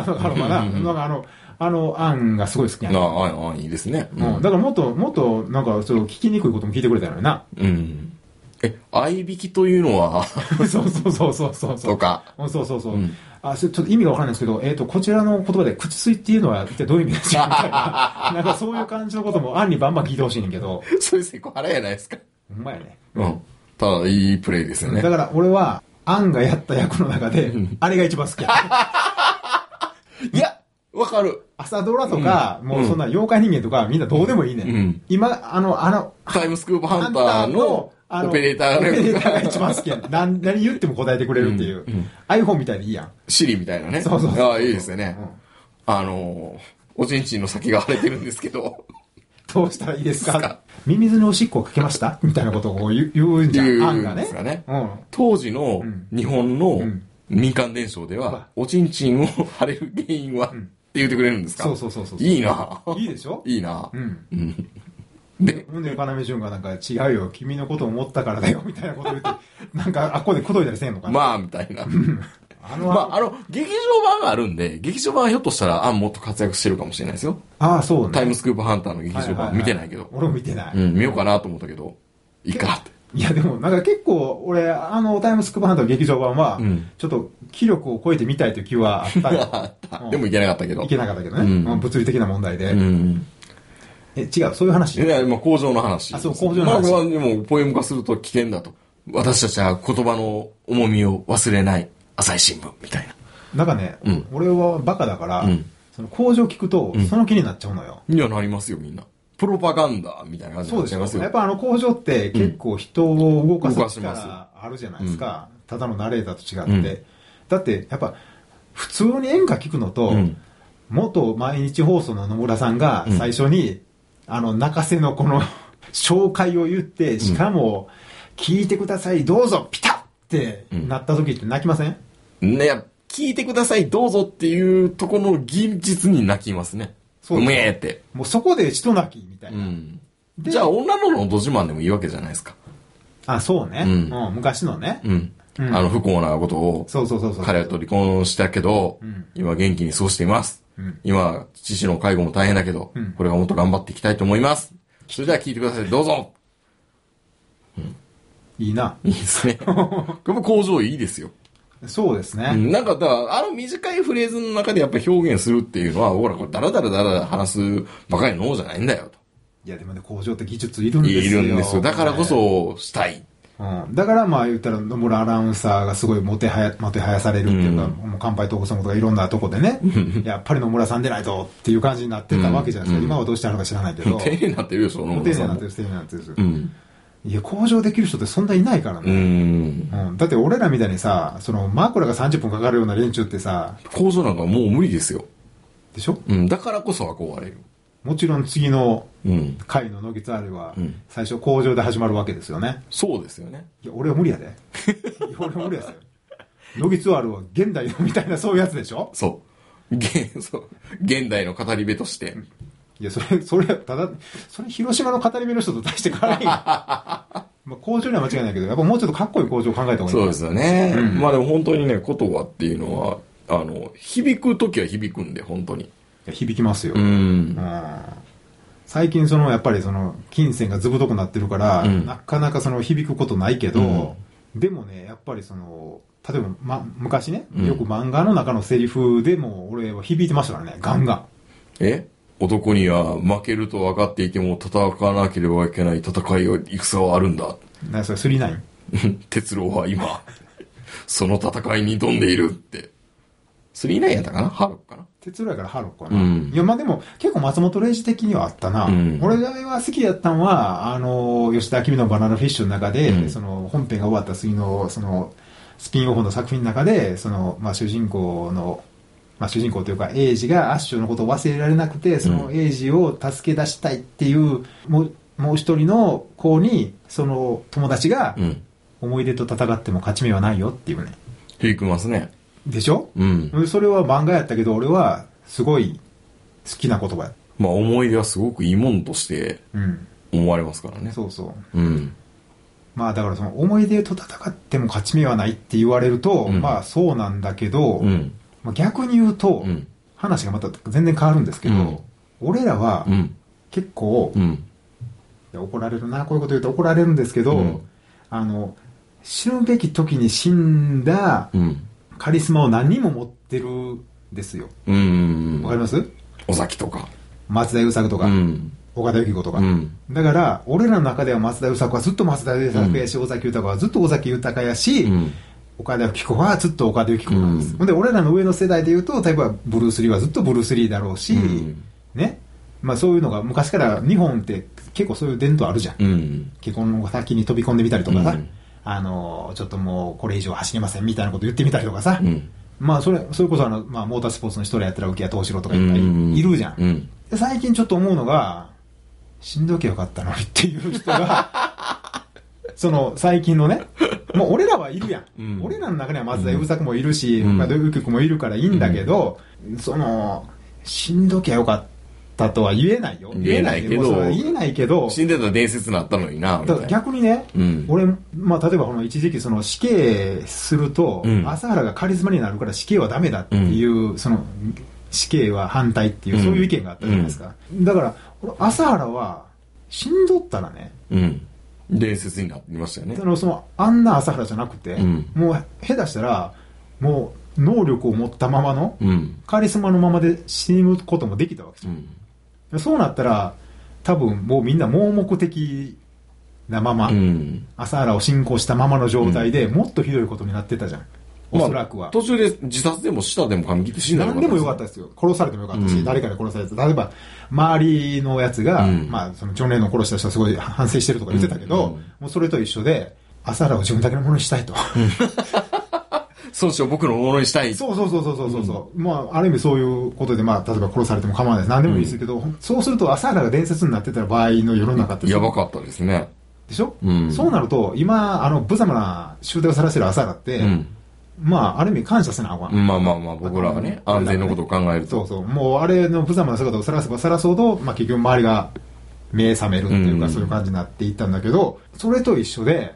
案がすごい好きやな。いいですね。 だからもっと、なんか、聞きにくいことも聞いてくれたのにな。 合いびきというのはそう。 とか。 そう。ちょっと意味がわからないんですけど、こちらの言葉で口吸いっていうのは一体どういう意味ですかみたいな。なんかそういう感じのことも案にバンバン聞いてほしいねんけど。 それセクハラやないですか。 ほんまやね。 ただ、いいプレイですよね。 だから俺は、案がやった役の中で、あれが一番好きや。 いや、わかる。 朝ドラとか、もうそんな妖怪人間とかみんなどうでもいいねん。今、 タイムスクープハンターのオペレーターが一番好きやん。何言っても答えてくれるっていう。iPhone みたいでいいやん。 シリみたいなね。 そう。 いいですよね。おちんちんの先が腫れてるんですけど。 どうしたらいいですか？ミミズにおしっこをかけましたみたいなことを言うんじゃん。案がね。 当時の日本の民間伝承では、おちんちんを腫れる原因は、って言ってくれるんですか？ そう。 いいな。 いいでしょ？ いいな。 で、要潤がなんか違うよ、君のことを思ったからだよ、みたいなこと言って、なんか、ここで口説いたりせんのかな。 みたいな。劇場版があるんで、劇場版はひょっとしたら、もっと活躍してるかもしれないですよ。 そうね。 タイムスクープハンターの劇場版見てないけど。 俺も見てない。 見ようかなと思ったけど、いいかって。 いやでもなんか結構俺タイムスクープハンター劇場版はちょっと気力を超えてみたいという気はあったよあった。でもいけなかったけど。 いけなかったけどね、物理的な問題で、違う、そういう話。 いや、工場の話。 あ、そう、工場の話。 まあ、でも、ポエム化すると危険だと。私たちは言葉の重みを忘れない朝日新聞みたいな。 なんかね、俺はバカだから、その工場聞くと、その気になっちゃうのよ。 いや、なりますよ、みんな。プロパガンダみたいな感じになっちゃいますよ。 やっぱ工場って結構人を動かす力あるじゃないですか。ただのナレーターと違って。だって、やっぱ、普通に演歌聞くのと、元毎日放送の野村さんが最初に、中瀬のこの紹介を言って、しかも、聞いてください、どうぞ、ピタッってなった時って泣きません？ ね、聞いてください、どうぞっていうところの現実に泣きますね。うめえって。 もうそこで人泣きみたいな。 じゃあ、女ののど自慢でもいいわけじゃないですか。 あ、そうね。昔のね。 不幸なことを、彼と離婚したけど、今元気に過ごしています。今、父の介護も大変だけど、これからもっと頑張っていきたいと思います。それでは聞いてください、どうぞ。 いいな。 いいですね。これも工場いいですよ。 そうですね。 なんか、だから短いフレーズの中でやっぱり表現するっていうのは、ほら、これダラダラ話すばかりの脳じゃないんだよと。 いや、でもね、工場って技術いるんですよ。 いるんですよ。だからこそ、したい。 だからまあ言ったら野村アナウンサーがすごいもてはやされるっていうか、もう乾杯トークソングとかいろんなとこでね、やっぱり野村さんでないとっていう感じになってたわけじゃないですか。今はどうしてあるのか知らないけど。 丁寧になってるでしょ、野村さん。 丁寧になってる。いや、向上できる人ってそんないないからね。だって俺らみたいにさ、その枕が30分かかるような連中ってさ、 向上なんかもう無理ですよ。 でしょ？ だからこそ憧れる。 もちろん次の回の野木ツアーは最初工場で始まるわけですよね。 そうですよね。 いや、俺は無理やで。俺は無理やで。野木ツアーは現代のみたいなそういうやつでしょ？ そう。現代の語り部として。 いや、それ、ただ、それ広島の語り部の人と大して変わらない。まあ、工場には間違いないけど、やっぱもうちょっとかっこいい工場を考えた方がいい。 そうですよね。まあでも本当にね、言葉っていうのは、響くときは響くんで、本当に。 響きますよ。最近やっぱり金銭がずぶとくなってるから、なかなか響くことないけど、でもね、やっぱり例えば、昔ね、よく漫画の中のセリフでも俺は響いてましたからね、ガンガン。 男には負けると分かっていても戦わなければいけない戦いは戦はあるんだ。 何それ、スリーナイン？ 哲郎は今、その戦いに挑んでいるって。スリーナインやったかな？ハロックかな？ 哲郎やからハロックかな。いや、まあでも、結構松本零士的にはあったな。俺が好きやったのは、吉田明美のバナナフィッシュの中で、本編が終わった次の、スピンオフの作品の中で、主人公というか、エイジがアッシュのことを忘れられなくて、そのエイジを助け出したいっていう、もう一人の子に、友達が、思い出と戦っても勝ち目はないよっていうね。 響きますね。 でしょ？それは漫画やったけど、俺はすごい好きな言葉や。 まあ思い出はすごくいいもんとして思われますからね。 そうそう。まあだから思い出と戦っても勝ち目はないって言われると、まあそうなんだけど、逆に言うと、話がまた全然変わるんですけど、俺らは結構、怒られるな、こういうこと言うと怒られるんですけど、死ぬべき時に死んだカリスマを何人も持ってるんですよ。わかります？ 尾崎とか松田優作とか、岡田由紀子とか、だから俺らの中では松田優作はずっと松田優作やし、尾崎豊はずっと尾崎豊やし、岡田由紀子はずっと岡田由紀子なんです。で俺らの上の世代で言うと、例えばブルース・リーはずっとブルース・リーだろうし、ね、まあそういうのが昔から日本って結構そういう伝統あるじゃん。結婚の先に飛び込んでみたりとかさ、ちょっともうこれ以上走りませんみたいなこと言ってみたりとかさ、まあそれこそまあモータースポーツの人らやったら浮谷藤四郎とかいっぱいいるじゃん。で最近ちょっと思うのが、死んどきゃよかったのにっていう人が最近のね、もう俺らはいるやん。俺らの中には松田優作もいるし、岡田由紀子もいるからいいんだけど、死んどきゃよかったとは言えないよ。 言えないけど、死んでた伝説になったのにな。 だから逆にね、俺、まあ例えば一時期死刑すると、朝原がカリスマになるから死刑はダメだっていう、死刑は反対っていう、そういう意見があったじゃないですか。だから、朝原は死んどったらね、 伝説になってましたよね。 あんな朝原じゃなくて、もう下手したらもう能力を持ったままの、カリスマのままで死ぬこともできたわけですよ、そうなったら多分もうみんな盲目的なまま、朝原を信仰したままの状態で、もっとひどいことになってたじゃん、おそらくは。 途中で自殺でも死でも髪切って死んだら何でもよかったですよ。殺されてもよかったし、誰かで殺されて、例えば、周りのやつが、そのジョン・レノン殺した人はすごい反省してるとか言ってたけど、もうそれと一緒で、朝原を自分だけのものにしたいと。 そうしよう、僕のものにしたい。 そう。ある意味そういうことで、例えば殺されても構わないです。何でもいいですけど、そうすると朝原が伝説になってた場合の世の中って。 やばかったですね。 でしょ、そうなると、今、無様な集大をさらしてる朝原って、ある意味感謝せなあかん。 僕らがね、安全のことを考えると。 そう。もうあれの無様な姿をさらせばさらすほど、結局周りが目覚めるっていうか、そういう感じになっていったんだけど、それと一緒で、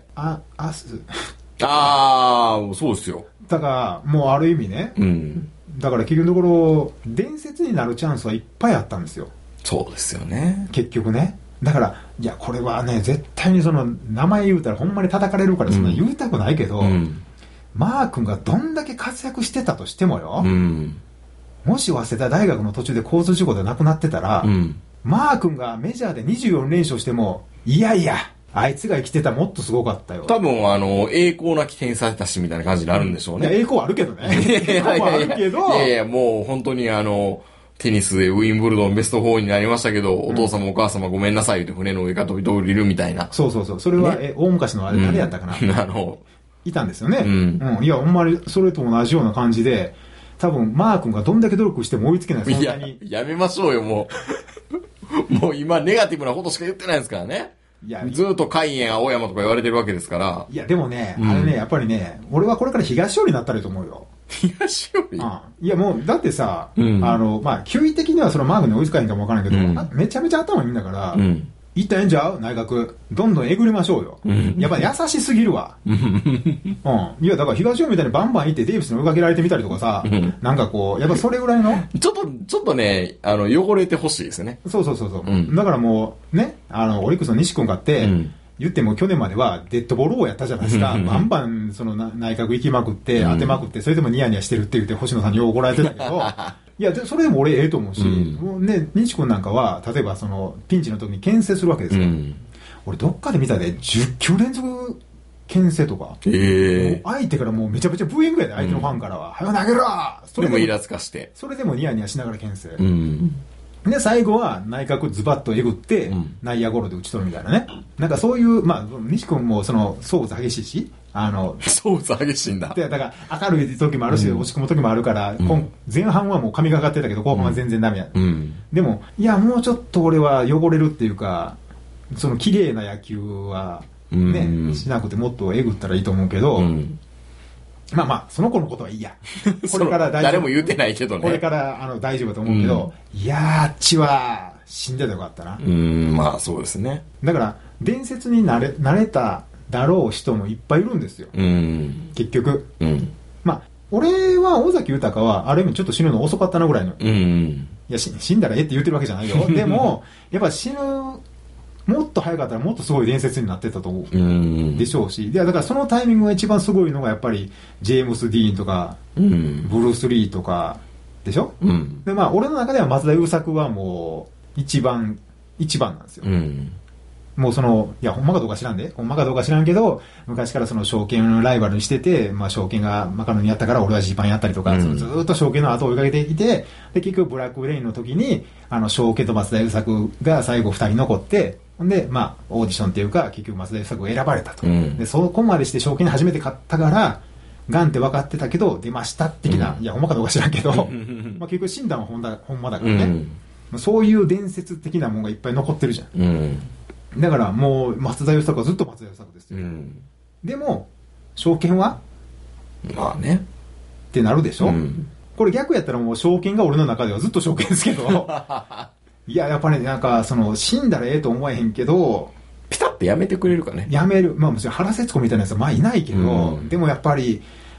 そうですよ。 だから、もうある意味ね、だから結局のところ、伝説になるチャンスはいっぱいあったんですよ。 そうですよね。 結局ね。だから、いや、これはね、絶対に名前言うたらほんまに叩かれるから、そんな言いたくないけど、マー君がどんだけ活躍してたとしてもよ、もし早稲田大学の途中で交通事故で亡くなってたら、マー君がメジャーで24連勝しても、いやいや、あいつが生きてたらもっとすごかったよ。 多分栄光なき天才たちみたいな感じになるんでしょうね。 いや、栄光あるけどね。栄光あるけど。 いや、もう本当にテニスでウィンブルドンベスト4になりましたけど、お父様お母様ごめんなさいって船の上から飛び降りるみたいな。 そう。それは、大昔の誰やったかな。いたんですよね。いや、ほんまにそれと同じような感じで、多分、マー君がどんだけ努力しても追いつけない存在に。 いや、やめましょうよ、もう。もう今、ネガティブなことしか言ってないですからね。ずっと海援青山とか言われてるわけですから。 いや、でもね、あれね、やっぱりね、俺はこれから東寄りになったらいいと思うよ。 東寄りいや、もう、だってさ、球威的にはマー君に追いつかへんかもわからんけど、めちゃめちゃ頭いいんだから、いったらええんちゃう内閣。どんどんえぐりましょうよ。やっぱり優しすぎるわ。いや、だから東尾みたいにバンバン行ってデイビスに追いかけられてみたりとかさ、なんかこう、やっぱそれぐらいの。 ちょっとね、汚れてほしいですね。 そう。だからもう、ね、オリックスの西君がって、言っても去年まではデッドボール王やったじゃないですか。バンバン内閣行きまくって、当てまくって、それでもニヤニヤしてるって言って星野さんによう怒られてたけど、いや、それでも俺ええと思うし、ね、西君なんかは、例えばピンチの時に牽制するわけですよ。俺どっかで見たで、10球連続牽制とか。相手からもうめちゃめちゃブーイングやで、相手のファンからは。はよ投げろそれでもイラつかして。 それでもニヤニヤしながら牽制。で、最後は内角ズバッとえぐって、内野ゴロで打ち取るみたいなね。なんかそういう、西君も壮物激しいし、 壮物激しいんだ。 だから明るい時もあるし、落ち込む時もあるから、前半はもう神がかってたけど、後半は全然ダメや。でも、いや、もうちょっと俺は汚れるっていうか、綺麗な野球は、ね、しなくてもっとえぐったらいいと思うけど、その子のことはいいや。これから大丈夫。 誰も言うてないけどね。 これから大丈夫だと思うけど、いやー、あっちは死んでたよかったな。 そうですね。 だから、伝説になれただろう人もいっぱいいるんですよ。結局。俺は尾崎豊は、ある意味ちょっと死ぬの遅かったなぐらいの。いや、死んだらえって言ってるわけじゃないよ。でも、やっぱ死ぬ、もっと早かったらもっとすごい伝説になってたと思うでしょうし、だからそのタイミングが一番すごいのがやっぱりジェームス・ディーンとか、ブルース・リーとかでしょ、で俺の中では松田優作はもう一番なんですよ、もういやほんまかどうか知らんけど昔から証券ライバルにしてて、証券がマカロニやったから俺はジーパンやったりとか、ずっと証券の後を追いかけてきて、で結局ブラックレインの時に証券と松田優作が最後2人残って、で、オーディションっていうか、結局松田優作が選ばれたと。で、そこまでして賞金初めて勝ったから、ガンって分かってたけど、出ました的な、いや、ほんまかどうか知らんけど、結局診断はほんまだからね、そういう伝説的なものがいっぱい残ってるじゃん。だからもう、松田優作はずっと松田優作ですよ。でも、賞金はね。 ってなるでしょ、これ逆やったらもう賞金が俺の中ではずっと賞金ですけど、いや、やっぱりなんか、死んだらええと思えへんけど、 ピタッとやめてくれるかね。 やめる。もちろん原節子みたいなやつはいないけど、でもやっぱり、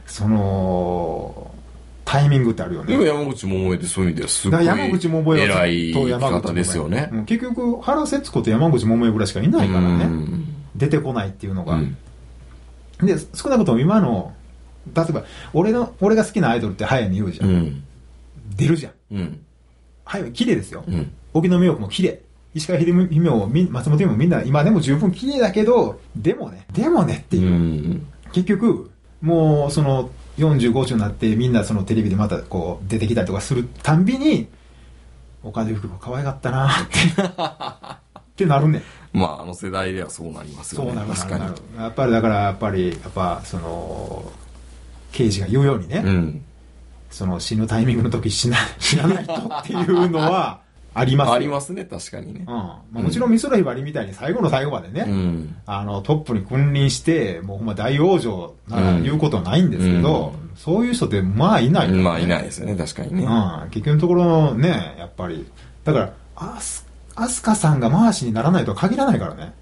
タイミングってあるよね。 でも山口百恵ってそういう意味ではすごい偉い生き方ですよね。 結局、原節子と山口百恵ぐらいしかいないからね。 出てこないっていうのが、で少なくとも今の例えば俺が好きなアイドルって早見優じゃん、出るじゃん、早見綺麗ですよ、荻野目洋子も綺麗、石川秀美も松本優もみんな今でも十分綺麗だけど、でもねっていう、結局もうその40、50になってみんなそのテレビでまたこう出てきたりとかするたんびに岡田由紀子可愛かったなってなるね。 まああの世代ではそうなりますよね。 そうなる。 確かに。 やっぱりだからやっぱその刑事が言うようにね、その死ぬタイミングの時死なないとっていうのはありますよ。 ありますね、確かにね。 まあ、もちろん美空ひばりみたいに最後の最後までね、トップに君臨してもうほんま大往生なら言うことはないんですけど、そういう人ってまあいないよね。 まあいないですよね、確かにね。 結局のところね、やっぱりだから飛鳥さんが回しにならないとは限らないからね。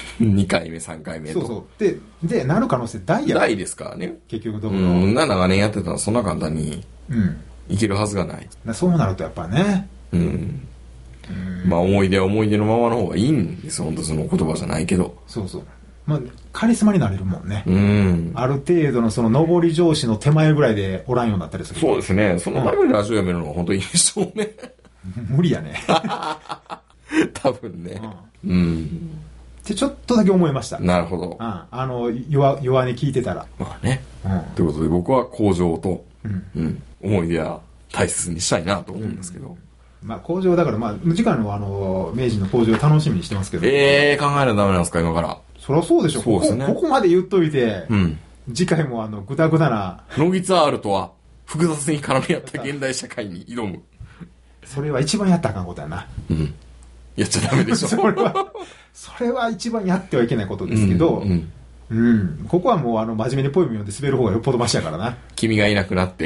2回目3回目と。 そうでなる可能性大ですからね。 結局のところ長年やってたらそんな簡単にいけるはずがない。 そうなるとやっぱね、 まあ思い出は思い出のままの方がいいんです。本当その言葉じゃないけど。 まあカリスマになれるもんね。ある程度のその上り上司の手前ぐらいでおらんようになったりする。 そうですね。そのためにラジオやめるのが本当にいいでしょうね。 無理やね。 多分ね。 ってちょっとだけ思いました。 なるほど。 弱に聞いてたら。 まあね。ということで僕は向上と思い出は大切にしたいなと思うんですけど。 まあ向上だからまあ次回の明治の向上を楽しみにしてますけど。 考えなダメなんですか今から。 そりゃそうでしょ。 そうですね。 ここまで言っといて、次回もグダグダな。 ノギツアールとは複雑に絡み合った現代社会に挑む。 それは一番やったらあかんことやな。 やっちゃダメでしょ。 それは一番やってはいけないことですけど、ここはもう真面目にポエム読んで滑る方がよっぽどマシやからな。 君がいなくなって、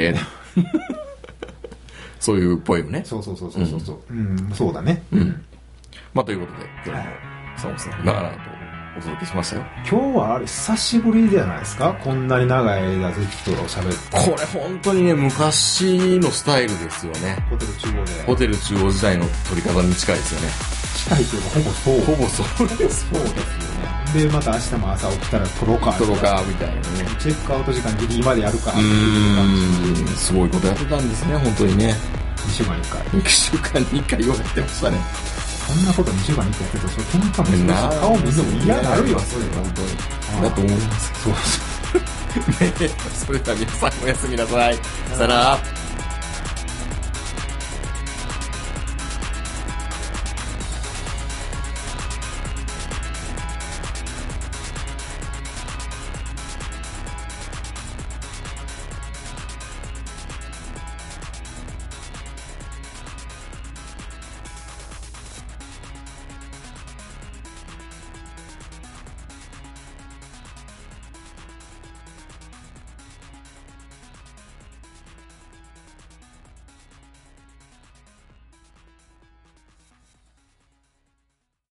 そういうポエムね。 そう。そうだね。 まあということで、今日もそうですね、長々とお届けしましたよ。 今日はあれ久しぶりじゃないですか、こんなに長い間ずっと喋って。 これ本当にね、昔のスタイルですよね。 ホテル中央で。 ホテル中央時代の撮り方に近いですよね。 近いというかほぼそうですよね。でまた明日も朝起きたら撮ろうかみたいなね。 チェックアウト時間ギリギリまでやるか。 すごいことやってたんですね、本当にね。 2週間に1回。 2週間に1回よくやってましたね。 そんなこと2週間に1回やってると、それ喧嘩もするし、顔見ても嫌になるよ、それ本当に。 だと思います。そう。それでは皆さんおやすみなさい。さよなら。